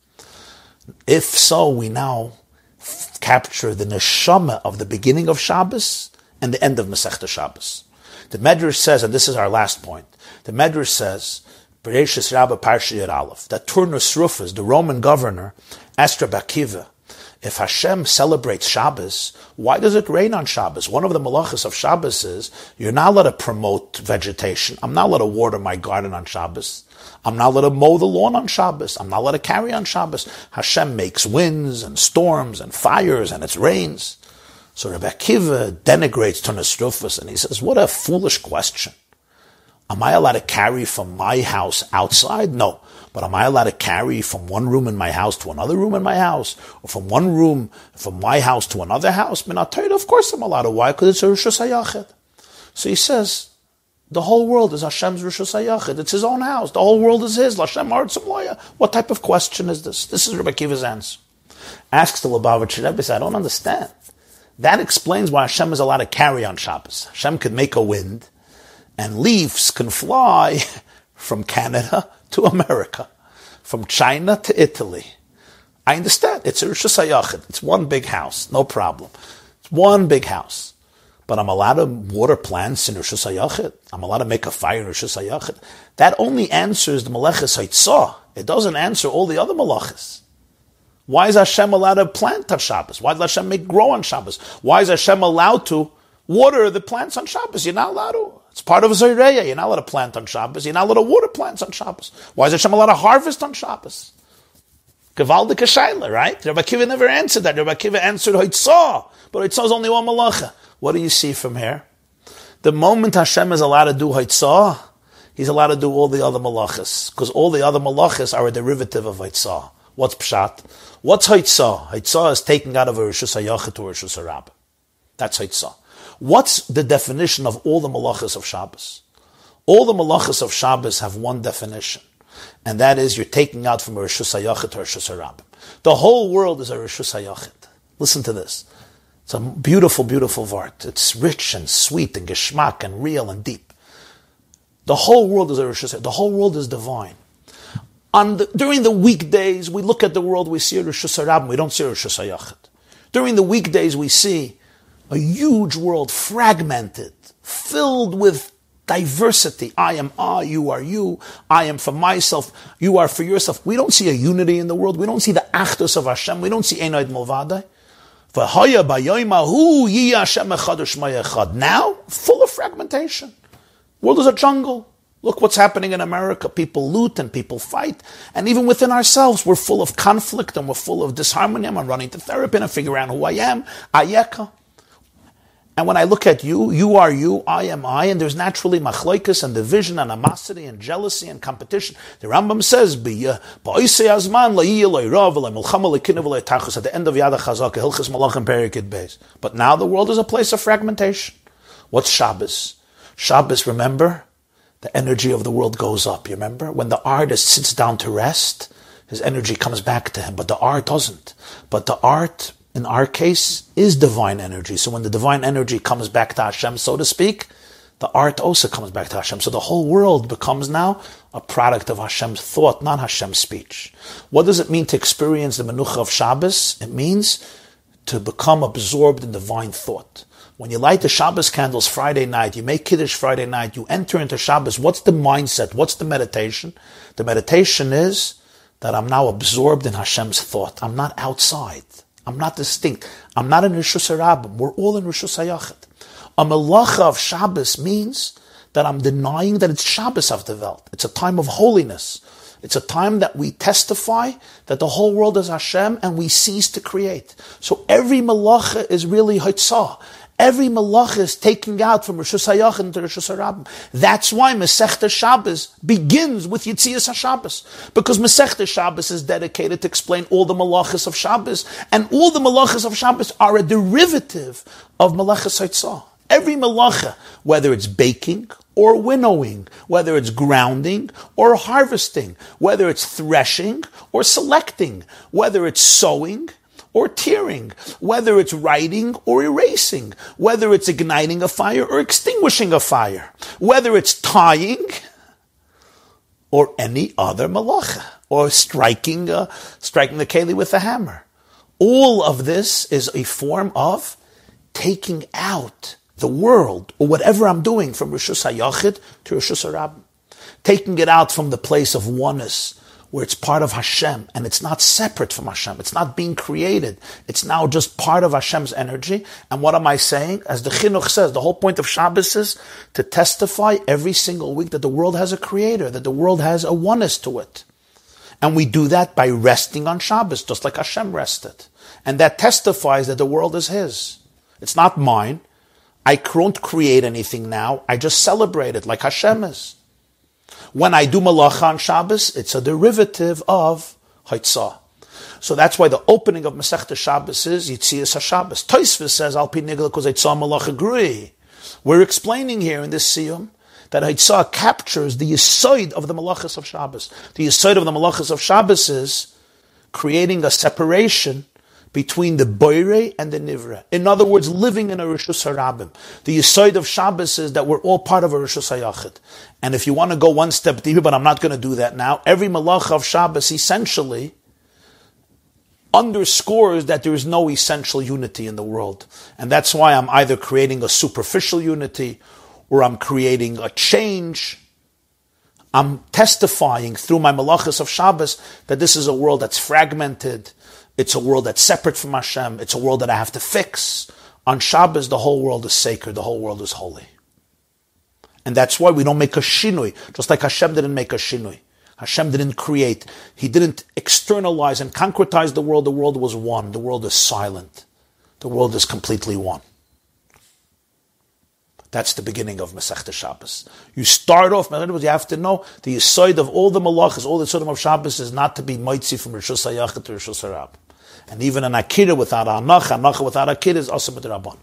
If so, we now capture the neshama of the beginning of Shabbos and the end of Masechta Shabbos. The Medrash says, and this is our last point, the Medrash says, Bereshis Rabbah Parsha Yud Aleph, that Turnus Rufus, the Roman governor, asked Rabbi Akiva, if Hashem celebrates Shabbos, why does it rain on Shabbos? One of the malachas of Shabbos is, you're not allowed to promote vegetation. I'm not allowed to water my garden on Shabbos. I'm not allowed to mow the lawn on Shabbos. I'm not allowed to carry on Shabbos. Hashem makes winds and storms and fires and it rains. So Rabbi Akiva denigrates Turnus Rufus and he says, what a foolish question. Am I allowed to carry from my house outside? No. But am I allowed to carry from one room in my house to another room in my house? Or from one room, from my house to another house? Of course I'm allowed to. Why? Because it's a Rishus HaYachid. So he says, the whole world is Hashem's Rishus HaYachid. It's his own house. The whole world is his. L'Hashem Haaretz U'Mloya. What type of question is this? This is Rabbi Akiva's answer. Asks the Lubavitcher Rebbe, says, I don't understand. That explains why Hashem is allowed to carry on Shabbos. Hashem could make a wind, and leaves can fly from Canada to America, from China to Italy. I understand. It's a Rishus HaYachid. It's one big house. No problem. It's one big house. But I'm allowed to water plants in Rishus HaYachid. I'm allowed to make a fire in Rishus HaYachid. That only answers the Meleches Haitzah. It doesn't answer all the other Melechas. Why is Hashem allowed to plant on Shabbos? Why does Hashem make grow on Shabbos? Why is Hashem allowed to water the plants on Shabbos? You're not allowed to. It's part of Zoreya. You're not allowed to plant on Shabbos. You're not allowed to water plants on Shabbos. Why is Hashem allowed to harvest on Shabbos? Gevaldik Shaila, right? Rabbi Akiva never answered that. Rabbi Akiva answered Haitzah. But Haitzah is only one malacha. What do you see from here? The moment Hashem is allowed to do Haitzah, He's allowed to do all the other malachas. Because all the other malachas are a derivative of Haitzah. What's Pshat? What's Haitzah? Haitzah is taking out of a Rishus HaYachid to a Rishus HaRabbah. That's Haitzah. What's the definition of all the malachas of Shabbos? All the malachas of Shabbos have one definition, and that is you're taking out from a Rishus HaYachid to a Rishus HaRabbah. The whole world is a Rishus HaYachid. Listen to this. It's a beautiful, beautiful Vart. It's rich and sweet and geschmack and real and deep. The whole world is a Rosh Hashanah. The whole world is divine. During the weekdays, we look at the world, we see Rosh Hashanah, we don't see Rosh Hashanah. During the weekdays, we see a huge world, fragmented, filled with diversity. I am I, you are you. I am for myself, you are for yourself. We don't see a unity in the world. We don't see the Achdus of Hashem. We don't see Einoid Mulvadai. Now, full of fragmentation. The world is a jungle. Look what's happening in America. People loot and people fight. And even within ourselves, we're full of conflict and we're full of disharmony. I'm running to therapy and I figure out who I am. Ayeka. And when I look at you, you are you, I am I, and there's naturally machlokes and division and animosity and jealousy and competition. The Rambam says, at the end of Yad HaChazaka, Hilchos Malachim Perikid Beis. But now the world is a place of fragmentation. What's Shabbos? Shabbos, remember? The energy of the world goes up, you remember? When the artist sits down to rest, his energy comes back to him, but the art doesn't. But the art, in our case, is divine energy. So when the divine energy comes back to Hashem, so to speak, the art also comes back to Hashem. So the whole world becomes now a product of Hashem's thought, not Hashem's speech. What does it mean to experience the Menucha of Shabbos? It means to become absorbed in divine thought. When you light the Shabbos candles Friday night, you make Kiddush Friday night, you enter into Shabbos, what's the mindset? What's the meditation? The meditation is that I'm now absorbed in Hashem's thought. I'm not outside. I'm not distinct. I'm not in Rishus HaRabim. We're all in Rishus HaYachid. A melacha of Shabbos means that I'm denying that it's Shabbos of the Welt. It's a time of holiness. It's a time that we testify that the whole world is Hashem and we cease to create. So every melacha is really Haitzah. Every malacha is taking out from Rishus HaYachid into Rishus HaRabim. That's why Masechta Shabbos begins with Yitzias HaShabbos. Because Masechta Shabbos is dedicated to explain all the malachas of Shabbos. And all the malachas of Shabbos are a derivative of Malachas Haitzah. Every malacha, whether it's baking or winnowing, whether it's grounding or harvesting, whether it's threshing or selecting, whether it's sowing or tearing, whether it's writing or erasing, whether it's igniting a fire or extinguishing a fire, whether it's tying or any other malacha, or striking the keli with a hammer. All of this is a form of taking out the world, or whatever I'm doing, from Rishus HaYachid to Rishus HaRabim. Taking it out from the place of oneness, where it's part of Hashem, and it's not separate from Hashem. It's not being created. It's now just part of Hashem's energy. And what am I saying? As the Chinuch says, the whole point of Shabbos is to testify every single week that the world has a creator, that the world has a oneness to it. And we do that by resting on Shabbos, just like Hashem rested. And that testifies that the world is His. It's not mine. I don't create anything now. I just celebrate it like Hashem is. When I do malacha on Shabbos, it's a derivative of Haitzah. So that's why the opening of Masechta Shabbos is Yitzias HaShabbos. Tosfos says, Al pi nigla kos Haitzah malacha grui. We're explaining here in this siyum that Haitzah captures the yesod of the malachas of Shabbos. The yesod of the malachas of Shabbos is creating a separation between the Boirei and the Nivra. In other words, living in a Rishus HaRabim. The Yesod of Shabbos is that we're all part of a Rishus HaYachid. And if you want to go one step deeper, but I'm not going to do that now, every Malacha of Shabbos essentially underscores that there is no essential unity in the world. And that's why I'm either creating a superficial unity or I'm creating a change. I'm testifying through my Malachas of Shabbos that this is a world that's fragmented. It's a world that's separate from Hashem. It's a world that I have to fix. On Shabbos, the whole world is sacred. The whole world is holy. And that's why we don't make a shinui. Just like Hashem didn't make a shinui. Hashem didn't create. He didn't externalize and concretize the world. The world was one. The world is silent. The world is completely one. That's the beginning of Masechta Shabbos. You start off, you have to know the yesod of all the malachas, all the yesodim of Shabbos is not to be moitzi from Rishus HaYachid to Rishus HaRabim. And even an akira without anacha without akira is also b'derabban.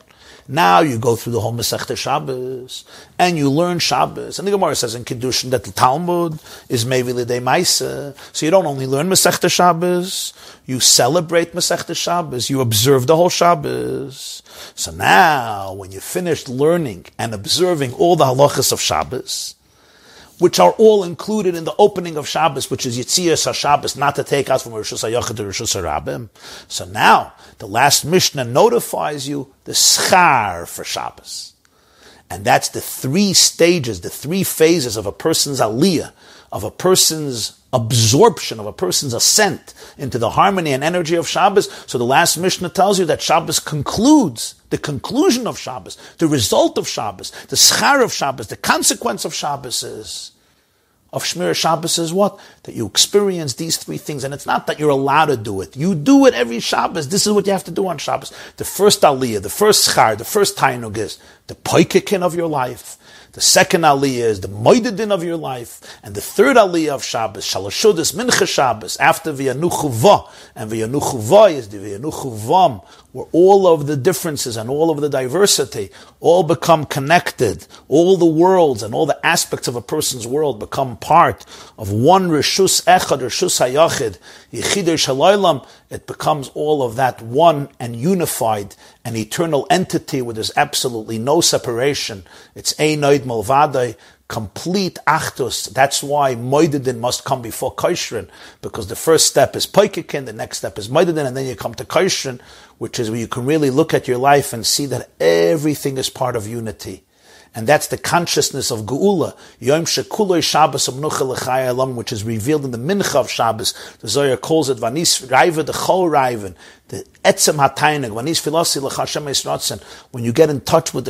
Now you go through the whole Masechta Shabbos, and you learn Shabbos. And the Gemara says in Kiddushin that the Talmud is Mevi L'Dei Maisa. So you don't only learn Masechta Shabbos, you celebrate Masechta Shabbos, you observe the whole Shabbos. So now, when you finished learning and observing all the halachas of Shabbos, which are all included in the opening of Shabbos, which is Yitzias HaShabbos, not to take out from Rishus HaYachid to Rishus HaRabim. So now, the last Mishnah notifies you the schar for Shabbos. And that's the three stages, the three phases of a person's aliyah, of a person's absorption, of a person's ascent into the harmony and energy of Shabbos. So the last Mishnah tells you that Shabbos concludes, the conclusion of Shabbos, the result of Shabbos, the schar of Shabbos, the consequence of Shabbos is, of Shmir Shabbos is what? That you experience these three things. And it's not that you're allowed to do it. You do it every Shabbos. This is what you have to do on Shabbos. The first aliyah, the first schar, the first tainug is the poikekin of your life. The second aliyah is the moidedin of your life. And the third aliyah of Shabbos, Shalashudas Mincha Shabbos, after V'yanuchu Va. And V'yanuchu Va is the V'yanuchu Vam, where all of the differences and all of the diversity all become connected. All the worlds and all the aspects of a person's world become part of one Rishus Echad, Rishus HaYachid, Yechidei Shalaylam. It becomes all of that one and unified and eternal entity where there's absolutely no separation. It's Einoid Malvadai, complete Achdus. That's why Moidedin must come before Kaishrin, because the first step is Poikekin, the next step is Moidedin, and then you come to Kaishrin, which is where you can really look at your life and see that everything is part of unity. And that's the consciousness of Geula, Yom Shekuloi Shabbos Amnucha L'chai Elam, which is revealed in the Mincha of Shabbos. The Zohar calls it Vanis Raiva, the Chol Raiven, the Etzem HaTainig, Vanis Filosi L'chashem Esratzen. When you get in touch with the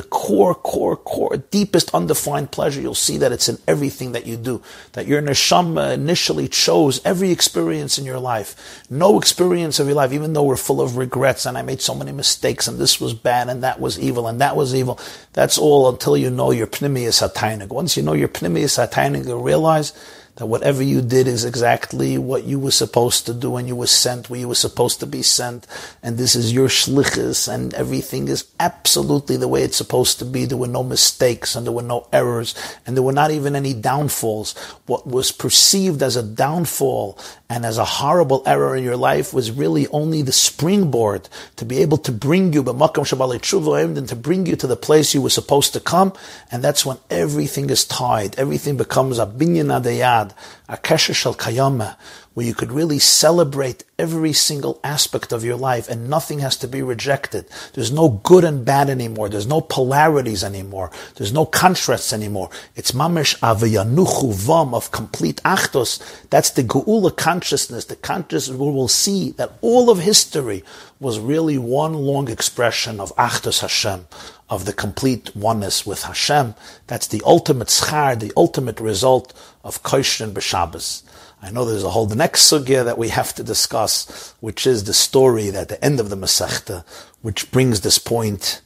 core, deepest undefined pleasure, you'll see that it's in everything that you do. That your neshama initially chose every experience in your life. No experience of your life, even though we're full of regrets and I made so many mistakes and this was bad and that was evil and that was evil. That's all until you know your Pnimiyas HaTainig. Once you know your Pnimiyas HaTainig, you'll realize that whatever you did is exactly what you were supposed to do, and you were sent where you were supposed to be sent, and this is your shlichus, and everything is absolutely the way it's supposed to be. There were no mistakes, and there were no errors, and there were not even any downfalls. What was perceived as a downfall and as a horrible error in your life was really only the springboard to be able to bring you, and to bring you to the place you were supposed to come, and that's when everything is tied. Everything becomes a binyan adayad, a kesher shel kayama, where you could really celebrate every single aspect of your life and nothing has to be rejected. There's no good and bad anymore. There's no polarities anymore. There's no contrasts anymore. It's mamish avayanuchu vam of complete achtos. That's the geula consciousness. The consciousness where we'll see that all of history was really one long expression of achtos Hashem, of the complete oneness with Hashem. That's the ultimate schar, the ultimate result of Koshrin b'Shabbos. I know there's the next sugya that we have to discuss, which is the story at the end of the Masechta, which brings this point,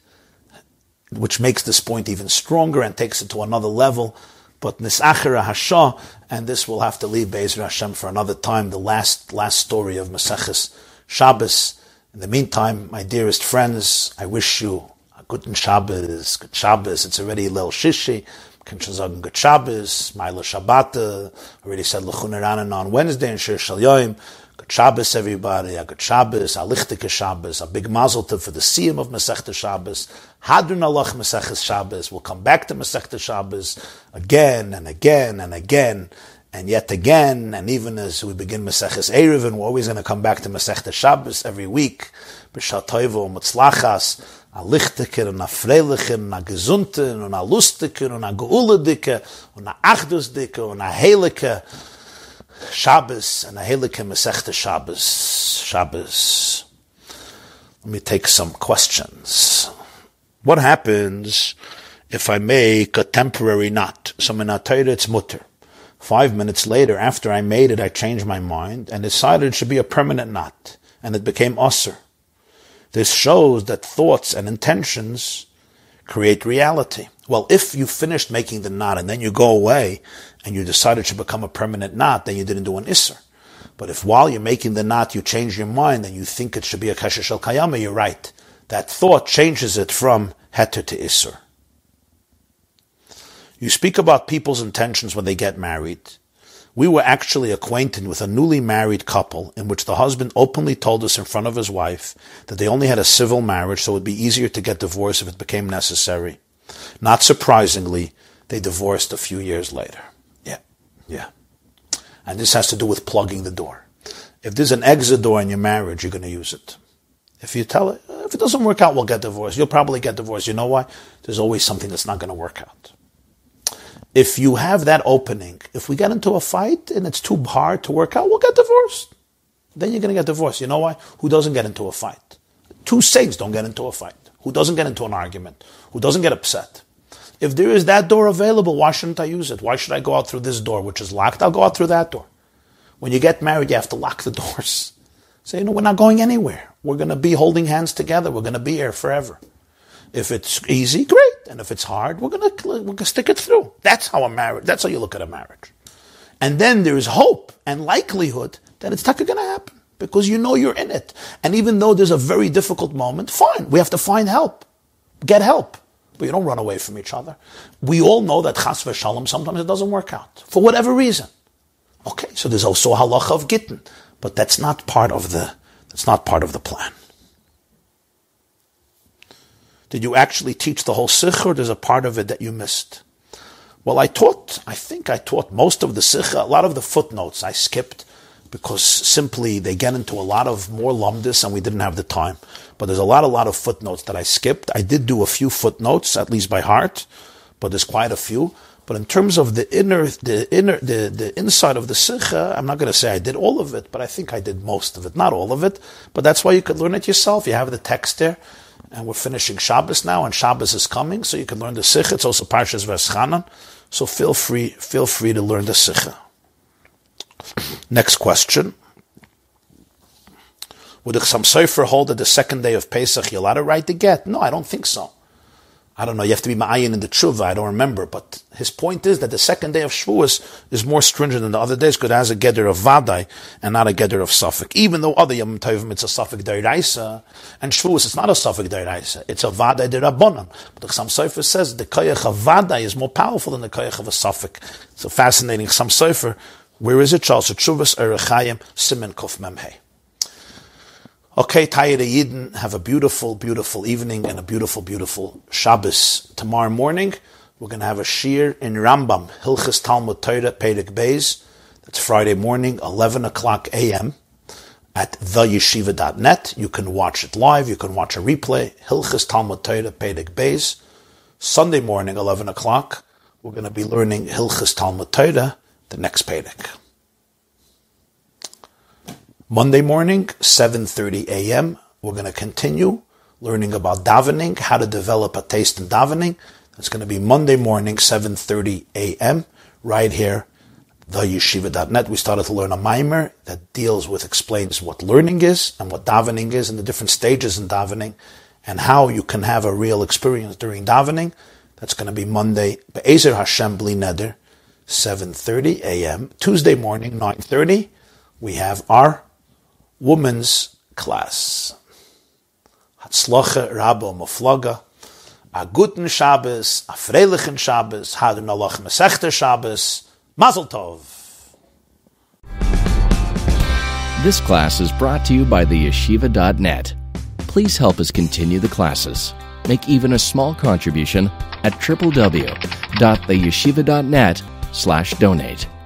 which makes this point even stronger and takes it to another level. But Nisachira Hasha, and this will have to leave Be'ezra Hashem for another time, the last story of Maseches Shabbos. In the meantime, my dearest friends, I wish you a good Shabbos, good Shabbos. It's already Leil Shishi. Good Shabbos, Maila Shabbat, already said L'chun Eranan on Wednesday and Shir Shal Yoim. Good Shabbos, everybody. A good Shabbos, a Lichtike Shabbos, a big Mazel Tov for the Siyum of Masechta Shabbos. Hadrun Alach Maseches Shabbos. We'll come back to Masechta Shabbos again and again and again and yet again. And even as we begin Maseches Erev, and we're always going to come back to Masechta Shabbos every week. B'Shal Toivo Mutzlachas. A lichtiker und a freilicher und a gesunter und a lustiger und a geulediker und a achdusdiker und a heiliker Shabbos and a heiliker Masechta Shabbos. Let me take some questions. What happens if I make a temporary knot? So in a Torah it's mutter. 5 minutes later, after I made it, I changed my mind and decided it should be a permanent knot, and it became usher. This shows that thoughts and intentions create reality. Well, if you finished making the knot and then you go away and you decide it should become a permanent knot, then you didn't do an isser. But if while you're making the knot you change your mind and you think it should be a kesher shel kayama, you're right. That thought changes it from heter to isur. You speak about people's intentions when they get married. We were actually acquainted with a newly married couple in which the husband openly told us in front of his wife that they only had a civil marriage, so it would be easier to get divorced if it became necessary. Not surprisingly, they divorced a few years later. Yeah. And this has to do with plugging the door. If there's an exit door in your marriage, you're going to use it. If you tell it, if it doesn't work out, we'll get divorced. You'll probably get divorced. You know why? There's always something that's not going to work out. If you have that opening, if we get into a fight and it's too hard to work out, we'll get divorced. Then you're going to get divorced. You know why? Who doesn't get into a fight? Two saints don't get into a fight. Who doesn't get into an argument? Who doesn't get upset? If there is that door available, why shouldn't I use it? Why should I go out through this door, which is locked? I'll go out through that door. When you get married, you have to lock the doors. Say, we're not going anywhere. We're going to be holding hands together. We're going to be here forever. If it's easy, great. And if it's hard, we're going to stick it through. That's how you look at a marriage. And then there is hope and likelihood that it's not going to happen because you know you're in it. And even though there's a very difficult moment, fine. We have to find help. Get help. But you don't run away from each other. We all know that chas v'shalom, sometimes it doesn't work out. For whatever reason. Okay, so there's also a halacha of gittin. But that's not part of the plan. Did you actually teach the whole sikha, or there's a part of it that you missed? Well, I think I taught most of the sikha. A lot of the footnotes I skipped because simply they get into a lot of more lumdis and we didn't have the time. But there's a lot of footnotes that I skipped. I did do a few footnotes, at least by heart, but there's quite a few. But in terms of the inside of the sikha, I'm not going to say I did all of it, but I think I did most of it, not all of it. But that's why you could learn it yourself. You have the text there. And we're finishing Shabbos now, and Shabbos is coming, so you can learn the Sikha. It's also Parshas Veschanan, so feel free to learn the Sikha. Next question. Would the Chassam Sofer hold that the second day of Pesach you're allowed to write the get? No, I don't think so. I don't know, you have to be ma'ayin in the tshuva, I don't remember, but his point is that the second day of Shavuos is more stringent than the other days because it has a geder of vadai and not a geder of safek. Even though other Yom Tovim it's a safek d'oraisa, and Shavuos it's not a safek d'oraisa, it's a vadai d'rabbanan. But the Chassam Sofer says the koyach of vadai is more powerful than the koyach of a safek. It's a fascinating Chassam Sofer. Where is it? Charles Tshuvas Erechayim Simen Kuf Memhei. Okay, Tayir Yidden, have a beautiful, beautiful evening and a beautiful, beautiful Shabbos. Tomorrow morning, we're going to have a shir in Rambam, Hilchas Talmud Torah, Perek Beis. That's Friday morning, 11 o'clock a.m. at theyeshiva.net. You can watch it live, you can watch a replay, Hilchas Talmud Torah, Perek Beis. Sunday morning, 11 o'clock, we're going to be learning Hilchas Talmud Torah, the next Perek. Monday morning, 7:30 a.m., we're going to continue learning about davening, how to develop a taste in davening. That's going to be Monday morning, 7:30 a.m., right here, theyeshiva.net. We started to learn a mimer that explains what learning is and what davening is and the different stages in davening and how you can have a real experience during davening. That's going to be Monday, Be'ezer Hashem Bli Neder, 7:30 a.m. Tuesday morning, 9:30, we have our women's class. Hatzlacha Rabo Muflaga, a guten Shabbos, a freilichen Shabbos, Hadun Alach Mesechter Shabbos, Mazel Tov. This class is brought to you by theyeshiva.net. Please help us continue the classes. Make even a small contribution at www.theyeshiva.net/donate.